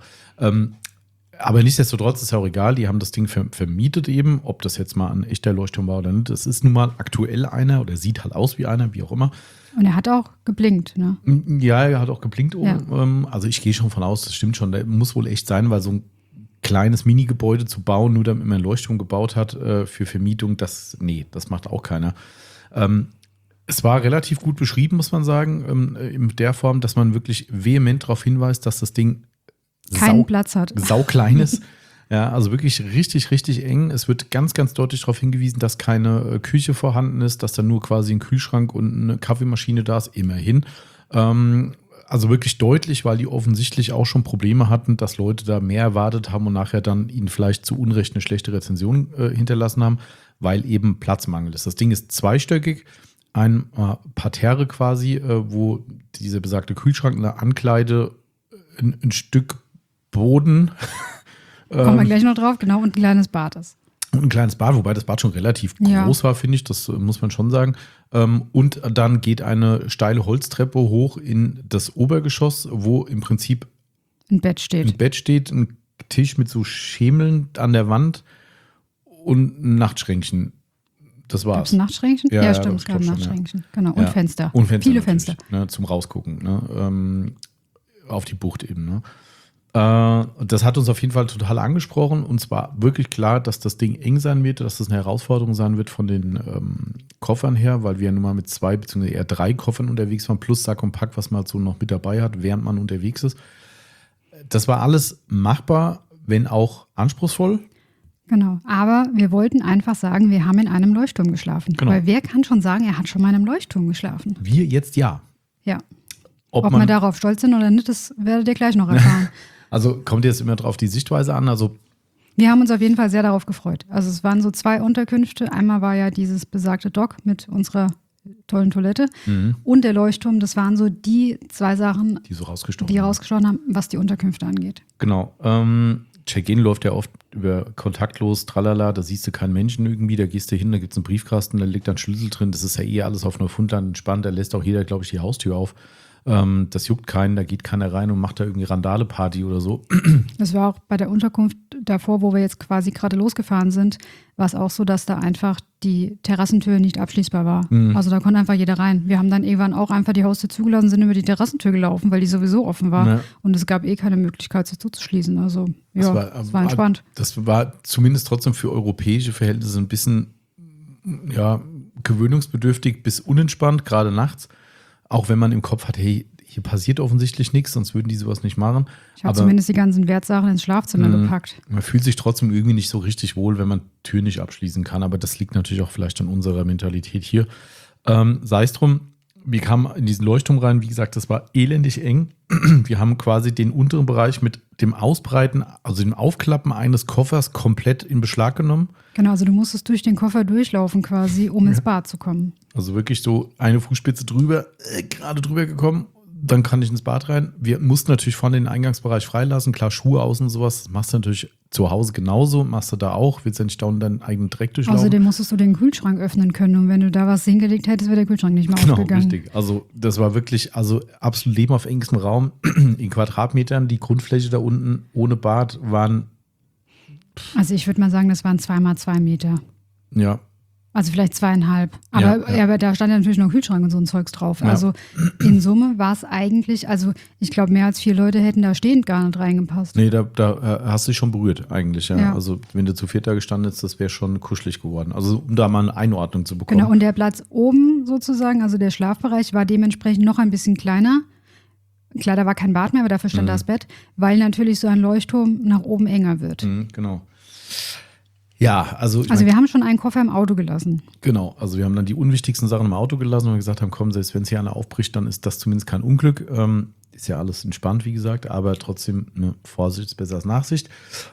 Aber nichtsdestotrotz ist ja auch egal, die haben das Ding vermietet eben, ob das jetzt mal ein echter Leuchtturm war oder nicht. Das ist nun mal aktuell einer oder sieht halt aus wie einer, wie auch immer. Und er hat auch geblinkt, ne? Ja, er hat auch geblinkt oben. Ja. Also ich gehe schon von aus, das stimmt schon, der muss wohl echt sein, weil so ein kleines Mini-Gebäude zu bauen, nur damit man einen Leuchtturm gebaut hat für Vermietung, das macht auch keiner. Es war relativ gut beschrieben, muss man sagen, in der Form, dass man wirklich vehement darauf hinweist, dass das Ding keinen Platz hat. Sauklein ist. Ja, also wirklich richtig, richtig eng. Es wird ganz, ganz deutlich darauf hingewiesen, dass keine Küche vorhanden ist, dass da nur quasi ein Kühlschrank und eine Kaffeemaschine da ist, immerhin. Also wirklich deutlich, weil die offensichtlich auch schon Probleme hatten, dass Leute da mehr erwartet haben und nachher dann ihnen vielleicht zu Unrecht eine schlechte Rezension hinterlassen haben, weil eben Platzmangel ist. Das Ding ist zweistöckig, ein Parterre quasi, wo dieser besagte Kühlschrank, eine Ankleide, ein Stück Boden Kommen wir gleich noch drauf, genau, und ein kleines Bad ist. Und ein kleines Bad, wobei das Bad schon relativ groß war, finde ich, das muss man schon sagen. Und dann geht eine steile Holztreppe hoch in das Obergeschoss, wo im Prinzip ein Bett steht, ein Tisch mit so Schemeln an der Wand und ein Nachtschränkchen. Das war's. Gab's ein Nachtschränkchen? Ja, stimmt, es gab ein Nachtschränkchen. Ja. Genau, und Fenster. Und Fenster. Viele Fenster. Ne, zum Rausgucken, ne, auf die Bucht eben. Ne. Das hat uns auf jeden Fall total angesprochen und zwar wirklich klar, dass das Ding eng sein wird, dass das eine Herausforderung sein wird von den Koffern her, weil wir ja nun mal mit 2 bzw. eher 3 Koffern unterwegs waren, plus Sack und Pack, was man halt so noch mit dabei hat, während man unterwegs ist. Das war alles machbar, wenn auch anspruchsvoll. Genau, aber wir wollten einfach sagen, wir haben in einem Leuchtturm geschlafen. Genau. Weil wer kann schon sagen, er hat schon mal in einem Leuchtturm geschlafen? Wir jetzt ja. Ja. Ob wir darauf stolz sind oder nicht, das werdet ihr gleich noch erfahren. Also kommt jetzt immer drauf die Sichtweise an? Also wir haben uns auf jeden Fall sehr darauf gefreut. Also es waren so 2 Unterkünfte. Einmal war ja dieses besagte Dock mit unserer tollen Toilette und der Leuchtturm. Das waren so die 2 Sachen, die rausgestochen haben, was die Unterkünfte angeht. Genau. Check-in läuft ja oft über kontaktlos, tralala, da siehst du keinen Menschen irgendwie, da gehst du hin, da gibt es einen Briefkasten, da liegt ein Schlüssel drin, das ist ja eh alles auf Neufundland entspannt, da lässt auch jeder, glaube ich, die Haustür auf. Das juckt keinen, da geht keiner rein und macht da irgendwie Randale-Party oder so. Das war auch bei der Unterkunft davor, wo wir jetzt quasi gerade losgefahren sind, war es auch so, dass da einfach die Terrassentür nicht abschließbar war. Also da konnte einfach jeder rein. Wir haben dann irgendwann auch einfach die Haustür zugelassen, sind über die Terrassentür gelaufen, weil die sowieso offen war. Ja. Und es gab keine Möglichkeit, sie zuzuschließen. Also ja, das war entspannt. Das war zumindest trotzdem für europäische Verhältnisse ein bisschen gewöhnungsbedürftig bis unentspannt, gerade nachts. Auch wenn man im Kopf hat, hey, hier passiert offensichtlich nichts, sonst würden die sowas nicht machen. Ich habe zumindest die ganzen Wertsachen ins Schlafzimmer gepackt. Man fühlt sich trotzdem irgendwie nicht so richtig wohl, wenn man Türen nicht abschließen kann. Aber das liegt natürlich auch vielleicht an unserer Mentalität hier. Sei es drum, wir kamen in diesen Leuchtturm rein. Wie gesagt, das war elendig eng. Wir haben quasi den unteren Bereich mit dem Ausbreiten, also dem Aufklappen eines Koffers komplett in Beschlag genommen. Genau, also du musstest durch den Koffer durchlaufen quasi, um ins Bad zu kommen. Also wirklich so eine Fußspitze drüber, gerade drüber gekommen. Dann kann ich ins Bad rein. Wir mussten natürlich vorne den Eingangsbereich freilassen. Klar, Schuhe außen und sowas. Das machst du natürlich zu Hause genauso. Machst du da auch. Willst ja nicht da unten deinen eigenen Dreck durchlaufen. Außerdem musstest du den Kühlschrank öffnen können. Und wenn du da was hingelegt hättest, wäre der Kühlschrank nicht mehr aufgegangen. Genau, richtig. Also das war wirklich absolut Leben auf engstem Raum. In Quadratmetern. Die Grundfläche da unten ohne Bad waren... Also ich würde mal sagen, das waren 2 mal 2 Meter. Ja. Also vielleicht 2,5. Aber da stand ja natürlich noch Kühlschrank und so ein Zeugs drauf. Ja. Also in Summe war es eigentlich, also ich glaube, mehr als 4 Leute hätten da stehend gar nicht reingepasst. Nee, da hast du dich schon berührt eigentlich. Ja. Also wenn du zu 4 gestanden hättest, das wäre schon kuschelig geworden. Also um da mal eine Einordnung zu bekommen. Genau, und der Platz oben sozusagen, also der Schlafbereich, war dementsprechend noch ein bisschen kleiner. Klar, da war kein Bad mehr, aber dafür stand das Bett, weil natürlich so ein Leuchtturm nach oben enger wird. Genau. Ja, also wir haben schon einen Koffer im Auto gelassen. Genau, also wir haben dann die unwichtigsten Sachen im Auto gelassen und gesagt haben, komm, selbst wenn es hier einer aufbricht, dann ist das zumindest kein Unglück. Ist ja alles entspannt, wie gesagt, aber trotzdem eine Vorsicht ist besser als Nachsicht.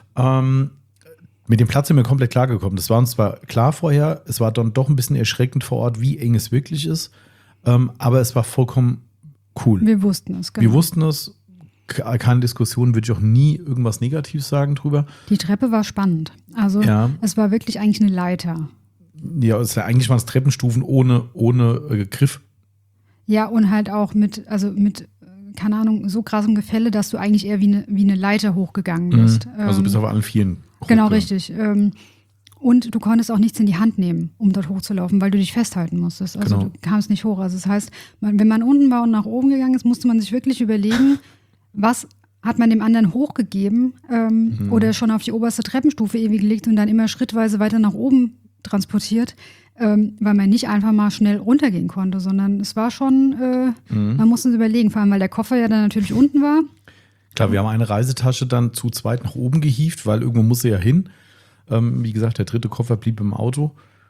Mit dem Platz sind wir komplett klargekommen. Das war uns zwar klar vorher, es war dann doch ein bisschen erschreckend vor Ort, wie eng es wirklich ist, aber es war vollkommen cool. Wir wussten es, genau. Wir wussten es. Keine Diskussion, würde ich auch nie irgendwas Negatives sagen drüber. Die Treppe war spannend. Also es war wirklich eigentlich eine Leiter. Ja, eigentlich waren es Treppenstufen ohne Griff. Ja, und halt auch mit, keine Ahnung, so krassem Gefälle, dass du eigentlich eher wie eine Leiter hochgegangen bist. Also bis auf allen Vieren. Genau, richtig. Und du konntest auch nichts in die Hand nehmen, um dort hochzulaufen, weil du dich festhalten musstest. Also du kamst nicht hoch. Also das heißt, wenn man unten war und nach oben gegangen ist, musste man sich wirklich überlegen, was hat man dem anderen hochgegeben oder schon auf die oberste Treppenstufe ewig gelegt und dann immer schrittweise weiter nach oben transportiert, weil man nicht einfach mal schnell runtergehen konnte, sondern es war schon, man musste es überlegen, vor allem weil der Koffer ja dann natürlich unten war. Klar, wir haben eine Reisetasche dann zu zweit nach oben gehievt, weil irgendwo muss sie ja hin. Wie gesagt, der 3. Koffer blieb im Auto.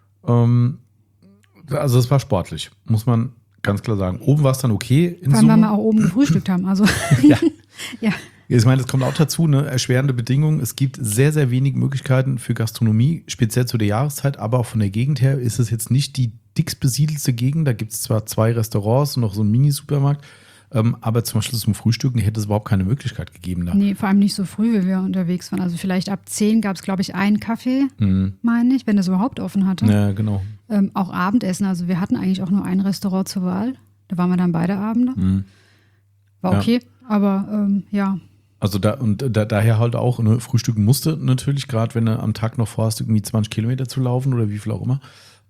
Also es war sportlich, muss man ganz klar sagen. Oben war es dann okay. Vor allem, weil wir auch oben gefrühstückt haben. Also ja. Ich meine, das kommt auch dazu, ne? Erschwerende Bedingungen. Es gibt sehr, sehr wenig Möglichkeiten für Gastronomie, speziell zu der Jahreszeit, aber auch von der Gegend her ist es jetzt nicht die dickst besiedelste Gegend. Da gibt es zwar 2 Restaurants und noch so einen Mini-Supermarkt, Aber zum Beispiel zum Frühstücken hätte es überhaupt keine Möglichkeit gegeben. Da. Nee, vor allem nicht so früh, wie wir unterwegs waren. Also vielleicht ab 10 gab es, glaube ich, einen Kaffee, meine ich, wenn das überhaupt offen hatte. Ja, genau. Auch Abendessen. Also wir hatten eigentlich auch nur ein Restaurant zur Wahl. Da waren wir dann beide Abende. War okay, aber ja. Also daher halt auch, ne, frühstücken musste natürlich, gerade wenn du am Tag noch vorhast, irgendwie 20 Kilometer zu laufen oder wie viel auch immer.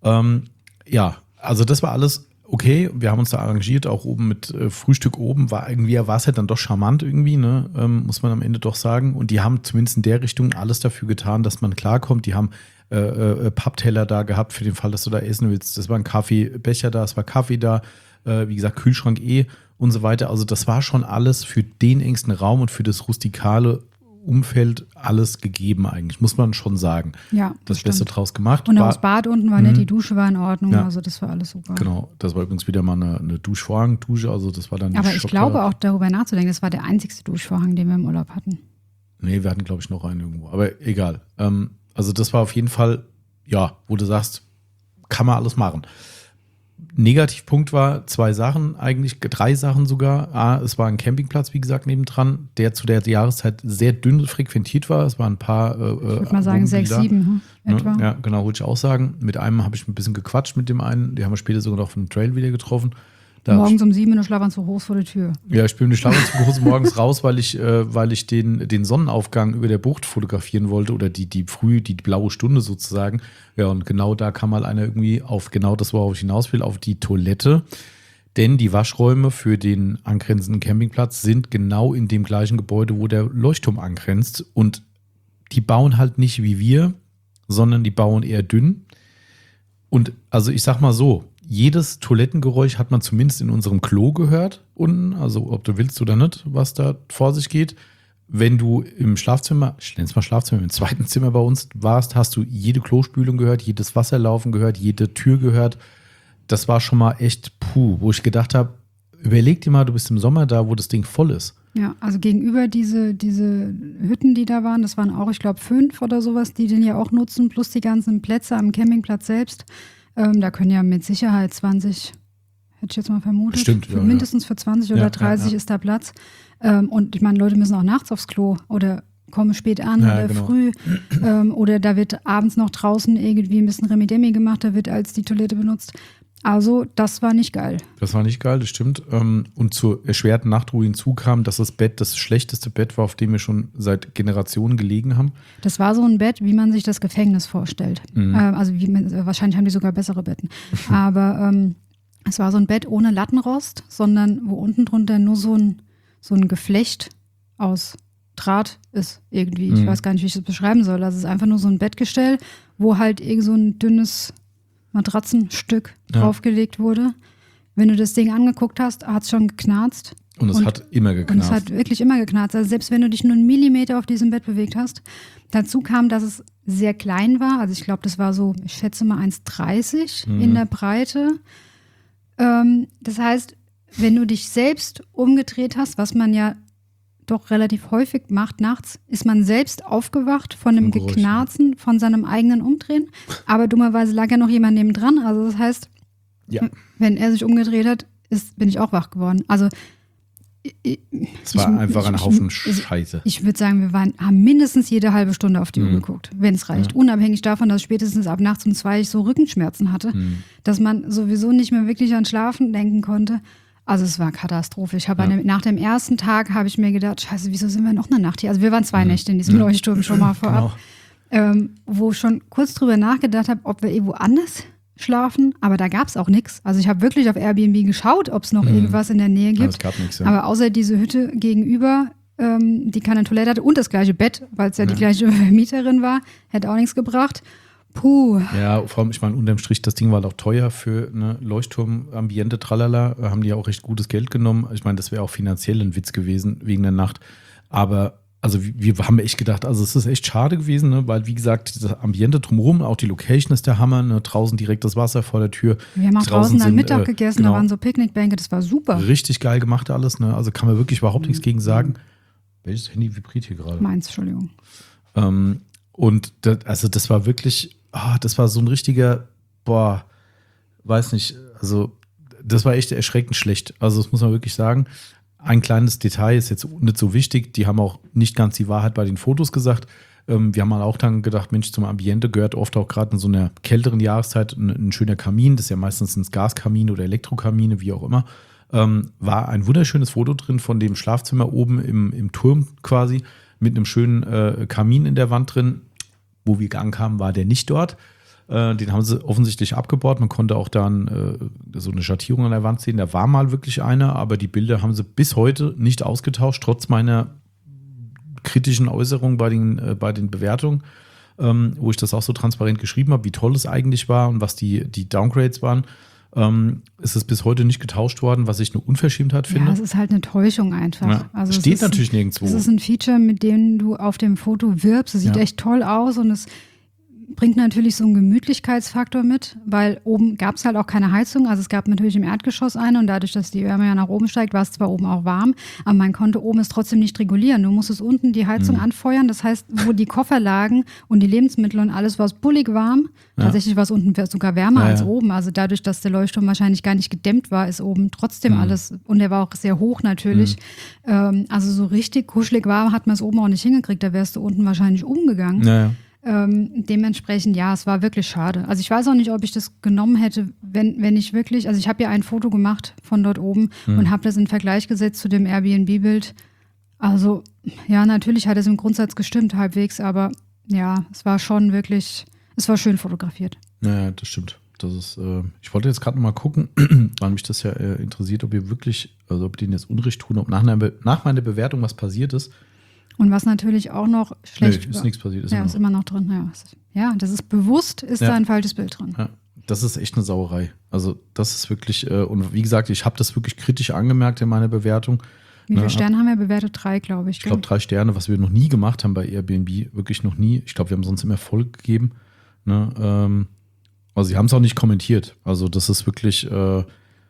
Ja, also das war alles okay. Wir haben uns da arrangiert, auch oben mit Frühstück oben, war es halt dann doch charmant irgendwie, ne, muss man am Ende doch sagen. Und die haben zumindest in der Richtung alles dafür getan, dass man klarkommt. Die haben Pappteller da gehabt für den Fall, dass du da essen willst. Das war ein Kaffeebecher da, es war Kaffee da, wie gesagt, Kühlschrank und so weiter. Also das war schon alles für den engsten Raum und für das rustikale Umfeld alles gegeben eigentlich, muss man schon sagen. Ja, das Beste draus gemacht. Und auch das Bad unten war nett, die Dusche war in Ordnung, also das war alles super. Genau, das war übrigens wieder mal eine Duschvorhang-Dusche, also das war dann Aber ich glaube auch darüber nachzudenken, das war der einzigste Duschvorhang, den wir im Urlaub hatten. Nee, wir hatten glaube ich noch einen irgendwo, aber egal. Also das war auf jeden Fall, ja, wo du sagst, kann man alles machen. Negativpunkt war 2 Sachen, eigentlich 3 Sachen sogar. Es war ein Campingplatz, wie gesagt, nebendran, der zu der Jahreszeit sehr dünn frequentiert war. Es waren ein paar. Ich würde mal sagen 6, 7 etwa. Ja, genau, würde ich auch sagen. Mit einem habe ich ein bisschen gequatscht mit dem einen. Die haben wir später sogar noch auf einem Trail wieder getroffen. Morgens um 7 in der Schlafanzug hoch vor der Tür. Ja, ich bin mit Schlafanzug morgens raus, weil ich den Sonnenaufgang über der Bucht fotografieren wollte oder die blaue Stunde sozusagen. Ja, und genau da kam mal einer irgendwie auf genau das, worauf ich hinaus will, auf die Toilette. Denn die Waschräume für den angrenzenden Campingplatz sind genau in dem gleichen Gebäude, wo der Leuchtturm angrenzt. Und die bauen halt nicht wie wir, sondern die bauen eher dünn. Und also ich sag mal so, jedes Toilettengeräusch hat man zumindest in unserem Klo gehört unten, also ob du willst oder nicht, was da vor sich geht. Wenn du im Schlafzimmer, ich nenne es mal Schlafzimmer, im zweiten Zimmer bei uns warst, hast du jede Klospülung gehört, jedes Wasserlaufen gehört, jede Tür gehört. Das war schon mal echt wo ich gedacht habe, überleg dir mal, du bist im Sommer da, wo das Ding voll ist. Ja, also gegenüber diese Hütten, die da waren, das waren auch, ich glaube, 5 oder sowas, die den ja auch nutzen, plus die ganzen Plätze am Campingplatz selbst. Da können ja mit Sicherheit 20, hätte ich jetzt mal vermutet. Stimmt, ja, mindestens für 20 oder 30 ist da Platz. Und ich meine, Leute müssen auch nachts aufs Klo oder kommen spät an oder früh. Oder da wird abends noch draußen irgendwie ein bisschen Remi-Demi gemacht, da wird als die Toilette benutzt. Also, das war nicht geil. Das war nicht geil, das stimmt. Und zur erschwerten Nachtruhe hinzukam, dass das Bett das schlechteste Bett war, auf dem wir schon seit Generationen gelegen haben. Das war so ein Bett, wie man sich das Gefängnis vorstellt. Also wahrscheinlich haben die sogar bessere Betten. Aber es war so ein Bett ohne Lattenrost, sondern wo unten drunter nur so ein Geflecht aus Draht ist irgendwie. Ich weiß gar nicht, wie ich das beschreiben soll. Also es ist einfach nur so ein Bettgestell, wo halt irgend so ein dünnes Matratzenstück draufgelegt wurde. Wenn du das Ding angeguckt hast, hat es schon geknarzt. Und es hat immer geknarzt. Und es hat wirklich immer geknarzt. Also selbst wenn du dich nur 1 Millimeter auf diesem Bett bewegt hast. Dazu kam, dass es sehr klein war. Also ich glaube, das war so, ich schätze mal 1,30 in der Breite. Das heißt, wenn du dich selbst umgedreht hast, was man ja doch relativ häufig macht nachts, ist man selbst aufgewacht von dem Geknarzen von seinem eigenen Umdrehen. Aber dummerweise lag ja noch jemand nebendran. Also das heißt, wenn er sich umgedreht hat, bin ich auch wach geworden. Also es war einfach ein Haufen Scheiße. Ich würde sagen, haben mindestens jede halbe Stunde auf die Uhr geguckt, wenn es reicht. Ja. Unabhängig davon, dass spätestens ab nachts um 2 ich so Rückenschmerzen hatte, dass man sowieso nicht mehr wirklich an Schlafen denken konnte. Also es war Katastrophe. Nach dem ersten Tag habe ich mir gedacht, scheiße, wieso sind wir noch eine Nacht hier? Also wir waren 2 Nächte in diesem Leuchtturm schon mal vorab. Genau. Wo ich schon kurz drüber nachgedacht habe, ob wir irgendwo anders schlafen, aber da gab es auch nichts. Also ich habe wirklich auf Airbnb geschaut, ob es noch irgendwas in der Nähe gibt. Es gab nichts, ja. Aber außer diese Hütte gegenüber, die keine Toilette hatte und das gleiche Bett, weil es ja die gleiche Mieterin war, hätte auch nichts gebracht. Puh. Ja, vor allem, ich meine, unterm Strich, das Ding war halt auch teuer für eine Leuchtturm-Ambiente, tralala, haben die ja auch recht gutes Geld genommen. Ich meine, das wäre auch finanziell ein Witz gewesen wegen der Nacht. Aber also wir haben echt gedacht, also es ist echt schade gewesen, ne? Weil wie gesagt, das Ambiente drumherum, auch die Location ist der Hammer, ne? Draußen direkt das Wasser vor der Tür. Wir haben auch draußen dann Mittag gegessen, da waren so Picknickbänke, das war super. Richtig geil gemacht alles, ne? Also kann man wirklich überhaupt nichts gegen sagen. Welches Handy vibriert hier gerade? Meins, Entschuldigung. Und das war wirklich, das war so ein richtiger, weiß nicht, also das war echt erschreckend schlecht. Also das muss man wirklich sagen. Ein kleines Detail ist jetzt nicht so wichtig. Die haben auch nicht ganz die Wahrheit bei den Fotos gesagt. Wir haben auch dann gedacht, Mensch, zum Ambiente gehört oft auch gerade in so einer kälteren Jahreszeit ein schöner Kamin. Das ist ja meistens ein Gaskamin oder Elektrokamine, wie auch immer. War ein wunderschönes Foto drin von dem Schlafzimmer oben im Turm quasi mit einem schönen Kamin in der Wand drin. Wo wir ankamen, war der nicht dort. Den haben sie offensichtlich abgebaut. Man konnte auch dann so eine Schattierung an der Wand sehen. Da war mal wirklich einer, aber die Bilder haben sie bis heute nicht ausgetauscht, trotz meiner kritischen Äußerungen bei den Bewertungen, wo ich das auch so transparent geschrieben habe, wie toll es eigentlich war und was die Downgrades waren. Ist es bis heute nicht getauscht worden, was ich eine Unverschämtheit finde. Ja, es ist halt eine Täuschung einfach. Ja, also steht natürlich nirgendwo. Es ist ein Feature, mit dem du auf dem Foto wirbst. Es sieht echt toll aus und es bringt natürlich so einen Gemütlichkeitsfaktor mit, weil oben gab es halt auch keine Heizung. Also es gab natürlich im Erdgeschoss eine und dadurch, dass die Wärme ja nach oben steigt, war es zwar oben auch warm, aber man konnte oben es trotzdem nicht regulieren. Du musstest unten die Heizung anfeuern. Das heißt, wo die Koffer lagen und die Lebensmittel und alles war es bullig warm. Ja. Tatsächlich war es unten sogar wärmer als oben. Also dadurch, dass der Leuchtturm wahrscheinlich gar nicht gedämmt war, ist oben trotzdem alles, und der war auch sehr hoch natürlich. Also so richtig kuschelig warm hat man es oben auch nicht hingekriegt. Da wärst du unten wahrscheinlich umgegangen. Ja. Dementsprechend, ja, es war wirklich schade. Also ich weiß auch nicht, ob ich das genommen hätte, wenn ich wirklich, also ich habe ja ein Foto gemacht von dort oben und habe das in Vergleich gesetzt zu dem Airbnb-Bild. Also ja, natürlich hat es im Grundsatz gestimmt halbwegs, aber ja, es war schon wirklich, es war schön fotografiert. Ja, das stimmt. Das ist, ich wollte jetzt gerade noch mal gucken, weil mich das ja interessiert, ob ihr wirklich, also ob die denen jetzt Unrecht tun, ob nach meiner Bewertung was passiert ist. Und was natürlich auch noch schlecht ist nichts passiert. Ist immer noch drin. Ja, das ist bewusst, da ein falsches Bild drin. Ja, das ist echt eine Sauerei. Also das ist wirklich, und wie gesagt, ich habe das wirklich kritisch angemerkt in meiner Bewertung. Wie viele Sterne haben wir bewertet? 3, glaube ich. Ich glaube 3 Sterne, was wir noch nie gemacht haben bei Airbnb. Wirklich noch nie. Ich glaube, wir haben sonst immer voll gegeben. Ne? Also sie haben es auch nicht kommentiert. Also das ist wirklich ich glaube,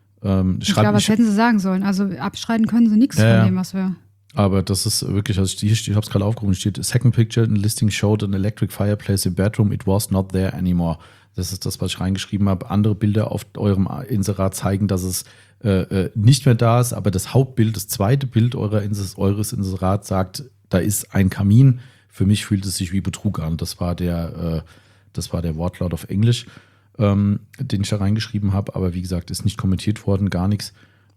was hätten sie sagen sollen? Also abschreiben können sie nichts von dem, was wir... Aber das ist wirklich, also ich habe es gerade aufgerufen, steht, second picture, the listing showed an electric fireplace in bedroom, it was not there anymore. Das ist das, was ich reingeschrieben habe. Andere Bilder auf eurem Inserat zeigen, dass es nicht mehr da ist, aber das Hauptbild, das zweite Bild eures Inserats sagt, da ist ein Kamin. Für mich fühlt es sich wie Betrug an. Das war der Wortlaut auf Englisch, den ich da reingeschrieben habe. Aber wie gesagt, ist nicht kommentiert worden, gar nichts.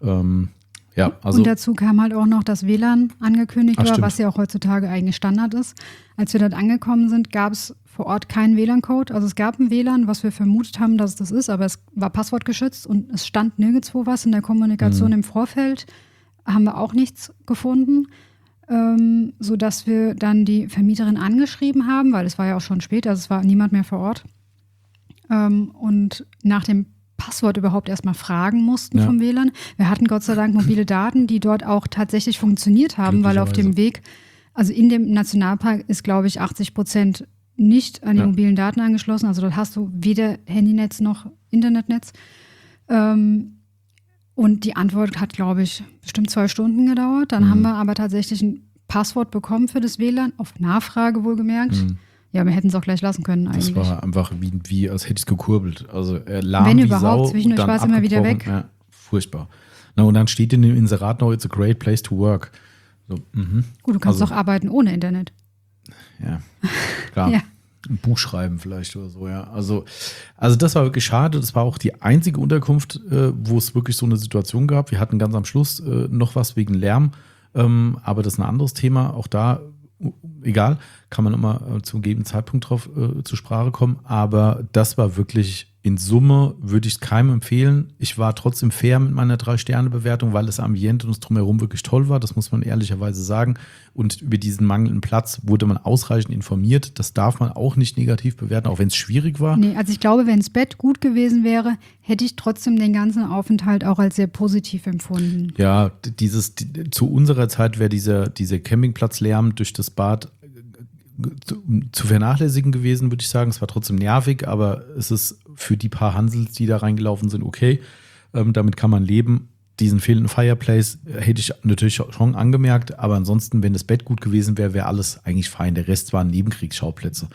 Ja, also und dazu kam halt auch noch, dass WLAN angekündigt war, stimmt. was ja auch heutzutage eigentlich Standard ist. Als wir dort angekommen sind, gab es vor Ort keinen WLAN-Code. Also es gab ein WLAN, was wir vermutet haben, dass es das ist, aber es war passwortgeschützt und es stand nirgendwo was in der Kommunikation im Vorfeld. Haben wir auch nichts gefunden, sodass wir dann die Vermieterin angeschrieben haben, weil es war ja auch schon spät, also es war niemand mehr vor Ort. Und nach dem Passwort überhaupt erstmal fragen mussten vom WLAN. Wir hatten Gott sei Dank mobile Daten, die dort auch tatsächlich funktioniert haben, weil auf dem Weg, also in dem Nationalpark ist, glaube ich, 80% nicht an die mobilen Daten angeschlossen. Also dort hast du weder Handynetz noch Internetnetz. Und die Antwort hat, glaube ich, bestimmt 2 Stunden gedauert. Dann haben wir aber tatsächlich ein Passwort bekommen für das WLAN, auf Nachfrage wohlgemerkt. Ja, wir hätten es auch gleich lassen können eigentlich. Das war einfach wie als hätte ich es gekurbelt. Also lahm wenn wie überhaupt, Sau, zwischendurch war es immer wieder weg. Ja, furchtbar. Na, und dann steht in dem Inserat noch, it's a great place to work. So, Gut, du kannst doch arbeiten ohne Internet. Ja, klar. Ja. Ein Buch schreiben vielleicht oder so, ja. Also das war wirklich schade. Das war auch die einzige Unterkunft, wo es wirklich so eine Situation gab. Wir hatten ganz am Schluss noch was wegen Lärm, aber das ist ein anderes Thema. Auch da, egal, kann man immer zum gegebenen Zeitpunkt drauf zur Sprache kommen. Aber das war wirklich in Summe, würde ich es keinem empfehlen. Ich war trotzdem fair mit meiner 3-Sterne-Bewertung, weil das Ambiente und das Drumherum wirklich toll war. Das muss man ehrlicherweise sagen. Und über diesen mangelnden Platz wurde man ausreichend informiert. Das darf man auch nicht negativ bewerten, auch wenn es schwierig war. Nee, also ich glaube, wenn das Bett gut gewesen wäre, hätte ich trotzdem den ganzen Aufenthalt auch als sehr positiv empfunden. Ja, zu unserer Zeit wäre dieser Campingplatzlärm durch das Bad zu vernachlässigen gewesen, würde ich sagen. Es war trotzdem nervig, aber es ist für die paar Hansels, die da reingelaufen sind, okay. Damit kann man leben. Diesen fehlenden Fireplace hätte ich natürlich schon angemerkt, aber ansonsten, wenn das Bett gut gewesen wäre, wäre alles eigentlich fein. Der Rest waren Nebenkriegsschauplätze.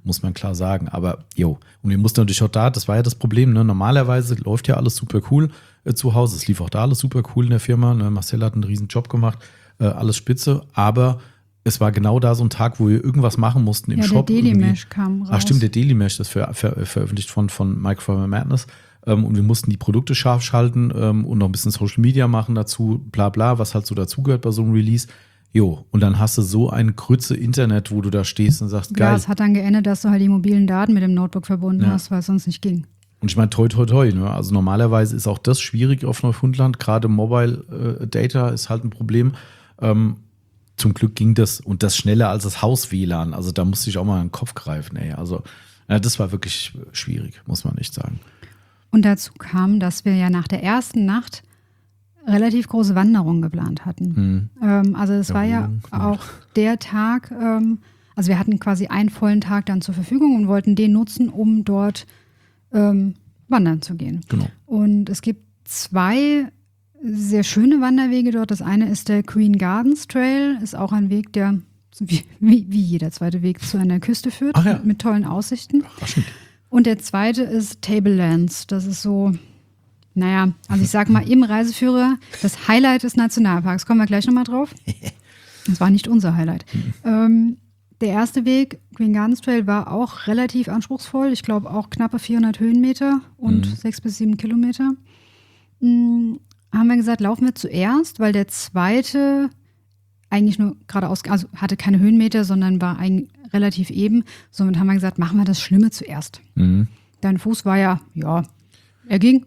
muss man klar sagen. Aber und wir mussten natürlich auch das war ja das Problem, ne? Normalerweise läuft ja alles super cool zu Hause. Es lief auch da alles super cool in der Firma. Ne? Marcel hat einen riesen Job gemacht, alles spitze. Aber es war genau da so ein Tag, wo wir irgendwas machen mussten im Shop. Der Dailymesh kam raus. Ach stimmt, der Dailymesh, das veröffentlicht von Microfiber Madness. Und wir mussten die Produkte scharf schalten und noch ein bisschen Social Media machen dazu, bla bla, was halt so dazugehört bei so einem Release. Und dann hast du so ein Grütze Internet, wo du da stehst und sagst, geil. Ja, es hat dann geändert, dass du halt die mobilen Daten mit dem Notebook verbunden hast, weil es sonst nicht ging. Und ich meine, toi, toi, toi. Ne? Also normalerweise ist auch das schwierig auf Neufundland. Gerade Mobile Data ist halt ein Problem. Zum Glück ging das und das schneller als das Haus-WLAN. Also da musste ich auch mal in den Kopf greifen. Also das war wirklich schwierig, muss man echt sagen. Und dazu kam, dass wir ja nach der ersten Nacht relativ große Wanderungen geplant hatten. Also es war ja auch der Tag, also wir hatten quasi einen vollen Tag dann zur Verfügung und wollten den nutzen, um dort wandern zu gehen. Genau. Und es gibt 2 sehr schöne Wanderwege dort. Das eine ist der Queen Gardens Trail, ist auch ein Weg, der wie jeder zweite Weg zu einer Küste führt, mit tollen Aussichten. Und der zweite ist Tablelands. Das ist so, also ich sag mal im Reiseführer das Highlight des Nationalparks. Kommen wir gleich nochmal drauf. Das war nicht unser Highlight. Der erste Weg, Queen Gardens Trail, war auch relativ anspruchsvoll. Ich glaube auch knappe 400 Höhenmeter und 6 bis 7 Kilometer. Haben wir gesagt, laufen wir zuerst, weil der zweite eigentlich nur geradeaus, also hatte keine Höhenmeter, sondern war eigentlich relativ eben. Somit haben wir gesagt, machen wir das Schlimme zuerst. Dein Fuß war er ging.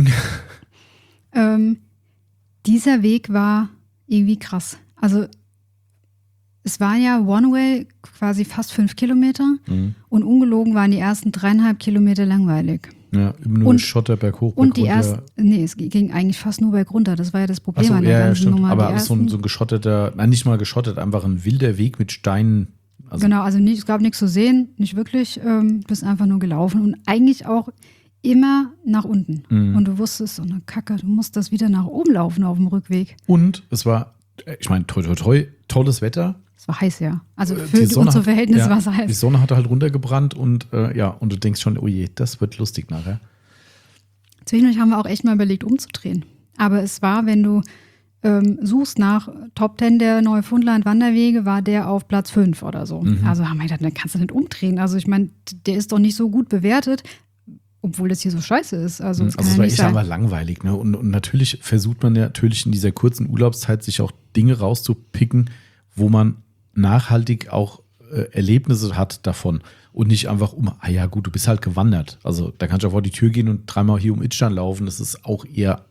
Dieser Weg war irgendwie krass. Also es war ja One-Way quasi fast 5 Kilometer und ungelogen waren die ersten 3,5 Kilometer langweilig. Ja, nur ein Schotter berghoch. Und die ersten, es ging eigentlich fast nur berg runter. Das war ja das Problem an der ganzen Nummer. Aber so ein geschotteter, nicht mal geschottet, einfach ein wilder Weg mit Steinen. Genau, also es gab nichts zu sehen, nicht wirklich. Du bist einfach nur gelaufen und eigentlich auch immer nach unten. Und du wusstest, so eine Kacke, du musst das wieder nach oben laufen auf dem Rückweg. Und es war, ich meine, toi, toi, toi, tolles Wetter. Es war heiß, ja. Also für unsere Verhältnisse war es heiß. Die Sonne hatte halt runtergebrannt und und du denkst schon, oh je, das wird lustig nachher. Zwischendurch haben wir auch echt mal überlegt, umzudrehen. Aber es war, wenn du suchst nach Top 10 der Neufundland-Wanderwege, war der auf Platz 5 oder so. Also haben wir gedacht, dann kannst du nicht umdrehen. Also ich meine, der ist doch nicht so gut bewertet, obwohl das hier so scheiße ist. Also es war echt einfach langweilig. Ne? Und natürlich versucht man natürlich in dieser kurzen Urlaubszeit sich auch Dinge rauszupicken, wo man nachhaltig auch Erlebnisse hat davon und nicht einfach du bist halt gewandert. Also da kannst du auch vor die Tür gehen und 3-mal hier um Itstein laufen. Das ist auch eher,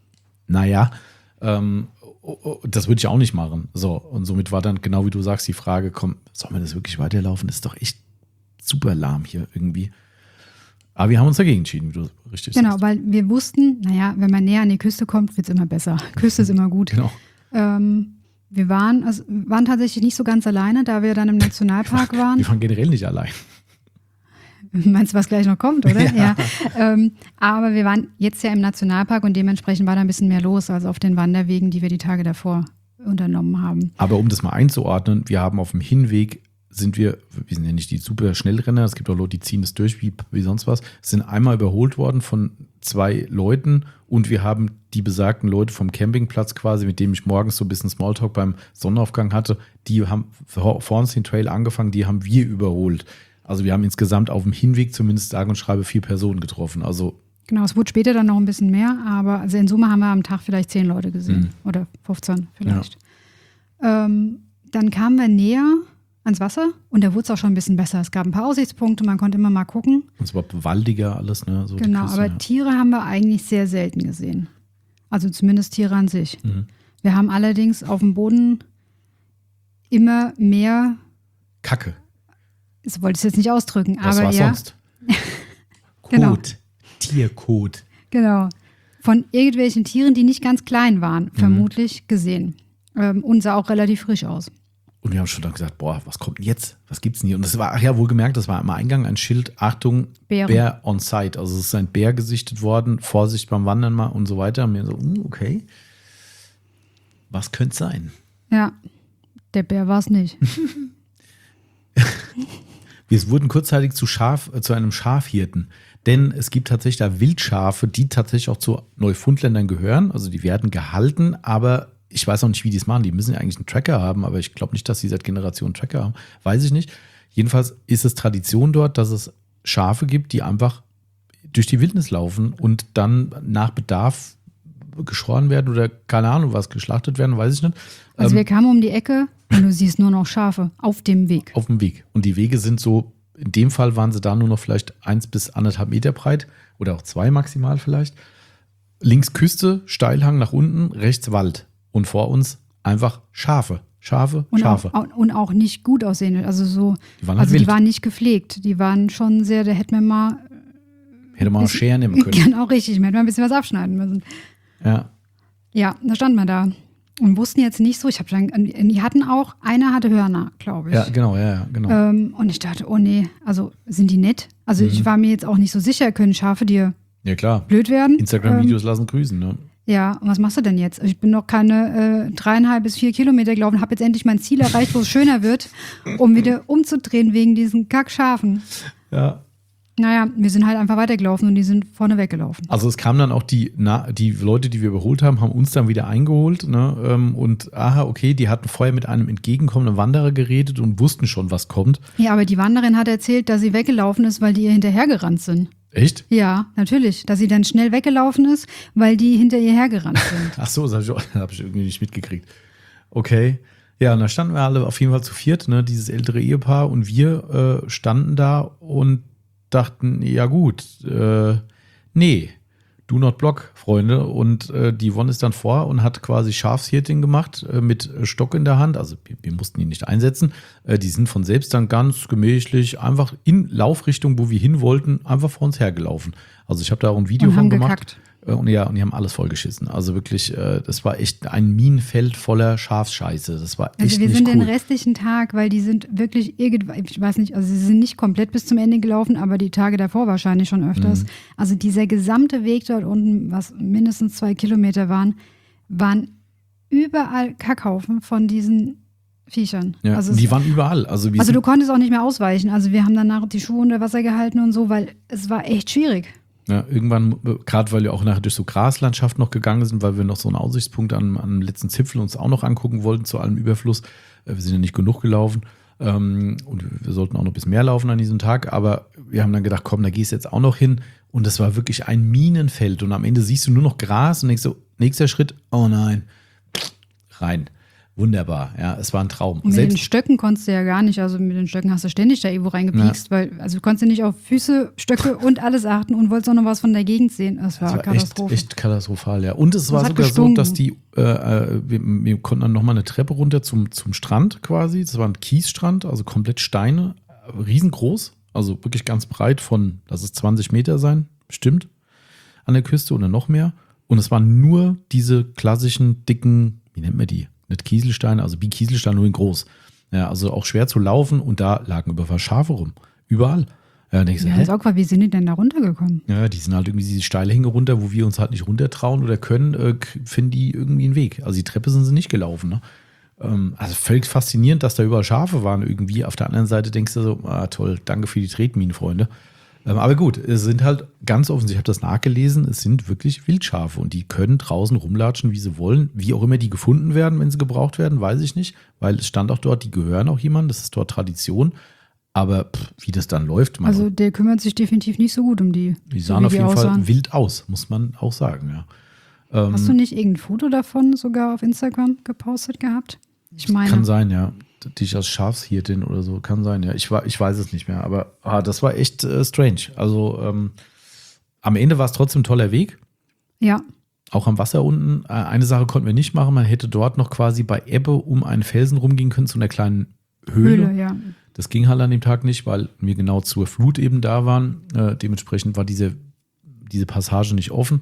das würde ich auch nicht machen. So, und somit war dann genau wie du sagst die Frage, soll man das wirklich weiterlaufen? Das ist doch echt super lahm hier irgendwie. Aber wir haben uns dagegen entschieden, wie du richtig sagst. Genau, weil wir wussten, wenn man näher an die Küste kommt, wird es immer besser. Küste ist immer gut. Genau. Wir waren tatsächlich nicht so ganz alleine, da wir dann im Nationalpark waren. Wir waren generell nicht allein. Meinst du, was gleich noch kommt, oder? Ja. Aber wir waren jetzt ja im Nationalpark und dementsprechend war da ein bisschen mehr los als auf den Wanderwegen, die wir die Tage davor unternommen haben. Aber um das mal einzuordnen, wir haben auf dem Hinweg wir sind ja nicht die super Schnellrenner, es gibt auch Leute, die ziehen das durch wie sonst was, sind einmal überholt worden von 2 Leuten und wir haben die besagten Leute vom Campingplatz quasi, mit dem ich morgens so ein bisschen Smalltalk beim Sonnenaufgang hatte, die haben vor uns den Trail angefangen, die haben wir überholt. Also wir haben insgesamt auf dem Hinweg zumindest sage und schreibe 4 Personen getroffen. Also genau, es wurde später dann noch ein bisschen mehr, aber also in Summe haben wir am Tag vielleicht 10 Leute gesehen oder 15 vielleicht. Ja. Dann kamen wir näher ans Wasser und da wurde es auch schon ein bisschen besser. Es gab ein paar Aussichtspunkte, man konnte immer mal gucken. Und es war waldiger alles, ne? So genau, Küste, aber Tiere haben wir eigentlich sehr selten gesehen. Also zumindest Tiere an sich. Wir haben allerdings auf dem Boden immer mehr Kacke. Das wollte ich jetzt nicht ausdrücken, was aber war sonst? Kot, genau. Tierkot. Genau. Von irgendwelchen Tieren, die nicht ganz klein waren, vermutlich gesehen. Und sah auch relativ frisch aus. Und wir haben schon dann gesagt, was kommt denn jetzt? Was gibt's denn hier? Und das war, wohlgemerkt, das war am Eingang ein Schild, Achtung, Bär on site. Also es ist ein Bär gesichtet worden, Vorsicht beim Wandern mal und so weiter. Und wir so, okay, was könnte sein? Ja, der Bär war es nicht. Wir wurden kurzzeitig zu einem Schafhirten. Denn es gibt tatsächlich da Wildschafe, die tatsächlich auch zu Neufundländern gehören. Also die werden gehalten, aber ich weiß auch nicht, wie die es machen. Die müssen ja eigentlich einen Tracker haben, aber ich glaube nicht, dass sie seit Generationen einen Tracker haben. Weiß ich nicht. Jedenfalls ist es Tradition dort, dass es Schafe gibt, die einfach durch die Wildnis laufen und dann nach Bedarf geschoren werden oder keine Ahnung was, geschlachtet werden, weiß ich nicht. Also wir kamen um die Ecke und du siehst nur noch Schafe auf dem Weg. Auf dem Weg. Und die Wege sind so, in dem Fall waren sie da nur noch vielleicht 1 bis 1,5 Meter breit oder auch 2 maximal vielleicht. Links Küste, Steilhang nach unten, rechts Wald. Und vor uns einfach Schafe. Schafe. Und auch nicht gut aussehende. Also so, die waren nicht gepflegt. Die waren schon sehr, da hätte man mal Scheren nehmen können. Genau, richtig. Man hätte mal ein bisschen was abschneiden müssen. Ja. Ja, da standen wir da. Und wussten jetzt nicht so, die hatten auch, einer hatte Hörner, glaube ich. Ja, genau. Und ich dachte, oh nee, also sind die nett? Also ich war mir jetzt auch nicht so sicher, können Schafe dir blöd werden? Instagram-Videos lassen grüßen, ne? Ja, und was machst du denn jetzt? Ich bin noch keine 3,5 bis 4 Kilometer gelaufen, habe jetzt endlich mein Ziel erreicht, wo es schöner wird, um wieder umzudrehen wegen diesen Kackschafen. Ja. Naja, wir sind halt einfach weitergelaufen und die sind vorne weggelaufen. Also es kamen dann auch die Leute, die wir überholt haben, haben uns dann wieder eingeholt. Ne? Und okay, die hatten vorher mit einem entgegenkommenden Wanderer geredet und wussten schon, was kommt. Ja, aber die Wanderin hat erzählt, dass sie weggelaufen ist, weil die ihr hinterhergerannt sind. Echt? Ja, natürlich. Dass sie dann schnell weggelaufen ist, weil die hinter ihr hergerannt sind. Ach so, das hab ich irgendwie nicht mitgekriegt. Okay. Ja, und da standen wir alle auf jeden Fall zu viert, ne? Dieses ältere Ehepaar und wir standen da und dachten, ja gut, nee, do not block, Freunde. Und die Yvonne ist dann vor und hat quasi Schafshirting gemacht mit Stock in der Hand. Also wir mussten ihn nicht einsetzen. Die sind von selbst dann ganz gemächlich einfach in Laufrichtung, wo wir hin wollten, einfach vor uns hergelaufen. Also ich habe da auch ein Video von gemacht. Gekackt. Und die haben alles vollgeschissen. Also wirklich, das war echt ein Minenfeld voller Schafsscheiße. Das war echt nicht cool. Also wir sind den restlichen Tag, weil die sind wirklich irgendwann, ich weiß nicht, also sie sind nicht komplett bis zum Ende gelaufen, aber die Tage davor wahrscheinlich schon öfters. Also dieser gesamte Weg dort unten, was mindestens 2 Kilometer waren überall Kackhaufen von diesen Viechern. Ja, also die waren überall. Also du konntest auch nicht mehr ausweichen. Also wir haben danach die Schuhe unter Wasser gehalten und so, weil es war echt schwierig. Ja, irgendwann, gerade weil wir auch nachher durch so Graslandschaft noch gegangen sind, weil wir noch so einen Aussichtspunkt am letzten Zipfel uns auch noch angucken wollten, zu allem Überfluss. Wir sind ja nicht genug gelaufen und wir sollten auch noch ein bisschen mehr laufen an diesem Tag, aber wir haben dann gedacht, komm, da gehst du jetzt auch noch hin und das war wirklich ein Minenfeld und am Ende siehst du nur noch Gras und denkst so, nächster Schritt, oh nein, rein. Wunderbar, ja, es war ein Traum. Und mit den Stöcken konntest du ja gar nicht, also mit den Stöcken hast du ständig da irgendwo reingepiekst, weil du konntest ja nicht auf Füße, Stöcke und alles achten und wolltest auch noch was von der Gegend sehen. Das war Katastrophe. Echt katastrophal, ja. Und es war sogar so, dass wir konnten dann nochmal eine Treppe runter zum Strand quasi. Das war ein Kiesstrand, also komplett Steine, riesengroß, also wirklich ganz breit von, lass es 20 Meter sein, bestimmt, an der Küste oder noch mehr. Und es waren nur diese klassischen, dicken, wie nennt man die? Nicht Kieselsteine, also wie Kieselsteine, nur in groß. Ja, also auch schwer zu laufen und da lagen überall Schafe rum. Überall. Ja, wie sind die denn da runtergekommen? Ja, die sind halt irgendwie diese Steilhänge runter, wo wir uns halt nicht runtertrauen oder können, finden die irgendwie einen Weg. Also die Treppe sind sie nicht gelaufen. Ne? Also völlig faszinierend, dass da überall Schafe waren irgendwie. Auf der anderen Seite denkst du so, toll, danke für die Tretminen, Freunde. Aber gut, es sind halt ganz offensichtlich, ich habe das nachgelesen, es sind wirklich Wildschafe und die können draußen rumlatschen, wie sie wollen. Wie auch immer die gefunden werden, wenn sie gebraucht werden, weiß ich nicht, weil es stand auch dort, die gehören auch jemandem, das ist dort Tradition. Aber wie das dann läuft. Also der kümmert sich definitiv nicht so gut um die. Die sahen auf jeden Fall wild aus, muss man auch sagen. Ja. Hast du nicht irgendein Foto davon sogar auf Instagram gepostet gehabt? Ich meine. Kann sein, ja. Dich als Schafshirtin oder so, kann sein, ja. Ich weiß es nicht mehr, aber das war echt strange. Also am Ende war es trotzdem ein toller Weg. Ja. Auch am Wasser unten. Eine Sache konnten wir nicht machen, man hätte dort noch quasi bei Ebbe um einen Felsen rumgehen können, zu einer kleinen Höhle. Ja. Das ging halt an dem Tag nicht, weil wir genau zur Flut eben da waren. Dementsprechend war diese Passage nicht offen.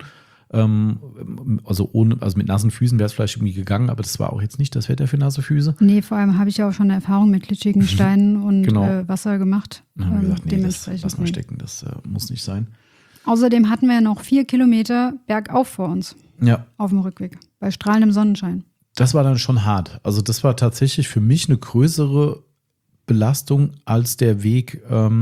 Also mit nassen Füßen wäre es vielleicht irgendwie gegangen, aber das war auch jetzt nicht das Wetter für nasse Füße. Nee, vor allem habe ich ja auch schon eine Erfahrung mit glitschigen Steinen und Wasser gemacht. Dann haben wir gesagt, nee, lass mal stecken, das muss nicht sein. Außerdem hatten wir ja noch 4 Kilometer bergauf vor uns. Ja. Auf dem Rückweg, bei strahlendem Sonnenschein. Das war dann schon hart. Also das war tatsächlich für mich eine größere Belastung als der Weg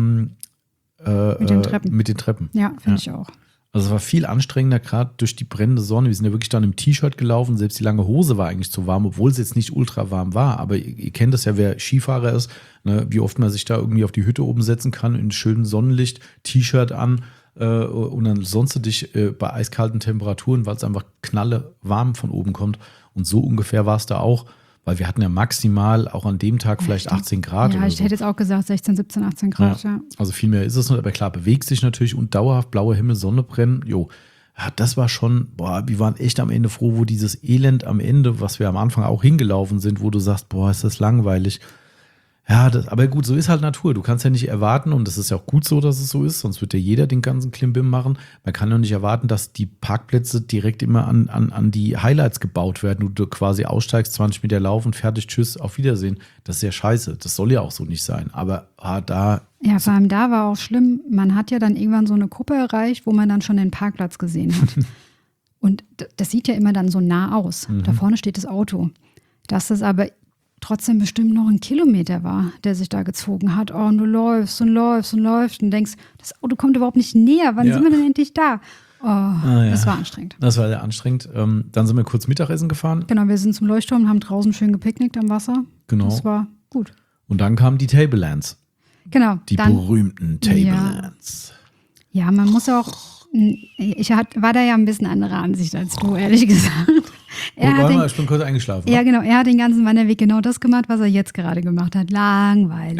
mit den Treppen. Mit den Treppen. Ja, finde ich auch. Also es war viel anstrengender, gerade durch die brennende Sonne. Wir sind ja wirklich dann im T-Shirt gelaufen. Selbst die lange Hose war eigentlich zu warm, obwohl es jetzt nicht ultra warm war. Aber ihr kennt das ja, wer Skifahrer ist, ne, wie oft man sich da irgendwie auf die Hütte oben setzen kann, in schönem Sonnenlicht, T-Shirt an und dann sonst dich bei eiskalten Temperaturen, weil es einfach knalle warm von oben kommt. Und so ungefähr war es da auch. Weil wir hatten ja maximal auch an dem Tag vielleicht 18 Grad. Ja, oder ich so. hätte jetzt auch gesagt 16, 17, 18 Grad, ja. Also viel mehr ist es nicht, aber klar, bewegt sich natürlich und dauerhaft blauer Himmel, Sonne brennen. Jo, ja, das war schon, wir waren echt am Ende froh, wo dieses Elend am Ende, was wir am Anfang auch hingelaufen sind, wo du sagst, ist das langweilig. Ja, aber gut, so ist halt Natur. Du kannst ja nicht erwarten, und das ist ja auch gut so, dass es so ist, sonst wird ja jeder den ganzen Klimbim machen. Man kann ja nicht erwarten, dass die Parkplätze direkt immer an die Highlights gebaut werden. Du quasi aussteigst, 20 Meter laufen, fertig, tschüss, auf Wiedersehen. Das ist ja scheiße. Das soll ja auch so nicht sein. Aber da... Ja, vor allem da war auch schlimm. Man hat ja dann irgendwann so eine Kuppe erreicht, wo man dann schon den Parkplatz gesehen hat. Und das sieht ja immer dann so nah aus. Da vorne steht das Auto. Dass das aber trotzdem bestimmt noch ein Kilometer war, der sich da gezogen hat. Oh, und du läufst und läufst und läufst und denkst, das Auto kommt überhaupt nicht näher. Wann sind wir denn endlich da? Das war anstrengend. Das war sehr anstrengend. Dann sind wir kurz Mittagessen gefahren. Genau, wir sind zum Leuchtturm und haben draußen schön gepicknickt am Wasser. Genau. Das war gut. Und dann kamen die Tablelands. Genau. Die berühmten Tablelands. Ja, man muss auch, war da ja ein bisschen anderer Ansicht als du, ehrlich gesagt. Ich bin kurz eingeschlafen. Ja, genau. Er hat den ganzen Wanderweg genau das gemacht, was er jetzt gerade gemacht hat. Langweilig.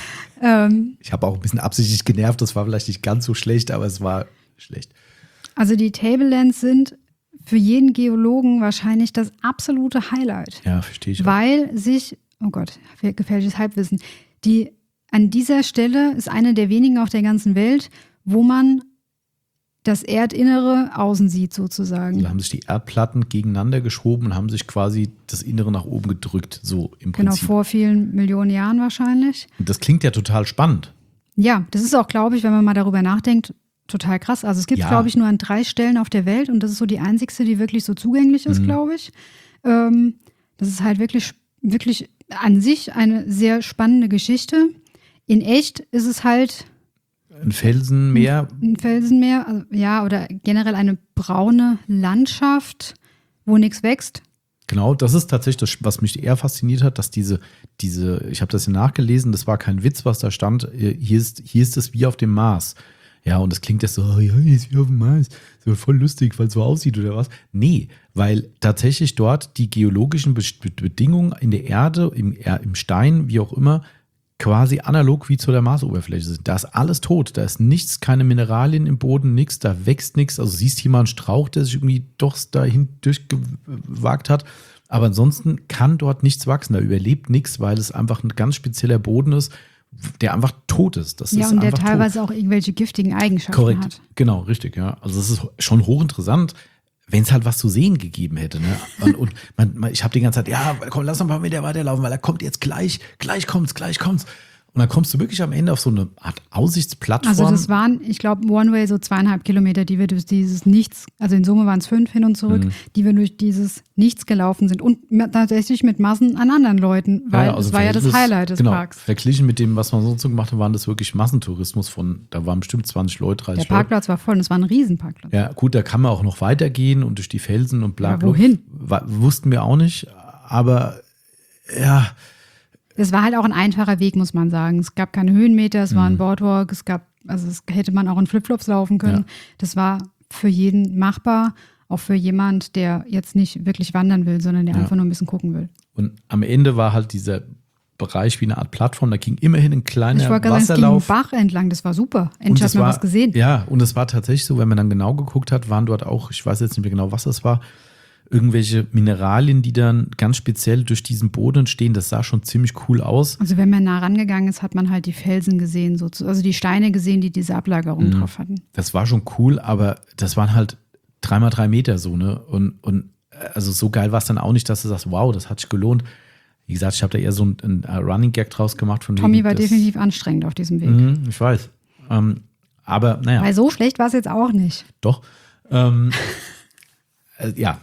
Ich habe auch ein bisschen absichtlich genervt. Das war vielleicht nicht ganz so schlecht, aber es war schlecht. Also die Tablelands sind für jeden Geologen wahrscheinlich das absolute Highlight. Ja, verstehe ich. Weil sich, oh Gott, gefährliches Halbwissen, an dieser Stelle ist eine der wenigen auf der ganzen Welt, wo man das Erdinnere außen sieht sozusagen. Da haben sich die Erdplatten gegeneinander geschoben und haben sich quasi das Innere nach oben gedrückt, so im Prinzip. Genau, vor vielen Millionen Jahren wahrscheinlich. Und das klingt ja total spannend. Ja, das ist auch, glaube ich, wenn man mal darüber nachdenkt, total krass. Also es gibt, glaube ich, nur an 3 Stellen auf der Welt und das ist so die einzigste, die wirklich so zugänglich ist, glaube ich. Das ist halt wirklich, wirklich an sich eine sehr spannende Geschichte. In echt ist es halt ein Felsenmeer. Ein Felsenmeer, also, ja, oder generell eine braune Landschaft, wo nichts wächst. Genau, das ist tatsächlich das, was mich eher fasziniert hat, dass diese, ich habe das hier nachgelesen, das war kein Witz, was da stand, hier ist es wie auf dem Mars. Ja, und das klingt jetzt so, ja, hier ist wie auf dem Mars, so voll lustig, weil es so aussieht oder was. Nee, weil tatsächlich dort die geologischen Bedingungen in der Erde, im Stein, wie auch immer, quasi analog wie zu der Marsoberfläche sind. Da ist alles tot, da ist nichts, keine Mineralien im Boden, nichts, da wächst nichts. Also siehst hier mal einen Strauch, der sich irgendwie doch dahin durchgewagt hat. Aber ansonsten kann dort nichts wachsen, da überlebt nichts, weil es einfach ein ganz spezieller Boden ist, der einfach tot ist. Das ist und der einfach teilweise tot. auch irgendwelche giftigen Eigenschaften Korrekt. hat. Genau, richtig, ja. Also es ist schon hochinteressant, wenn es halt was zu sehen gegeben hätte. Ne? Und ich habe die ganze Zeit, ja, komm, lass noch ein paar Meter weiterlaufen, weil er kommt jetzt gleich kommt's. Und dann kommst du wirklich am Ende auf so eine Art Aussichtsplattform. Also das waren, ich glaube, One-Way so 2,5 Kilometer, die wir durch dieses Nichts, also in Summe waren es 5 hin und zurück, die wir durch dieses Nichts gelaufen sind und tatsächlich mit Massen an anderen Leuten, weil also das war ja das Highlight des Parks. Verglichen mit dem, was man sonst so gemacht hat, waren das wirklich Massentourismus da waren bestimmt 20 Leute, 30 Leute. Der Parkplatz war voll und es war ein Riesenparkplatz. Ja, gut, da kann man auch noch weitergehen und durch die Felsen und bla bla. Wohin? Wussten wir auch nicht, aber ja. Es war halt auch ein einfacher Weg, muss man sagen. Es gab keine Höhenmeter, es war ein Boardwalk, es hätte man auch in Flipflops laufen können. Ja. Das war für jeden machbar, auch für jemand, der jetzt nicht wirklich wandern will, sondern der einfach nur ein bisschen gucken will. Und am Ende war halt dieser Bereich wie eine Art Plattform, da ging immerhin ein kleiner Wasserlauf. Ich wollte sagen, es ging einen Bach entlang, das war super. Endlich hat man was gesehen. Ja, und es war tatsächlich so, wenn man dann genau geguckt hat, waren dort auch, ich weiß jetzt nicht mehr genau, was das war, irgendwelche Mineralien, die dann ganz speziell durch diesen Boden stehen. Das sah schon ziemlich cool aus. Also wenn man nah rangegangen ist, hat man halt die Felsen gesehen, also die Steine gesehen, die diese Ablagerung drauf hatten. Das war schon cool, aber das waren halt 3x3 Meter so, ne? Und also so geil war es dann auch nicht, dass du sagst, wow, das hat sich gelohnt. Wie gesagt, ich habe da eher so einen Running Gag draus gemacht. Tommy war definitiv anstrengend auf diesem Weg. Ich weiß. Aber naja. Weil so schlecht war es jetzt auch nicht. Doch. Ja.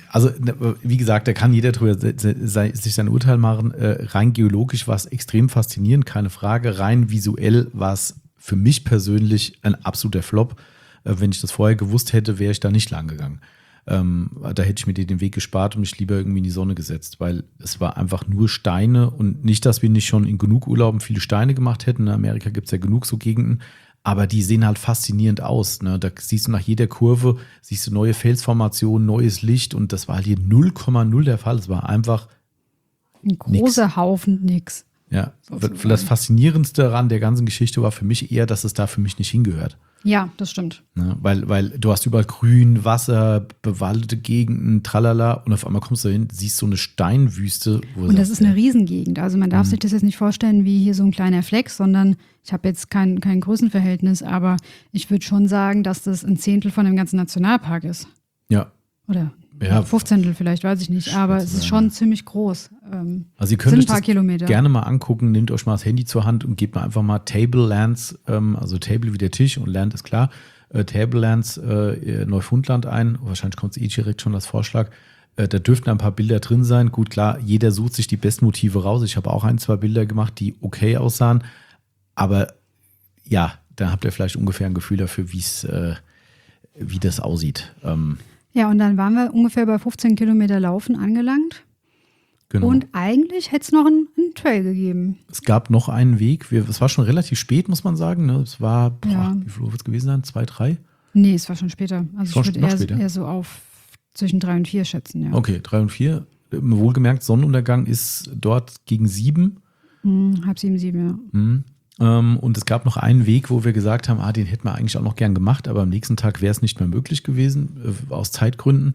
Also wie gesagt, da kann jeder drüber sich sein Urteil machen. Rein geologisch war es extrem faszinierend, keine Frage. Rein visuell war es für mich persönlich ein absoluter Flop. Wenn ich das vorher gewusst hätte, wäre ich da nicht lang gegangen. Da hätte ich mir den Weg gespart und mich lieber irgendwie in die Sonne gesetzt, weil es war einfach nur Steine und nicht, dass wir nicht schon in genug Urlauben viele Steine gemacht hätten. In Amerika gibt es ja genug so Gegenden, aber die sehen halt faszinierend aus. Ne? Da siehst du nach jeder Kurve, siehst du neue Felsformationen, neues Licht und das war halt hier 0,0 der Fall. Es war einfach ein großer Haufen nix. Ja, das Faszinierendste daran der ganzen Geschichte war für mich eher, dass es da für mich nicht hingehört. Ja, das stimmt. Ne? Weil du hast überall Grün, Wasser, bewaldete Gegenden, tralala und auf einmal kommst du hin, siehst so eine Steinwüste. Und das ist eine Riesengegend. Also man darf sich das jetzt nicht vorstellen wie hier so ein kleiner Fleck, sondern ich habe jetzt kein Größenverhältnis, aber ich würde schon sagen, dass das ein Zehntel von dem ganzen Nationalpark ist. Ja. Oder 15. vielleicht, weiß ich nicht. Aber es ist schon ziemlich groß. Also ihr könnt euch das Kilometer. Gerne mal angucken. Nehmt euch mal das Handy zur Hand und gebt mal einfach mal Tablelands, also Table wie der Tisch und Land ist klar, Tablelands Neufundland ein. Wahrscheinlich kommt es direkt schon als Vorschlag. Da dürften ein paar Bilder drin sein. Gut, klar, jeder sucht sich die besten Motive raus. Ich habe auch 2 Bilder gemacht, die okay aussahen. Aber ja, da habt ihr vielleicht ungefähr ein Gefühl dafür, wie das aussieht. Ja, und dann waren wir ungefähr bei 15 Kilometer Laufen angelangt. Genau. Und eigentlich hätte es noch einen Trail gegeben. Es gab noch einen Weg. Es war schon relativ spät, muss man sagen. Ne? Es war, wie viel Uhr wird es gewesen sein? 2, 3? Nee, es war schon später. Also ich würde eher so auf zwischen 3 und 4 schätzen. Ja. Okay, 3 und 4. Wohlgemerkt, Sonnenuntergang ist dort gegen 7. 6:30, 7, ja. Und es gab noch einen Weg, wo wir gesagt haben, den hätten wir eigentlich auch noch gern gemacht, aber am nächsten Tag wäre es nicht mehr möglich gewesen, aus Zeitgründen.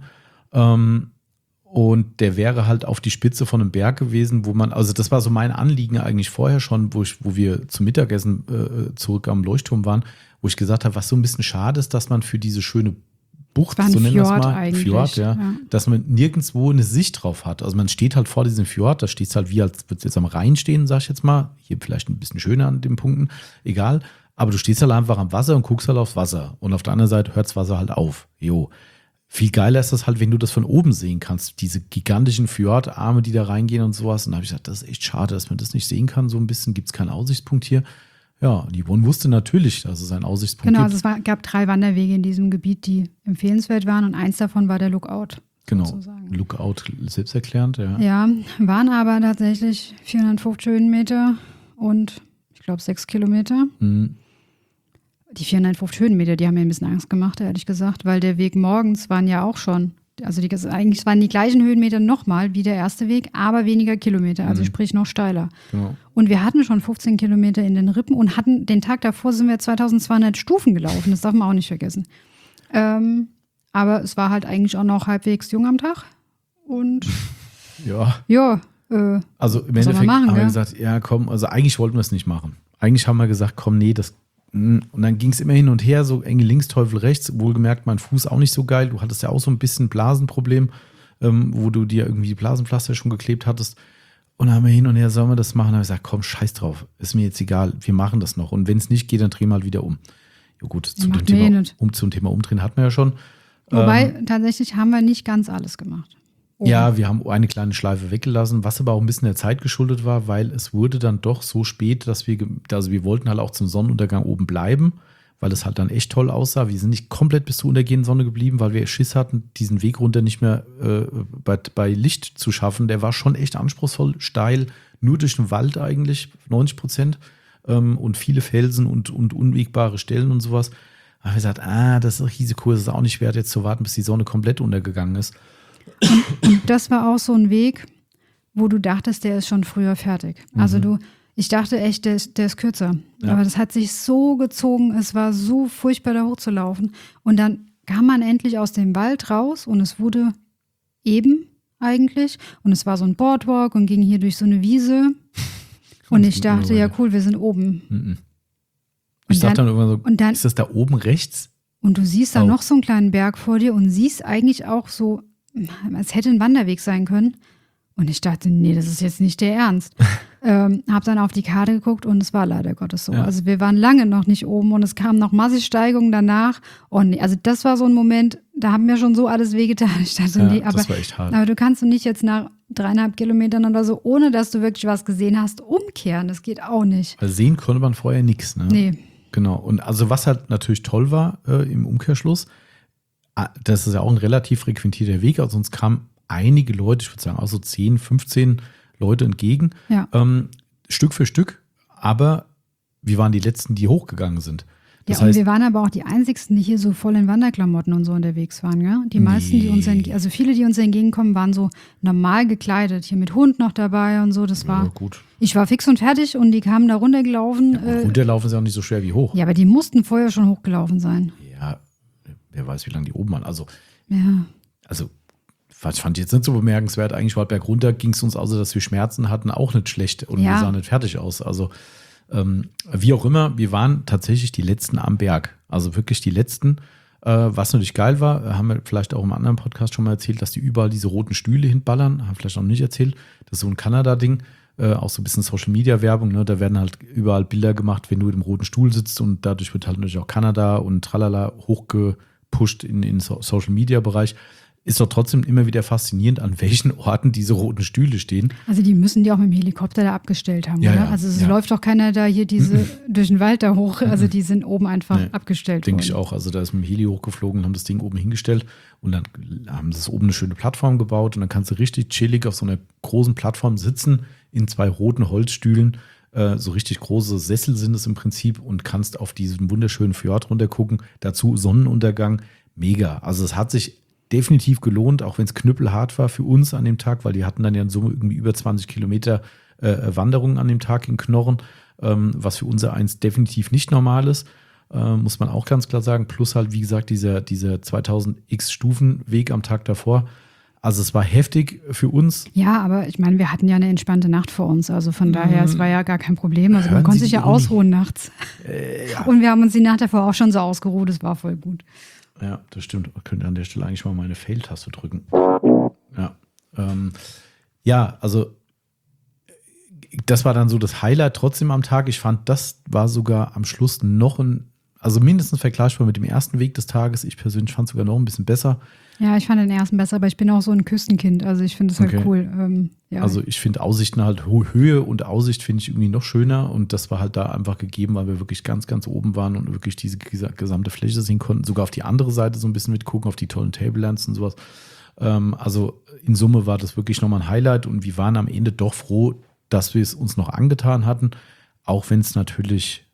Und der wäre halt auf die Spitze von einem Berg gewesen, also das war so mein Anliegen eigentlich vorher schon, wo wir zum Mittagessen zurück am Leuchtturm waren, wo ich gesagt habe, was so ein bisschen schade ist, dass man für diese schöne Bucht, so nennen wir es mal, Fjord, ja, dass man nirgendwo eine Sicht drauf hat. Also man steht halt vor diesem Fjord, da steht es halt wie, als würde es jetzt am Rhein stehen, sag ich jetzt mal. Hier vielleicht ein bisschen schöner an den Punkten, egal. Aber du stehst halt einfach am Wasser und guckst halt aufs Wasser. Und auf der anderen Seite hört das Wasser halt auf. Jo. Viel geiler ist das halt, wenn du das von oben sehen kannst. Diese gigantischen Fjordarme, die da reingehen und sowas. Und da habe ich gesagt, das ist echt schade, dass man das nicht sehen kann. So ein bisschen gibt es keinen Aussichtspunkt hier. Ja, die Yvonne wusste natürlich, dass es einen Aussichtspunkt gibt. Genau, also es gab 3 Wanderwege in diesem Gebiet, die empfehlenswert waren und eins davon war der Lookout. Genau, sozusagen. Lookout selbsterklärend, ja. Ja, waren aber tatsächlich 450 Höhenmeter und ich glaube 6 Kilometer. Mhm. Die 450 Höhenmeter, die haben mir ein bisschen Angst gemacht, ehrlich gesagt, weil der Weg morgens waren ja auch schon, also eigentlich waren die gleichen Höhenmeter nochmal wie der erste Weg, aber weniger Kilometer, also sprich noch steiler. Genau. Und wir hatten schon 15 Kilometer in den Rippen und hatten den Tag davor sind wir 2200 Stufen gelaufen, das darf man auch nicht vergessen. Aber es war halt eigentlich auch noch halbwegs jung am Tag und also im Endeffekt haben wir gesagt, ja komm, also eigentlich wollten wir es nicht machen. Eigentlich haben wir gesagt, komm, nee, und dann ging es immer hin und her, so enge links, Teufel rechts. Wohlgemerkt, mein Fuß auch nicht so geil. Du hattest ja auch so ein bisschen Blasenproblem, wo du dir irgendwie die Blasenpflaster schon geklebt hattest. Und dann haben wir hin und her, sollen wir das machen? Dann habe ich gesagt, komm, scheiß drauf. Ist mir jetzt egal, wir machen das noch. Und wenn es nicht geht, dann drehen wir halt wieder um. Ja gut, zum Thema Umdrehen hatten wir ja schon. Wobei, tatsächlich haben wir nicht ganz alles gemacht. Ja, wir haben eine kleine Schleife weggelassen, was aber auch ein bisschen der Zeit geschuldet war, weil es wurde dann doch so spät, dass wir wollten halt auch zum Sonnenuntergang oben bleiben, weil es halt dann echt toll aussah. Wir sind nicht komplett bis zur untergehenden Sonne geblieben, weil wir Schiss hatten, diesen Weg runter nicht mehr bei Licht zu schaffen. Der war schon echt anspruchsvoll, steil, nur durch den Wald eigentlich, 90%, und viele Felsen und unwegbare Stellen und sowas. Da haben wir gesagt, das Risiko ist es auch nicht wert, jetzt zu warten, bis die Sonne komplett untergegangen ist. Und das war auch so ein Weg, wo du dachtest, der ist schon früher fertig. Also ich dachte echt, der ist kürzer. Ja. Aber das hat sich so gezogen, es war so furchtbar da hochzulaufen. Und dann kam man endlich aus dem Wald raus und es wurde eben eigentlich. Und es war so ein Boardwalk und ging hier durch so eine Wiese. Und ich dachte, ja cool, wir sind oben. Ich dachte dann irgendwann so, ist das da oben rechts? Und du siehst da noch so einen kleinen Berg vor dir und siehst eigentlich auch so, es hätte ein Wanderweg sein können. Und ich dachte, nee, das ist jetzt nicht der Ernst. Habe dann auf die Karte geguckt und es war leider Gottes so. Ja. Also wir waren lange noch nicht oben und es kamen noch massig Steigungen danach. Und nee, also das war so ein Moment, da haben mir schon so alles wehgetan. Ich dachte, nee, das war echt hart. aber du kannst nicht jetzt nach 3,5 Kilometern oder so, ohne dass du wirklich was gesehen hast, umkehren. Das geht auch nicht. Weil sehen konnte man vorher nichts. Ne? Nee. Genau. Und also was halt natürlich toll war im Umkehrschluss, das ist ja auch ein relativ frequentierter Weg, also uns kamen einige Leute, ich würde sagen auch so 10, 15 Leute entgegen, Ja. Stück für Stück, aber wir waren die Letzten, die hochgegangen sind. Das Ja, und heißt, wir waren aber auch die Einzigsten, die hier so voll in Wanderklamotten und so unterwegs waren. Ja? Die meisten, die uns also viele, die uns entgegenkommen, waren so normal gekleidet, hier mit Hund noch dabei und so. Das war, gut. ich war fix und fertig und die kamen da runtergelaufen. Runterlaufen ist ja auch nicht so schwer wie hoch. Ja, aber die mussten vorher schon hochgelaufen sein. Ja, wer weiß, wie lange die oben waren. Also Ja. was fand ich jetzt nicht so bemerkenswert. Eigentlich war bergunter, ging es uns also, dass wir Schmerzen hatten, auch nicht schlecht und wir sahen nicht fertig aus. Also wie auch immer, wir waren tatsächlich die Letzten am Berg. Also wirklich die Letzten. Was natürlich geil war, haben wir vielleicht auch im anderen Podcast schon mal erzählt, dass die überall diese roten Stühle hinballern. Haben vielleicht noch nicht erzählt. Das ist so ein Kanada-Ding. Auch so ein bisschen Social-Media-Werbung. Ne? Da werden halt überall Bilder gemacht, wenn du im roten Stuhl sitzt und dadurch wird halt natürlich auch Kanada und tralala hochgepusht in den Social-Media-Bereich. Ist doch trotzdem immer wieder faszinierend, an welchen Orten diese roten Stühle stehen. Also die müssen die auch mit dem Helikopter da abgestellt haben, Ja, oder? ja, Also es ja. läuft doch keiner da hier durch den Wald da hoch. Also die sind oben einfach abgestellt Denke worden. ich auch. Also da ist mit dem Heli hochgeflogen und haben das Ding oben hingestellt und dann haben sie oben eine schöne Plattform gebaut und dann kannst du richtig chillig auf so einer großen Plattform sitzen in 2 roten Holzstühlen. So richtig große Sessel sind es im Prinzip und kannst auf diesen wunderschönen Fjord runter gucken. Dazu Sonnenuntergang. Mega. Also es hat sich definitiv gelohnt, auch wenn es knüppelhart war für uns an dem Tag, weil die hatten dann ja in Summe irgendwie über 20 Kilometer Wanderung an dem Tag in Knorren, was für unser eins definitiv nicht normal ist, muss man auch ganz klar sagen. Plus halt, wie gesagt, dieser 2000x Stufenweg am Tag davor. Also es war heftig für uns. Ja, aber ich meine, wir hatten ja eine entspannte Nacht vor uns. Also von daher, es war ja gar kein Problem. Also man Hören konnte Sie sich ja die Uni? ausruhen nachts. Und wir haben uns die Nacht davor auch schon so ausgeruht. Es war voll gut. Ja, das stimmt. Ich könnte an der Stelle eigentlich mal meine Fail-Taste drücken. Ja, also das war dann so das Highlight trotzdem am Tag. Ich fand, das war sogar am Schluss noch also mindestens vergleichbar mit dem ersten Weg des Tages. Ich persönlich fand es sogar noch ein bisschen besser. Ja, ich fand den ersten besser, aber ich bin auch so ein Küstenkind. Also ich finde es halt cool. Ja. Also ich finde Aussichten halt, Höhe und Aussicht finde ich irgendwie noch schöner und das war halt da einfach gegeben, weil wir wirklich ganz, ganz oben waren und wirklich diese gesamte Fläche sehen konnten, sogar auf die andere Seite so ein bisschen mitgucken, auf die tollen Tablelands und sowas. Also in Summe war das wirklich nochmal ein Highlight und wir waren am Ende doch froh, dass wir es uns noch angetan hatten, auch wenn es natürlich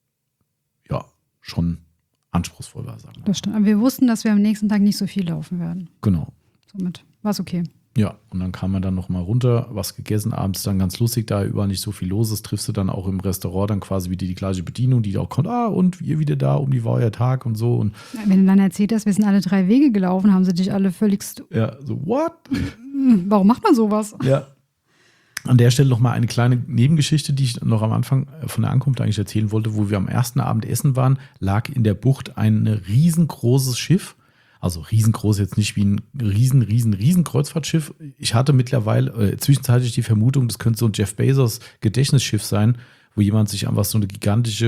ja schon anspruchsvoll war, sagen wir. Das stimmt. Aber wir wussten, dass wir am nächsten Tag nicht so viel laufen werden. Genau. Somit war es okay. Ja, und dann kam man dann noch mal runter, was gegessen, abends dann ganz lustig, da überall nicht so viel los ist, triffst du dann auch im Restaurant dann quasi wieder die gleiche Bedienung, die auch kommt, und ihr wieder da, wie war euer Tag und so. Und wenn du dann erzählt hast, wir sind alle 3 Wege gelaufen, haben sie dich alle völligst, ja, so, what? Warum macht man sowas? Ja. An der Stelle noch mal eine kleine Nebengeschichte, die ich noch am Anfang von der Ankunft eigentlich erzählen wollte, wo wir am ersten Abend essen waren, lag in der Bucht ein riesengroßes Schiff. Also riesengroß jetzt nicht wie ein riesen Kreuzfahrtschiff. Ich hatte mittlerweile zwischenzeitlich die Vermutung, das könnte so ein Jeff Bezos Gedächtnisschiff sein, wo jemand sich einfach so eine gigantische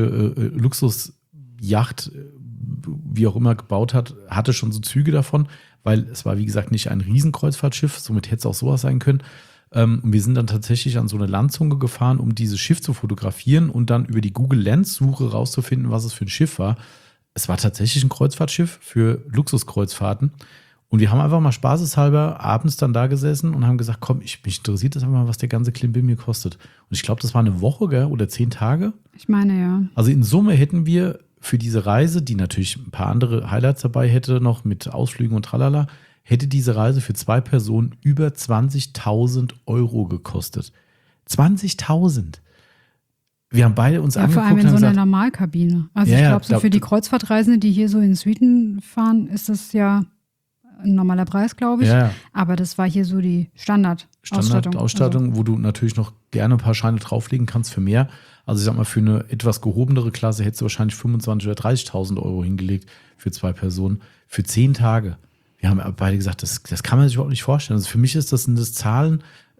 Luxusjacht, wie auch immer, gebaut hat, hatte schon so Züge davon, weil es war, wie gesagt, nicht ein Riesenkreuzfahrtschiff, somit hätte es auch sowas sein können. Und wir sind dann tatsächlich an so eine Landzunge gefahren, um dieses Schiff zu fotografieren und dann über die Google Lens-Suche rauszufinden, was es für ein Schiff war. Es war tatsächlich ein Kreuzfahrtschiff für Luxuskreuzfahrten. Und wir haben einfach mal spaßeshalber abends dann da gesessen und haben gesagt, komm, mich interessiert das einfach mal, was der ganze Klimbim mir kostet. Und ich glaube, das war eine Woche, gell? Oder 10 Tage. Ich meine, ja. Also in Summe hätten wir für diese Reise, die natürlich ein paar andere Highlights dabei hätte, noch mit Ausflügen und tralala, hätte diese Reise für 2 Personen über 20.000 Euro gekostet. 20.000! Wir haben beide uns angeguckt vor allem in und so einer gesagt, Normalkabine. Also Ja, ich ja, glaube, so für die Kreuzfahrtreisende, die hier so in Suiten fahren, ist das ja ein normaler Preis, glaube ich. Ja. Aber das war hier so die Standardausstattung, wo du natürlich noch gerne ein paar Scheine drauflegen kannst für mehr. Also ich sag mal, für eine etwas gehobenere Klasse hättest du wahrscheinlich 25.000 oder 30.000 Euro hingelegt für 2 Personen. Für 10 Tage. Wir haben beide gesagt, das kann man sich überhaupt nicht vorstellen. Also für mich ist das Zahlen,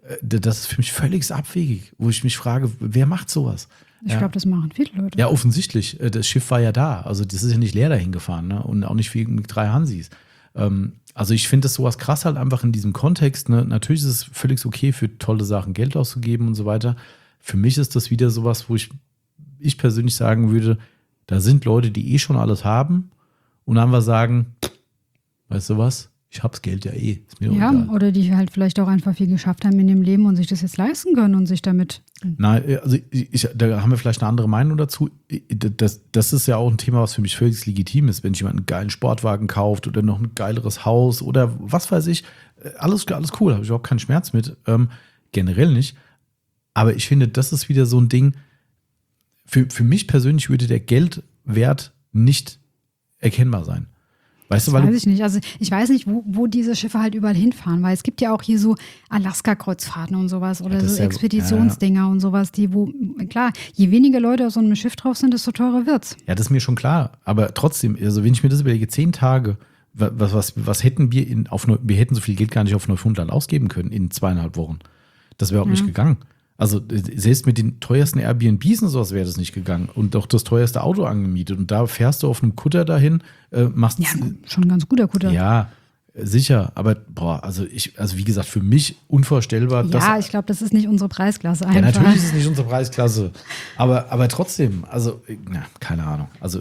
Das ist für mich völlig abwegig, wo ich mich frage, wer macht sowas? Ich glaube, das machen viele Leute. Ja, offensichtlich. Das Schiff war ja da. Also das ist ja nicht leer dahin gefahren, ne? Und auch nicht wie mit 3 Hansis. Also ich finde das sowas krass halt einfach in diesem Kontext. Ne? Natürlich ist es völlig okay, für tolle Sachen Geld auszugeben und so weiter. Für mich ist das wieder sowas, wo ich persönlich sagen würde, da sind Leute, die eh schon alles haben und dann wir sagen, weißt du was? Ich hab's Geld ja eh. Ist mir Ja, egal. oder die halt vielleicht auch einfach viel geschafft haben in dem Leben und sich das jetzt leisten können und sich damit. Nein, also da haben wir vielleicht eine andere Meinung dazu. Das ist ja auch ein Thema, was für mich völlig legitim ist, wenn jemand einen geilen Sportwagen kauft oder noch ein geileres Haus oder was weiß ich. Alles cool, habe ich auch keinen Schmerz mit. Generell nicht. Aber ich finde, das ist wieder so ein Ding. Für mich persönlich würde der Geldwert nicht erkennbar sein. Weißt du, Das weiß ich nicht. Also ich weiß nicht, wo diese Schiffe halt überall hinfahren, weil es gibt ja auch hier so Alaska-Kreuzfahrten und sowas oder das ist so ja- Expeditionsdinger und sowas, klar, je weniger Leute auf so einem Schiff drauf sind, desto teurer wird's. Ja, das ist mir schon klar. Aber trotzdem, also wenn ich mir das überlege, 10 Tage, was hätten wir wir hätten so viel Geld gar nicht auf Neufundland ausgeben können in 2,5 Wochen. Das wäre auch nicht gegangen. Also selbst mit den teuersten Airbnbs und sowas wäre das nicht gegangen. Und auch das teuerste Auto angemietet. Und da fährst du auf einem Kutter dahin, machst Ja, schon ein ganz guter Kutter. ja, sicher. Aber also wie gesagt, für mich unvorstellbar. Ja, ich glaube, das ist nicht unsere Preisklasse einfach. Ja, natürlich ist es nicht unsere Preisklasse. Aber trotzdem, also, keine Ahnung. Also,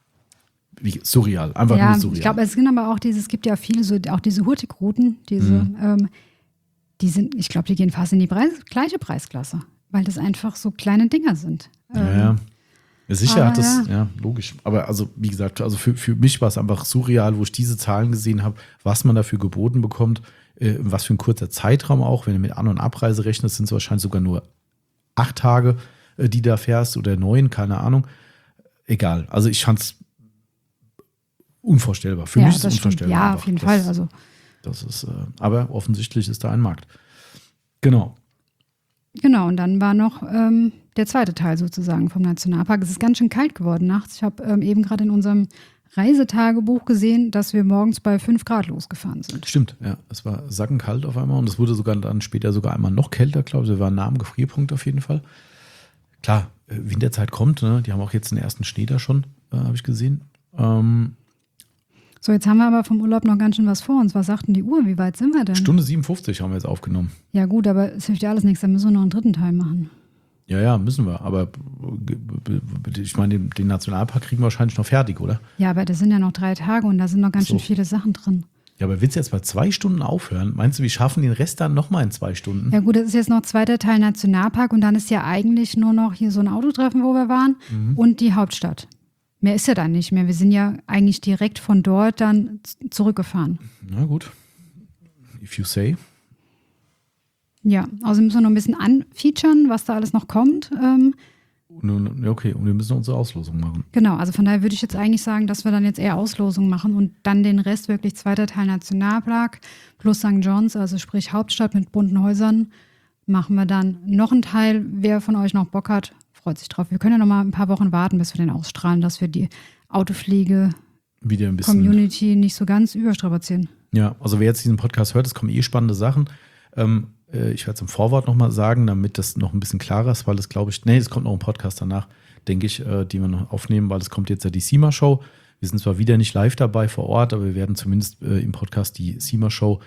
surreal. Einfach Ja, nur surreal. ich glaube, es sind aber auch es gibt ja viele so, auch diese Hurtigruten, die sind, ich glaube, die gehen fast in die gleiche Preisklasse, weil das einfach so kleine Dinger sind. Ja. Sicher hat das, ja. ja, logisch. Aber also, wie gesagt, also für mich war es einfach surreal, wo ich diese Zahlen gesehen habe, was man dafür geboten bekommt, was für ein kurzer Zeitraum auch. Wenn du mit An- und Abreise rechnest, sind es wahrscheinlich sogar nur 8 Tage, die da fährst oder 9, keine Ahnung. Egal. Also ich fand es unvorstellbar. Für mich ist es unvorstellbar. Ja, einfach. auf jeden Fall. Also Das ist, aber offensichtlich ist da ein Markt. Genau. genau, und dann war noch der zweite Teil sozusagen vom Nationalpark. Es ist ganz schön kalt geworden nachts. Ich habe eben gerade in unserem Reisetagebuch gesehen, dass wir morgens bei 5 Grad losgefahren sind. Stimmt, ja. Es war sackenkalt auf einmal und es wurde sogar dann später sogar einmal noch kälter, glaube ich. Wir waren nah am Gefrierpunkt auf jeden Fall. Klar, Winterzeit kommt, ne? Die haben auch jetzt den ersten Schnee da schon, habe ich gesehen. So, jetzt haben wir aber vom Urlaub noch ganz schön was vor uns. Was sagt denn die Uhr? Wie weit sind wir denn? Stunde 57 haben wir jetzt aufgenommen. Ja gut, aber es hilft ja alles nichts. Dann müssen wir noch einen dritten Teil machen. Ja, müssen wir. Aber ich meine, den Nationalpark kriegen wir wahrscheinlich noch fertig, oder? Ja, aber das sind ja noch 3 Tage und da sind noch ganz So. schön viele Sachen drin. Ja, aber willst du jetzt bei 2 Stunden aufhören? Meinst du, wir schaffen den Rest dann nochmal in 2 Stunden? Ja gut, das ist jetzt noch zweiter Teil Nationalpark und dann ist ja eigentlich nur noch hier so ein Autotreffen, wo wir waren und die Hauptstadt. Mehr ist ja dann nicht mehr. Wir sind ja eigentlich direkt von dort dann zurückgefahren. Na gut. If you say. Ja, also müssen wir noch ein bisschen anfeaturen, was da alles noch kommt. Okay, und wir müssen unsere Auslosung machen. Genau, also von daher würde ich jetzt eigentlich sagen, dass wir dann jetzt eher Auslosung machen und dann den Rest wirklich zweiter Teil Nationalpark plus St. John's, also sprich Hauptstadt mit bunten Häusern, machen wir dann noch einen Teil. Wer von euch noch Bock hat, freut sich drauf. Wir können ja noch mal ein paar Wochen warten, bis wir den ausstrahlen, dass wir die Wieder ein bisschen. Autopflege-Community nicht so ganz überstrapazieren. Ja, also wer jetzt diesen Podcast hört, es kommen spannende Sachen. Ich werde es im Vorwort nochmal sagen, damit das noch ein bisschen klarer ist, weil es glaube ich, es kommt noch ein Podcast danach, denke ich, die wir noch aufnehmen, weil es kommt jetzt ja die SEMA-Show. Wir sind zwar wieder nicht live dabei vor Ort, aber wir werden zumindest im Podcast die SEMA-Show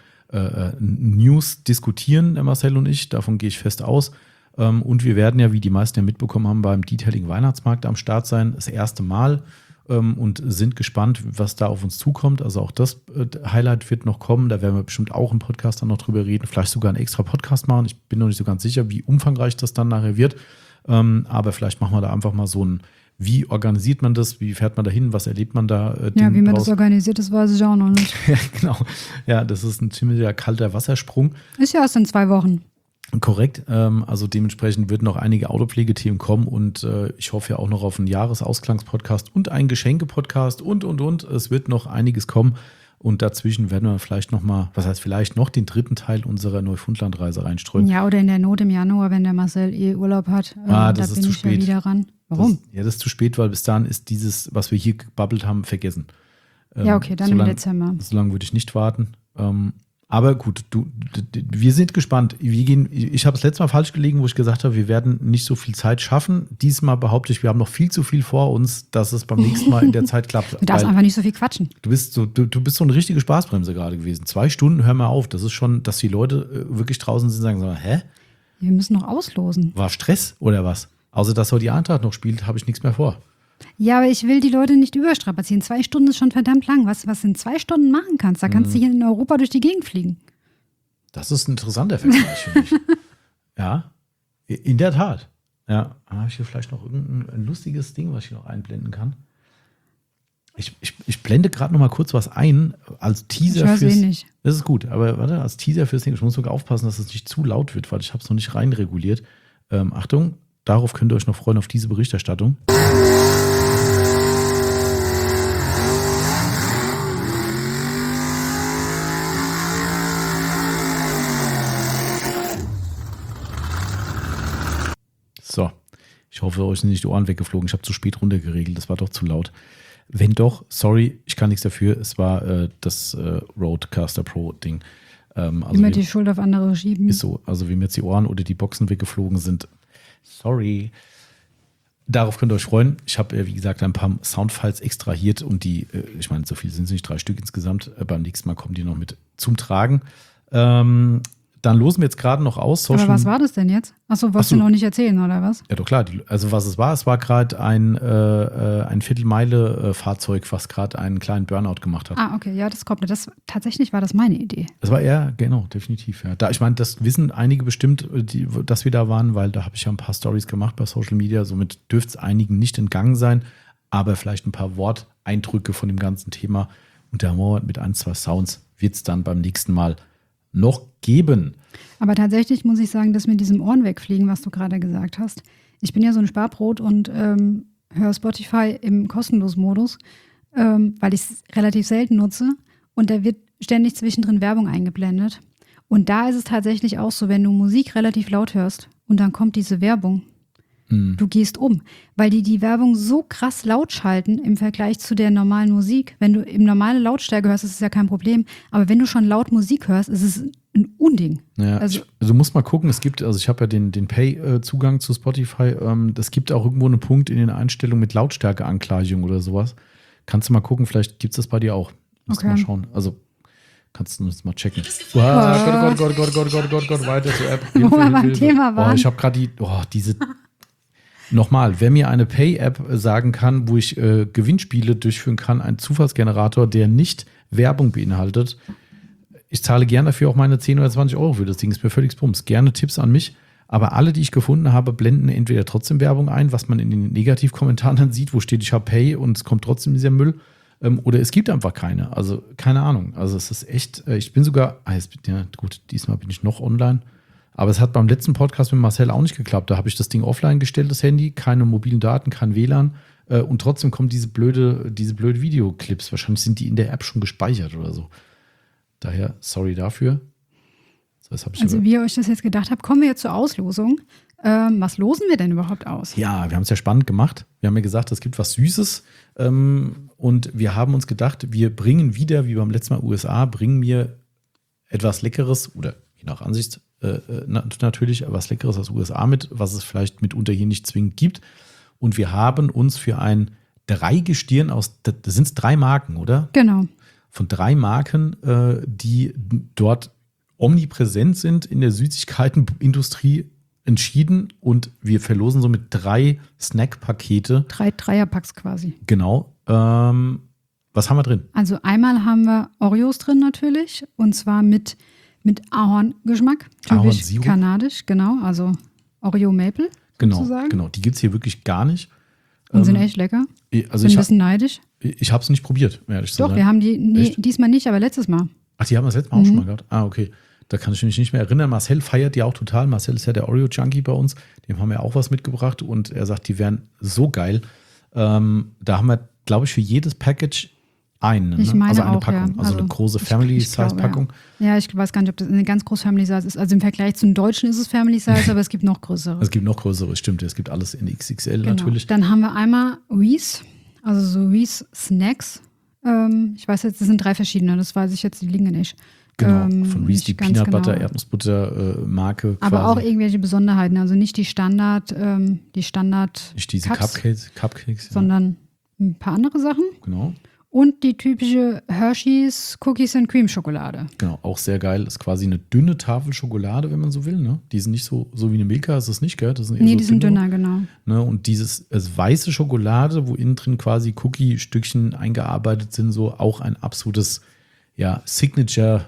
News diskutieren, der Marcel und ich, davon gehe ich fest aus. Und wir werden ja, wie die meisten ja mitbekommen haben, beim Detailing Weihnachtsmarkt am Start sein, das erste Mal. Und sind gespannt, was da auf uns zukommt. Also auch das Highlight wird noch kommen. Da werden wir bestimmt auch im Podcast dann noch drüber reden. Vielleicht sogar einen extra Podcast machen. Ich bin noch nicht so ganz sicher, wie umfangreich das dann nachher wird. Aber vielleicht machen wir da einfach mal so wie organisiert man das? Wie fährt man da hin? Was erlebt man da? Ja, wie man das organisiert, das weiß ich auch noch nicht. Ja, genau. Ja, das ist ein ziemlicher kalter Wassersprung. Ist ja erst in 2 Wochen. Korrekt, also dementsprechend wird noch einige Autopflegethemen kommen und ich hoffe ja auch noch auf einen Jahresausklangs-Podcast und einen Geschenke-Podcast und. Es wird noch einiges kommen und dazwischen werden wir vielleicht noch den dritten Teil unserer Neufundlandreise reinstreuen. Ja, oder in der Not im Januar, wenn der Marcel Urlaub hat. Das da ist bin zu ich spät. ja wieder ran. Warum? Das ist zu spät, weil bis dahin ist dieses, was wir hier gebabbelt haben, vergessen. Ja, okay, dann im Dezember. So lange würde ich nicht warten. Aber gut, wir sind gespannt. Ich habe das letzte Mal falsch gelegen, wo ich gesagt habe, wir werden nicht so viel Zeit schaffen. Diesmal behaupte ich, wir haben noch viel zu viel vor uns, dass es beim nächsten Mal in der Zeit klappt. Du darfst einfach nicht so viel quatschen. Du bist so eine richtige Spaßbremse gerade gewesen. 2 Stunden, hör mal auf. Das ist schon, dass die Leute wirklich draußen sind und sagen, hä? Wir müssen noch auslosen. War Stress oder was? Außer, dass heute die Eintracht noch spielt, habe ich nichts mehr vor. Ja, aber ich will die Leute nicht überstrapazieren. 2 Stunden ist schon verdammt lang. Was in 2 Stunden machen kannst, da kannst du hier in Europa durch die Gegend fliegen. Das ist ein interessanter Vergleich, finde ich. Ja, in der Tat. Ja, habe ich hier vielleicht noch irgendein lustiges Ding, was ich noch einblenden kann? Ich blende gerade noch mal kurz was ein, als Teaser fürs... wenig. Das ist gut, aber warte, als Teaser fürs Ding. Ich muss sogar aufpassen, dass es nicht zu laut wird, weil ich habe es noch nicht reinreguliert. Achtung, darauf könnt ihr euch noch freuen, auf diese Berichterstattung. So, ich hoffe, euch sind nicht die Ohren weggeflogen. Ich habe zu spät runtergeregelt, das war doch zu laut. Wenn doch, sorry, ich kann nichts dafür. Es war das Rodecaster Pro Ding. Also immer die Schuld auf andere schieben. Ist so, also wie mir jetzt die Ohren oder die Boxen weggeflogen sind. Sorry. Darauf könnt ihr euch freuen. Ich habe, wie gesagt, ein paar Soundfiles extrahiert und die, ich meine, so viel sind es nicht, 3 Stück insgesamt. Beim nächsten Mal kommen die noch mit zum Tragen. Dann losen wir jetzt gerade noch aus. Aber was war das denn jetzt? Achso, wolltest du noch nicht erzählen, oder was? Ja, doch klar. Also was es war gerade ein Viertelmeile-Fahrzeug, was gerade einen kleinen Burnout gemacht hat. Ah, okay, ja, das kommt. Tatsächlich war das meine Idee. Das war genau, definitiv. Ja. Ich meine, das wissen einige bestimmt, dass wir da waren, weil da habe ich ja ein paar Stories gemacht bei Social Media. Somit dürfte es einigen nicht entgangen sein, aber vielleicht ein paar Worteindrücke von dem ganzen Thema. Und der Moment mit 1, 2 Sounds wird es dann beim nächsten Mal noch geben. Aber tatsächlich muss ich sagen, dass mit diesem Ohren wegfliegen, was du gerade gesagt hast, ich bin ja so ein Sparbrot und höre Spotify im kostenlosen Modus, weil ich es relativ selten nutze und da wird ständig zwischendrin Werbung eingeblendet. Und da ist es tatsächlich auch so, wenn du Musik relativ laut hörst und dann kommt diese Werbung, du gehst um, weil die Werbung so krass laut schalten im Vergleich zu der normalen Musik. Wenn du im normalen Lautstärke hörst, ist es ja kein Problem. Aber wenn du schon laut Musik hörst, ist es ein Unding. Ja, also du musst mal gucken, ich habe ja den Pay-Zugang zu Spotify. Es gibt auch irgendwo einen Punkt in den Einstellungen mit Lautstärkeangleichung oder sowas. Kannst du mal gucken, vielleicht gibt es das bei dir auch. Musst du mal schauen. Also kannst du das mal checken. Gott, weiter zur App. Wo wir beim Thema waren. Ich habe gerade diese... Nochmal, wer mir eine Pay-App sagen kann, wo ich Gewinnspiele durchführen kann, ein Zufallsgenerator, der nicht Werbung beinhaltet, ich zahle gerne dafür auch meine 10 oder 20 Euro für das Ding, ist mir völlig bums. Gerne Tipps an mich, aber alle, die ich gefunden habe, blenden entweder trotzdem Werbung ein, was man in den Negativkommentaren dann sieht, wo steht, ich habe Pay und es kommt trotzdem dieser Müll, oder es gibt einfach keine, also keine Ahnung. Also es ist echt, ich bin sogar, ja gut, diesmal bin ich noch online, aber es hat beim letzten Podcast mit Marcel auch nicht geklappt. Da habe ich das Ding offline gestellt, das Handy, keine mobilen Daten, kein WLAN. Und trotzdem kommen diese blöde Videoclips. Wahrscheinlich sind die in der App schon gespeichert oder so. Daher, sorry dafür. Also wie ihr euch das jetzt gedacht habt, kommen wir jetzt zur Auslosung. Was losen wir denn überhaupt aus? Ja, wir haben es ja spannend gemacht. Wir haben ja gesagt, es gibt was Süßes. Und wir haben uns gedacht, wir bringen wieder, wie beim letzten Mal USA, bringen wir etwas Leckeres oder je nach Ansicht natürlich was Leckeres aus USA mit, was es vielleicht mitunter hier nicht zwingend gibt. Und wir haben uns für ein 3 Gestirn das sind es 3 Marken, oder? Genau. Von 3 Marken, die dort omnipräsent sind in der Süßigkeitenindustrie, entschieden. Und wir verlosen somit 3 Snackpakete. 3 Dreierpacks quasi. Genau. Was haben wir drin? Also einmal haben wir Oreos drin natürlich. Und zwar mit Ahorngeschmack, typisch kanadisch, genau, also Oreo Maple sozusagen. Genau, die gibt es hier wirklich gar nicht. Und sind echt lecker. Also bin ein bisschen neidisch. Ich habe es nicht probiert, ehrlich zu sein. Doch, wir haben die, diesmal nicht, aber letztes Mal. Ach, die haben wir das letzte Mal auch schon mal gehabt? Ah, okay. Da kann ich mich nicht mehr erinnern. Marcel feiert die auch total. Marcel ist ja der Oreo-Junkie bei uns. Dem haben wir auch was mitgebracht und er sagt, die wären so geil. Da haben wir, glaube ich, für jedes Package eine auch, Packung, also eine große Family-Size-Packung. Ja, ich weiß gar nicht, ob das eine ganz große Family-Size ist. Also im Vergleich zum Deutschen ist es Family-Size, aber es gibt noch größere. Es gibt noch größere, stimmt. Es gibt alles in XXL natürlich. Dann haben wir einmal Reese, also so Reese Snacks. Ich weiß jetzt, das sind 3 verschiedene, das weiß ich jetzt, die liegen nicht. Genau, von Reese die Peanut Butter, genau. Erdnussbutter Marke Aber quasi. auch irgendwelche Besonderheiten, also nicht die Standard Nicht diese Cupcakes, sondern ein paar andere Sachen. Genau. Und die typische Hershey's Cookies and Cream Schokolade. Genau, auch sehr geil. Ist quasi eine dünne Tafel Schokolade, wenn man so will. Ne? Die sind nicht so wie eine Milka, ist das nicht, gell? Das sind eher Nee, so die sind dünner, genau. Ne? Und dieses weiße Schokolade, wo innen drin quasi Cookie-Stückchen eingearbeitet sind, so auch ein absolutes Signature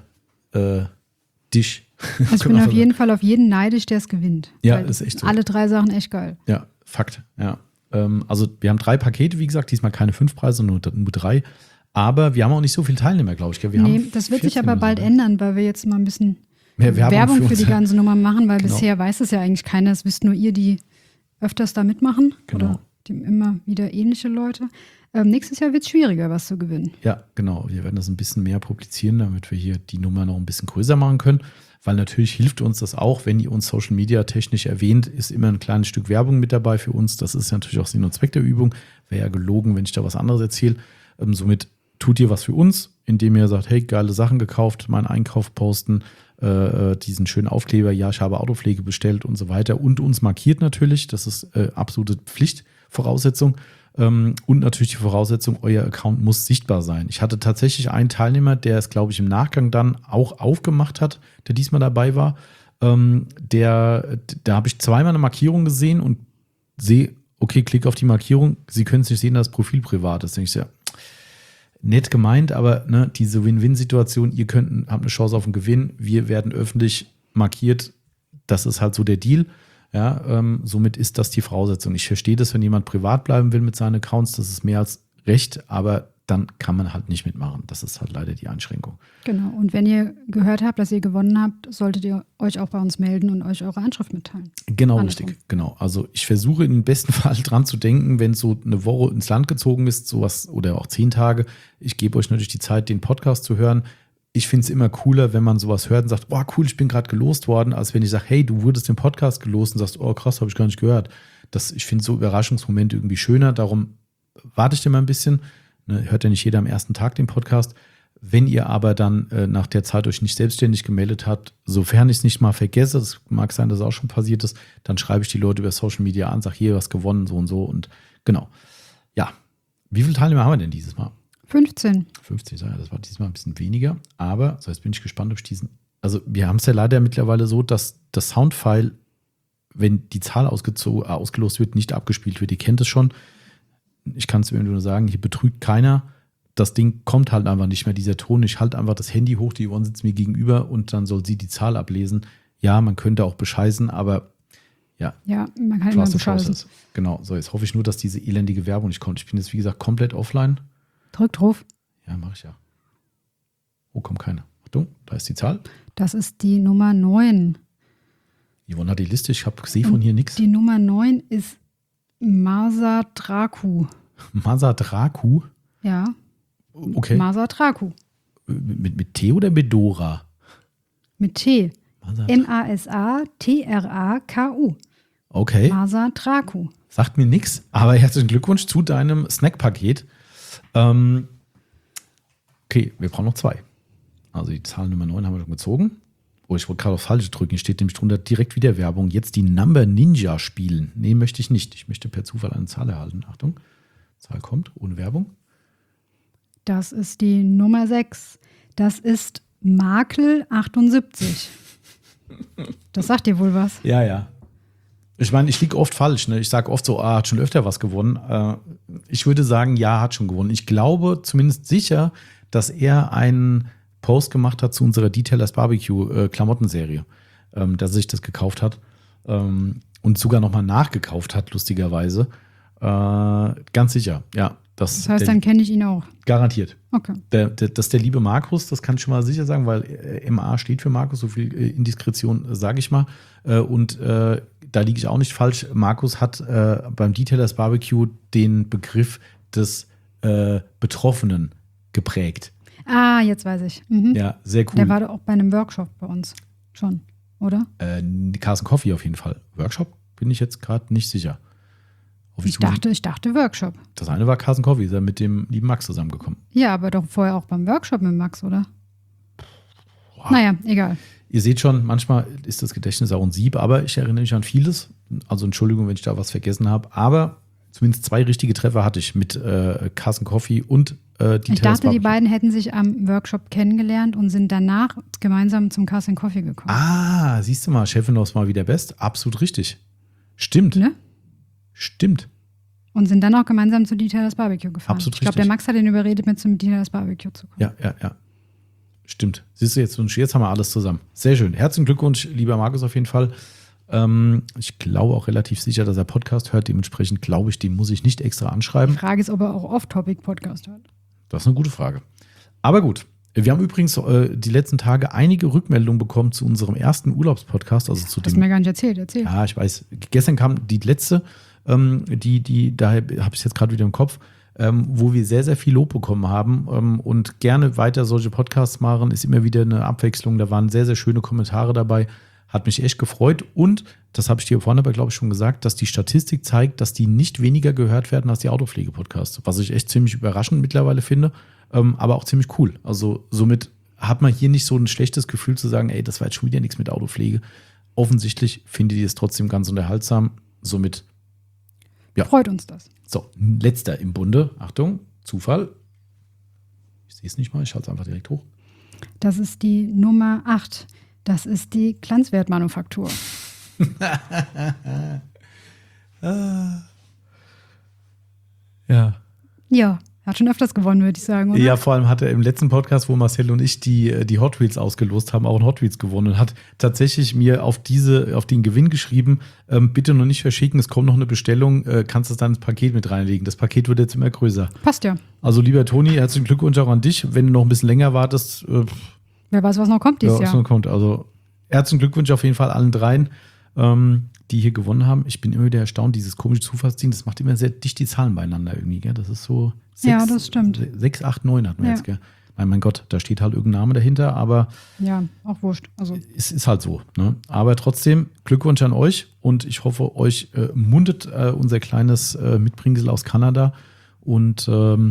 Dish. Also ich bin auf jeden Fall auf jeden neidisch, der es gewinnt. Ja, ist echt so. Alle 3 Sachen echt geil. Ja, Fakt, ja. Also wir haben 3 Pakete, wie gesagt, diesmal keine 5 Preise, nur 3. Aber wir haben auch nicht so viele Teilnehmer, glaube ich. Gell? Das wird sich aber bald ändern, weil wir jetzt mal ein bisschen mehr Werbung für die ganze Nummer machen, weil genau. Bisher weiß es ja eigentlich keiner. Das wisst nur ihr, die öfters da mitmachen. Genau. Oder die immer wieder ähnliche Leute. Nächstes Jahr wird es schwieriger, was zu gewinnen. Ja, genau. Wir werden das ein bisschen mehr publizieren, damit wir hier die Nummer noch ein bisschen größer machen können. Weil natürlich hilft uns das auch, wenn ihr uns Social Media technisch erwähnt, ist immer ein kleines Stück Werbung mit dabei für uns. Das ist natürlich auch Sinn und Zweck der Übung. Wäre ja gelogen, wenn ich da was anderes erzähle. Somit tut ihr was für uns, indem ihr sagt, hey, geile Sachen gekauft, meinen Einkauf posten, diesen schönen Aufkleber, ja, ich habe Autopflege bestellt und so weiter. Und uns markiert natürlich, das ist absolute Pflichtvoraussetzung. Und natürlich die Voraussetzung, euer Account muss sichtbar sein. Ich hatte tatsächlich einen Teilnehmer, der es, glaube ich, im Nachgang dann auch aufgemacht hat, der diesmal dabei war. Da habe ich zweimal eine Markierung gesehen und sehe, okay, klick auf die Markierung, Sie können es nicht sehen, dass das Profil privat ist. Denke ich, ja, nett gemeint, aber ne, diese Win-Win-Situation, ihr habt eine Chance auf einen Gewinn, wir werden öffentlich markiert, das ist halt so der Deal. Ja, somit ist das die Voraussetzung. Ich verstehe das, wenn jemand privat bleiben will mit seinen Accounts, das ist mehr als recht, aber dann kann man halt nicht mitmachen. Das ist halt leider die Einschränkung. Genau, und wenn ihr gehört habt, dass ihr gewonnen habt, solltet ihr euch auch bei uns melden und euch eure Anschrift mitteilen. Genau, richtig, genau. Also ich versuche im besten Fall dran zu denken, wenn so eine Woche ins Land gezogen ist, sowas oder auch 10 Tage, ich gebe euch natürlich die Zeit, den Podcast zu hören. Ich finde es immer cooler, wenn man sowas hört und sagt, oh cool, ich bin gerade gelost worden, als wenn ich sage, hey, du wurdest im Podcast gelost und sagst, oh krass, habe ich gar nicht gehört. Ich finde so Überraschungsmomente irgendwie schöner, darum warte ich immer ein bisschen. Ne, hört ja nicht jeder am ersten Tag den Podcast. Wenn ihr aber dann nach der Zeit euch nicht selbstständig gemeldet habt, sofern ich es nicht mal vergesse, das mag sein, dass es auch schon passiert ist, dann schreibe ich die Leute über Social Media an, sage, hier, was gewonnen, so und so. Und genau. Ja, wie viele Teilnehmer haben wir denn dieses Mal? 15. 50, ja, das war diesmal ein bisschen weniger. Aber, so jetzt bin ich gespannt, ob ich also wir haben es ja leider mittlerweile so, dass das Soundfile, wenn die Zahl ausgelost wird, nicht abgespielt wird. Ihr kennt es schon. Ich kann es nur sagen, hier betrügt keiner. Das Ding kommt halt einfach nicht mehr, dieser Ton. Ich halte einfach das Handy hoch, die Yvonne sitzt mir gegenüber und dann soll sie die Zahl ablesen. Ja, man könnte auch bescheißen, aber ja. Ja, man kann immer bescheißen. Genau, so jetzt hoffe ich nur, dass diese elendige Werbung nicht kommt. Ich bin jetzt, wie gesagt, komplett offline. Drück drauf. Ja, mache ich ja. Oh, kommt keine. Achtung, da ist die Zahl. Das ist die Nummer 9. Yvonne hat die Liste, ich sehe von hier nichts. Die Nummer 9 ist Masa Draku. Masa Draku? Ja. Okay. Masa Draku. Mit T oder mit Dora? Mit T. Masatraku. Okay. Masa Draku. Sagt mir nichts, aber herzlichen Glückwunsch zu deinem Snackpaket. Okay, wir brauchen noch 2. Also die Zahl Nummer 9 haben wir schon gezogen. Oh, ich wollte gerade auf Falsche drücken. Hier steht nämlich drunter direkt wieder Werbung. Jetzt die Number Ninja spielen. Nee, möchte ich nicht. Ich möchte per Zufall eine Zahl erhalten. Achtung, Zahl kommt, ohne Werbung. Das ist die Nummer 6. Das ist Makel 78. Das sagt dir wohl was. Ja, ja. Ich meine, ich liege oft falsch. Ne? Ich sage oft so, hat schon öfter was gewonnen. Ich würde sagen, ja, hat schon gewonnen. Ich glaube zumindest sicher, dass er einen Post gemacht hat zu unserer Detailers Barbecue Klamottenserie, dass er sich das gekauft hat und sogar nochmal nachgekauft hat, lustigerweise. Ganz sicher, ja. Das heißt, dann kenne ich ihn auch. Garantiert. Okay. Das ist der liebe Markus, das kann ich schon mal sicher sagen, weil MA steht für Markus, so viel Indiskretion sage ich mal. Und da liege ich auch nicht falsch. Markus hat beim Detailers Barbecue den Begriff des Betroffenen geprägt. Ah, jetzt weiß ich. Mhm. Ja, sehr cool. Der war doch auch bei einem Workshop bei uns schon, oder? Carson Coffee auf jeden Fall. Workshop bin ich jetzt gerade nicht sicher. Ich dachte Workshop. Das eine war Carson Coffee, ist er mit dem lieben Max zusammengekommen. Ja, aber doch vorher auch beim Workshop mit Max, oder? Naja, egal. Ihr seht schon, manchmal ist das Gedächtnis auch ein Sieb, aber ich erinnere mich an vieles. Also Entschuldigung, wenn ich da was vergessen habe. Aber zumindest 2 richtige Treffer hatte ich mit Carson Coffee und Ich dachte, die beiden hätten sich am Workshop kennengelernt und sind danach gemeinsam zum Carson Coffee gekommen. Ah, siehst du mal, Chefin aus mal wieder best. Absolut richtig. Stimmt. Ne? Stimmt. Und sind dann auch gemeinsam zu Detailers Barbecue gefahren. Absolut Ich glaube, der richtig. Max hat ihn überredet, mit zum Detailers Barbecue zu kommen. Ja. Stimmt. Siehst du, jetzt haben wir alles zusammen. Sehr schön. Herzlichen Glückwunsch, lieber Markus, auf jeden Fall. Ich glaube auch relativ sicher, dass er Podcast hört. Dementsprechend glaube ich, den muss ich nicht extra anschreiben. Die Frage ist, ob er auch Off-Topic-Podcast hört. Das ist eine gute Frage. Aber gut. Wir haben übrigens die letzten Tage einige Rückmeldungen bekommen zu unserem ersten Urlaubspodcast. Also zu Du hast mir gar nicht erzählt. Erzähl. Ja, ich weiß. Gestern kam die letzte, daher habe ich es jetzt gerade wieder im Kopf, wo wir sehr, sehr viel Lob bekommen haben und gerne weiter solche Podcasts machen. Ist immer wieder eine Abwechslung. Da waren sehr, sehr schöne Kommentare dabei. Hat mich echt gefreut. Und, das habe ich dir vorhin aber, glaube ich, schon gesagt, dass die Statistik zeigt, dass die nicht weniger gehört werden als die Autopflege-Podcasts. Was ich echt ziemlich überraschend mittlerweile finde, aber auch ziemlich cool. Also somit hat man hier nicht so ein schlechtes Gefühl zu sagen, ey, das war jetzt schon wieder nichts mit Autopflege. Offensichtlich findet ihr es trotzdem ganz unterhaltsam. Somit ja. Freut uns das. So, letzter im Bunde. Achtung, Zufall. Ich sehe es nicht mal, ich halte es einfach direkt hoch. Das ist die Nummer 8. Das ist die Glanzwertmanufaktur. Ja. Ja, hat schon öfters gewonnen, würde ich sagen, oder? Ja, vor allem hat er im letzten Podcast, wo Marcel und ich die Hot Wheels ausgelost haben, auch ein Hot Wheels gewonnen und hat tatsächlich mir auf den Gewinn geschrieben, bitte noch nicht verschicken, es kommt noch eine Bestellung, kannst du es dann ins Paket mit reinlegen. Das Paket wird jetzt immer größer. Passt ja. Also lieber Toni, herzlichen Glückwunsch auch an dich. Wenn du noch ein bisschen länger wartest, wer weiß, was noch kommt dieses Jahr. Was noch kommt. Also herzlichen Glückwunsch auf jeden Fall allen dreien, die hier gewonnen haben. Ich bin immer wieder erstaunt, dieses komische Zufallsding, das macht immer sehr dicht die Zahlen beieinander irgendwie, gell? Das ist so 6, ja, das stimmt. 6, 8, 9 hatten wir jetzt, gell? Mein Gott, da steht halt irgendein Name dahinter, aber ja, auch wurscht. Also es ist halt so. Ne? Aber trotzdem, Glückwunsch an euch und ich hoffe, euch mundet unser kleines Mitbringsel aus Kanada und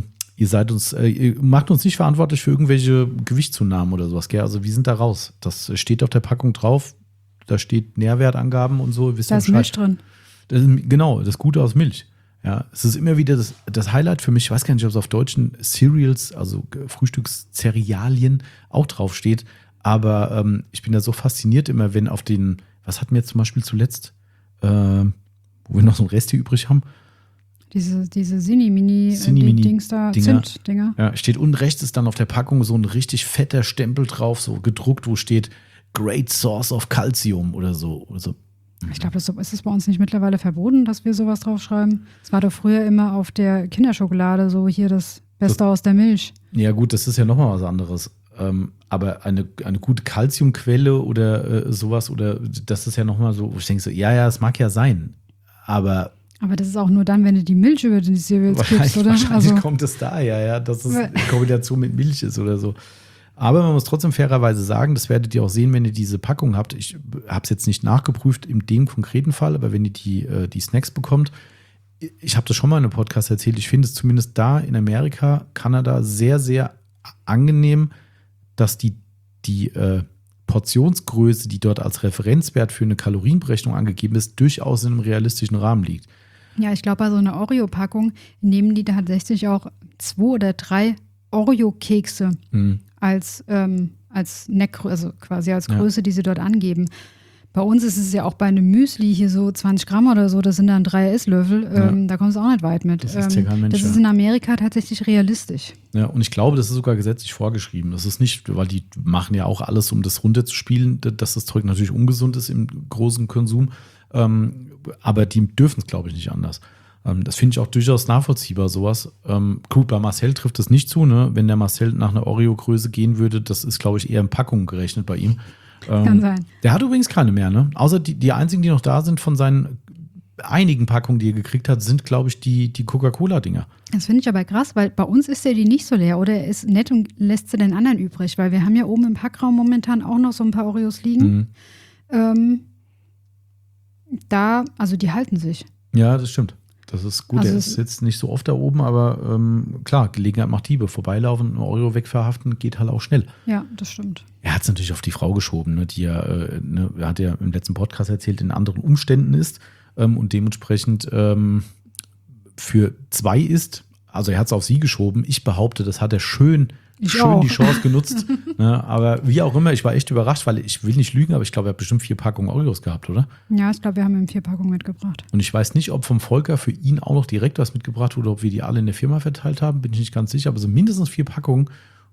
ihr macht uns nicht verantwortlich für irgendwelche Gewichtszunahmen oder sowas, gell? Also wir sind da raus. Das steht auf der Packung drauf. Da steht Nährwertangaben und so. Da ist Milch drin. Genau, das Gute aus Milch. Ja, es ist immer wieder das Highlight für mich. Ich weiß gar nicht, ob es auf deutschen Cereals, also Frühstückscerealien, auch draufsteht. Aber ich bin da so fasziniert immer, wenn auf den, was hatten wir jetzt zum Beispiel zuletzt, wo wir noch so ein Rest hier übrig haben. Diese Cini-Mini-Dings da, Zimt-Dinger. Ja, steht unten rechts ist dann auf der Packung so ein richtig fetter Stempel drauf, so gedruckt, wo steht Great Source of Calcium oder so. Ich glaube, ist es bei uns nicht mittlerweile verboten, dass wir sowas draufschreiben? Es war doch früher immer auf der Kinderschokolade so hier das Beste aus der Milch. Ja gut, das ist ja nochmal was anderes. Aber eine gute Calciumquelle oder sowas, oder das ist ja nochmal so, wo ich denke so, ja, es mag ja sein, aber das ist auch nur dann, wenn du die Milch über die Cereals gibst, oder? Wahrscheinlich kommt es daher, dass es in Kombination mit Milch ist oder so. Aber man muss trotzdem fairerweise sagen, das werdet ihr auch sehen, wenn ihr diese Packung habt. Ich habe es jetzt nicht nachgeprüft in dem konkreten Fall, aber wenn ihr die Snacks bekommt, ich habe das schon mal in einem Podcast erzählt, ich finde es zumindest da in Amerika, Kanada sehr, sehr angenehm, dass die Portionsgröße, die dort als Referenzwert für eine Kalorienberechnung angegeben ist, durchaus in einem realistischen Rahmen liegt. Ja, ich glaube, bei so einer Oreo-Packung nehmen die tatsächlich auch 2 oder 3 Oreo-Kekse als Neckgröße, also quasi als Größe, die sie dort angeben. Bei uns ist es ja auch bei einem Müsli hier so 20 Gramm oder so, das sind dann 3 Esslöffel, da kommst du auch nicht weit mit. Das ist ja kein Mensch. Das ist in Amerika tatsächlich realistisch. Ja, und ich glaube, das ist sogar gesetzlich vorgeschrieben. Das ist nicht, weil die machen ja auch alles, um das runterzuspielen, dass das Zeug natürlich ungesund ist im großen Konsum. Aber die dürfen es, glaube ich, nicht anders. Das finde ich auch durchaus nachvollziehbar, sowas. Gut, bei Marcel trifft das nicht zu, ne? Wenn der Marcel nach einer Oreo-Größe gehen würde, das ist, glaube ich, eher in Packungen gerechnet bei ihm. Kann sein. Der hat übrigens keine mehr, ne? Außer die einzigen, die noch da sind von seinen einigen Packungen, die er gekriegt hat, sind, glaube ich, die Coca-Cola-Dinger. Das finde ich aber krass, weil bei uns ist die nicht so leer oder er ist nett und lässt sie den anderen übrig, weil wir haben ja oben im Packraum momentan auch noch so ein paar Oreos liegen. Also die halten sich. Ja, das stimmt. das ist gut. Also Der ist jetzt nicht so oft da oben, aber klar, Gelegenheit macht Diebe. Vorbeilaufen, einen Euro wegverhaften, geht halt auch schnell. Ja, das stimmt. Er hat es natürlich auf die Frau geschoben, ne, die ja, er hat ja im letzten Podcast erzählt, in anderen Umständen ist und dementsprechend für 2 ist. Also er hat es auf sie geschoben. Ich behaupte, das hat er schön die Chance genutzt. Ne, aber wie auch immer, ich war echt überrascht, weil ich will nicht lügen, aber ich glaube, er hat bestimmt 4 Packungen Oreos gehabt, oder? Ja, ich glaube, wir haben ihm 4 Packungen mitgebracht. Und ich weiß nicht, ob vom Volker für ihn auch noch direkt was mitgebracht wurde, ob wir die alle in der Firma verteilt haben, bin ich nicht ganz sicher, aber so mindestens 4 Packungen.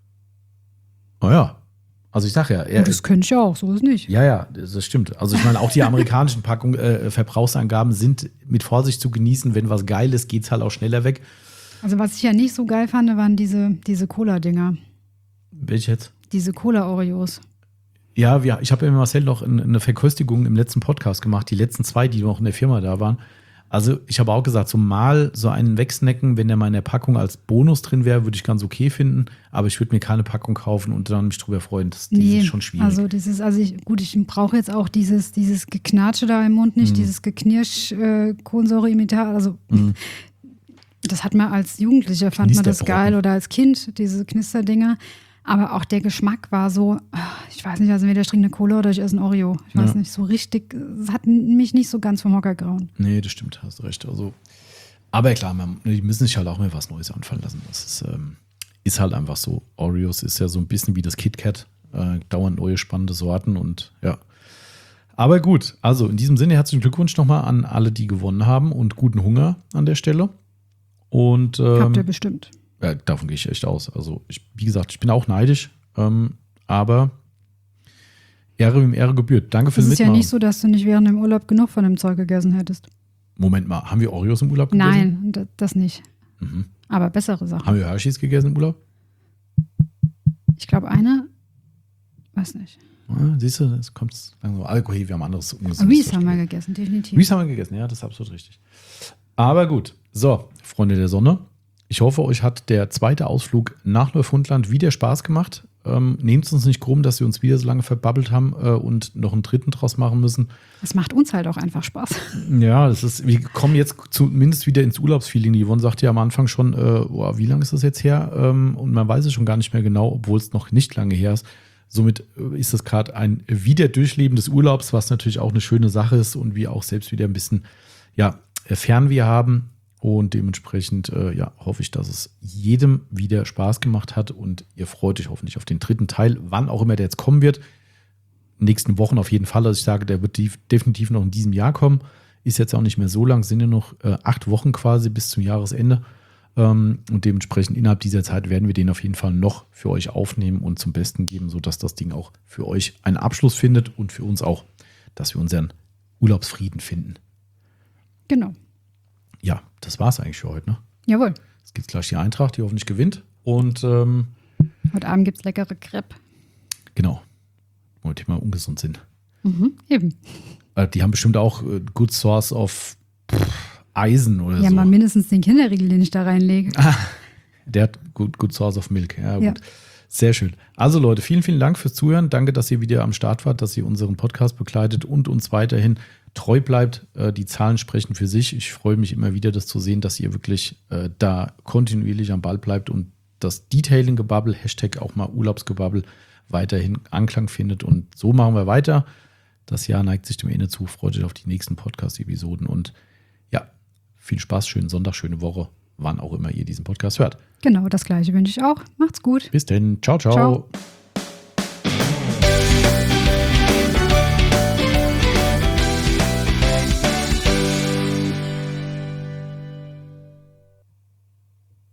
Naja, also ich sage ja. Das könnte ich auch, so ist nicht. Ja, das stimmt. Also ich meine, auch die amerikanischen Verbrauchsangaben sind mit Vorsicht zu genießen. Wenn was geil ist, geht es halt auch schneller weg. Also was ich ja nicht so geil fand, waren diese Cola-Dinger. Welche jetzt? Diese Cola-Oreos. Ja, ich habe ja mit Marcel noch eine Verköstigung im letzten Podcast gemacht, die letzten 2, die noch in der Firma da waren. Also ich habe auch gesagt, so mal so einen wegsnacken, wenn der mal in der Packung als Bonus drin wäre, würde ich ganz okay finden. Aber ich würde mir keine Packung kaufen und dann mich drüber freuen. Das ist schon schwierig. Ich brauche jetzt auch dieses Geknatsche da im Mund nicht, dieses Geknirsch, Kohlensäureimitat. Also das hat man als Jugendlicher, fand man das geil oder als Kind, diese Knisterdinger. Aber auch der Geschmack war so, ich weiß nicht, also entweder ich trinke eine Cola oder ich esse ein Oreo. Ich weiß nicht, so richtig, es hat mich nicht so ganz vom Hocker gehauen. Nee, das stimmt, hast recht. Also, aber klar, die müssen sich halt auch mal was Neues anfallen lassen. Das ist halt einfach so. Oreos ist ja so ein bisschen wie das KitKat. Dauernd neue spannende Sorten und ja. Aber gut, also in diesem Sinne herzlichen Glückwunsch nochmal an alle, die gewonnen haben und guten Hunger an der Stelle. Und habt ihr bestimmt. Ja, davon gehe ich echt aus. Also, wie gesagt, ich bin auch neidisch, aber Ehre wem Ehre gebührt. Danke fürs Mitmachen. Es ist ja nicht so, dass du nicht während dem Urlaub genug von dem Zeug gegessen hättest. Moment mal, haben wir Oreos im Urlaub gegessen? Nein, das nicht. Mhm. Aber bessere Sachen. Haben wir Hershey's gegessen im Urlaub? Ich glaube, weiß nicht. Ja, siehst du, das kommt langsam. Okay, wir haben anderes umgesetzt. Reese haben wir gegessen, definitiv. Reese haben wir gegessen, ja, das ist absolut richtig. Aber gut, so, Freunde der Sonne. Ich hoffe, euch hat der zweite Ausflug nach Neufundland wieder Spaß gemacht. Nehmt es uns nicht krumm, dass wir uns wieder so lange verbabbelt haben und noch einen dritten draus machen müssen. Das macht uns halt auch einfach Spaß. Ja, wir kommen jetzt zumindest wieder ins Urlaubsfeeling. Die Yvonne sagte ja am Anfang schon, wie lange ist das jetzt her? Und man weiß es schon gar nicht mehr genau, obwohl es noch nicht lange her ist. Somit ist das gerade ein Wiederdurchleben des Urlaubs, was natürlich auch eine schöne Sache ist und wir auch selbst wieder ein bisschen Fernweh haben. Und dementsprechend hoffe ich, dass es jedem wieder Spaß gemacht hat und ihr freut euch hoffentlich auf den dritten Teil, wann auch immer der jetzt kommen wird. Nächsten Wochen auf jeden Fall. Also ich sage, der wird definitiv noch in diesem Jahr kommen. Ist jetzt auch nicht mehr so lang, sind ja noch 8 Wochen quasi bis zum Jahresende. Und dementsprechend innerhalb dieser Zeit werden wir den auf jeden Fall noch für euch aufnehmen und zum Besten geben, sodass das Ding auch für euch einen Abschluss findet und für uns auch, dass wir unseren Urlaubsfrieden finden. Genau. Ja, das war's eigentlich für heute, ne? Jawohl. Jetzt gibt es gleich die Eintracht, die hoffentlich gewinnt. Und heute Abend gibt es leckere Crepe. Genau. Wo die mal ungesund sind. Eben. Die haben bestimmt auch good source of Eisen oder so. Ja, mal mindestens den Kinderriegel, den ich da reinlege. Der hat good source of Milk. Ja, gut. Ja. Sehr schön. Also Leute, vielen, vielen Dank fürs Zuhören. Danke, dass ihr wieder am Start wart, dass ihr unseren Podcast begleitet und uns weiterhin treu bleibt. Die Zahlen sprechen für sich. Ich freue mich immer wieder, das zu sehen, dass ihr wirklich da kontinuierlich am Ball bleibt und das Detailing-Gebabbel, Hashtag auch mal Urlaubsgebabbel, weiterhin Anklang findet. Und so machen wir weiter. Das Jahr neigt sich dem Ende zu. Freut euch auf die nächsten Podcast-Episoden und ja, viel Spaß, schönen Sonntag, schöne Woche, wann auch immer ihr diesen Podcast hört. Genau, das Gleiche wünsche ich auch. Macht's gut. Bis denn. Ciao, ciao. Ciao.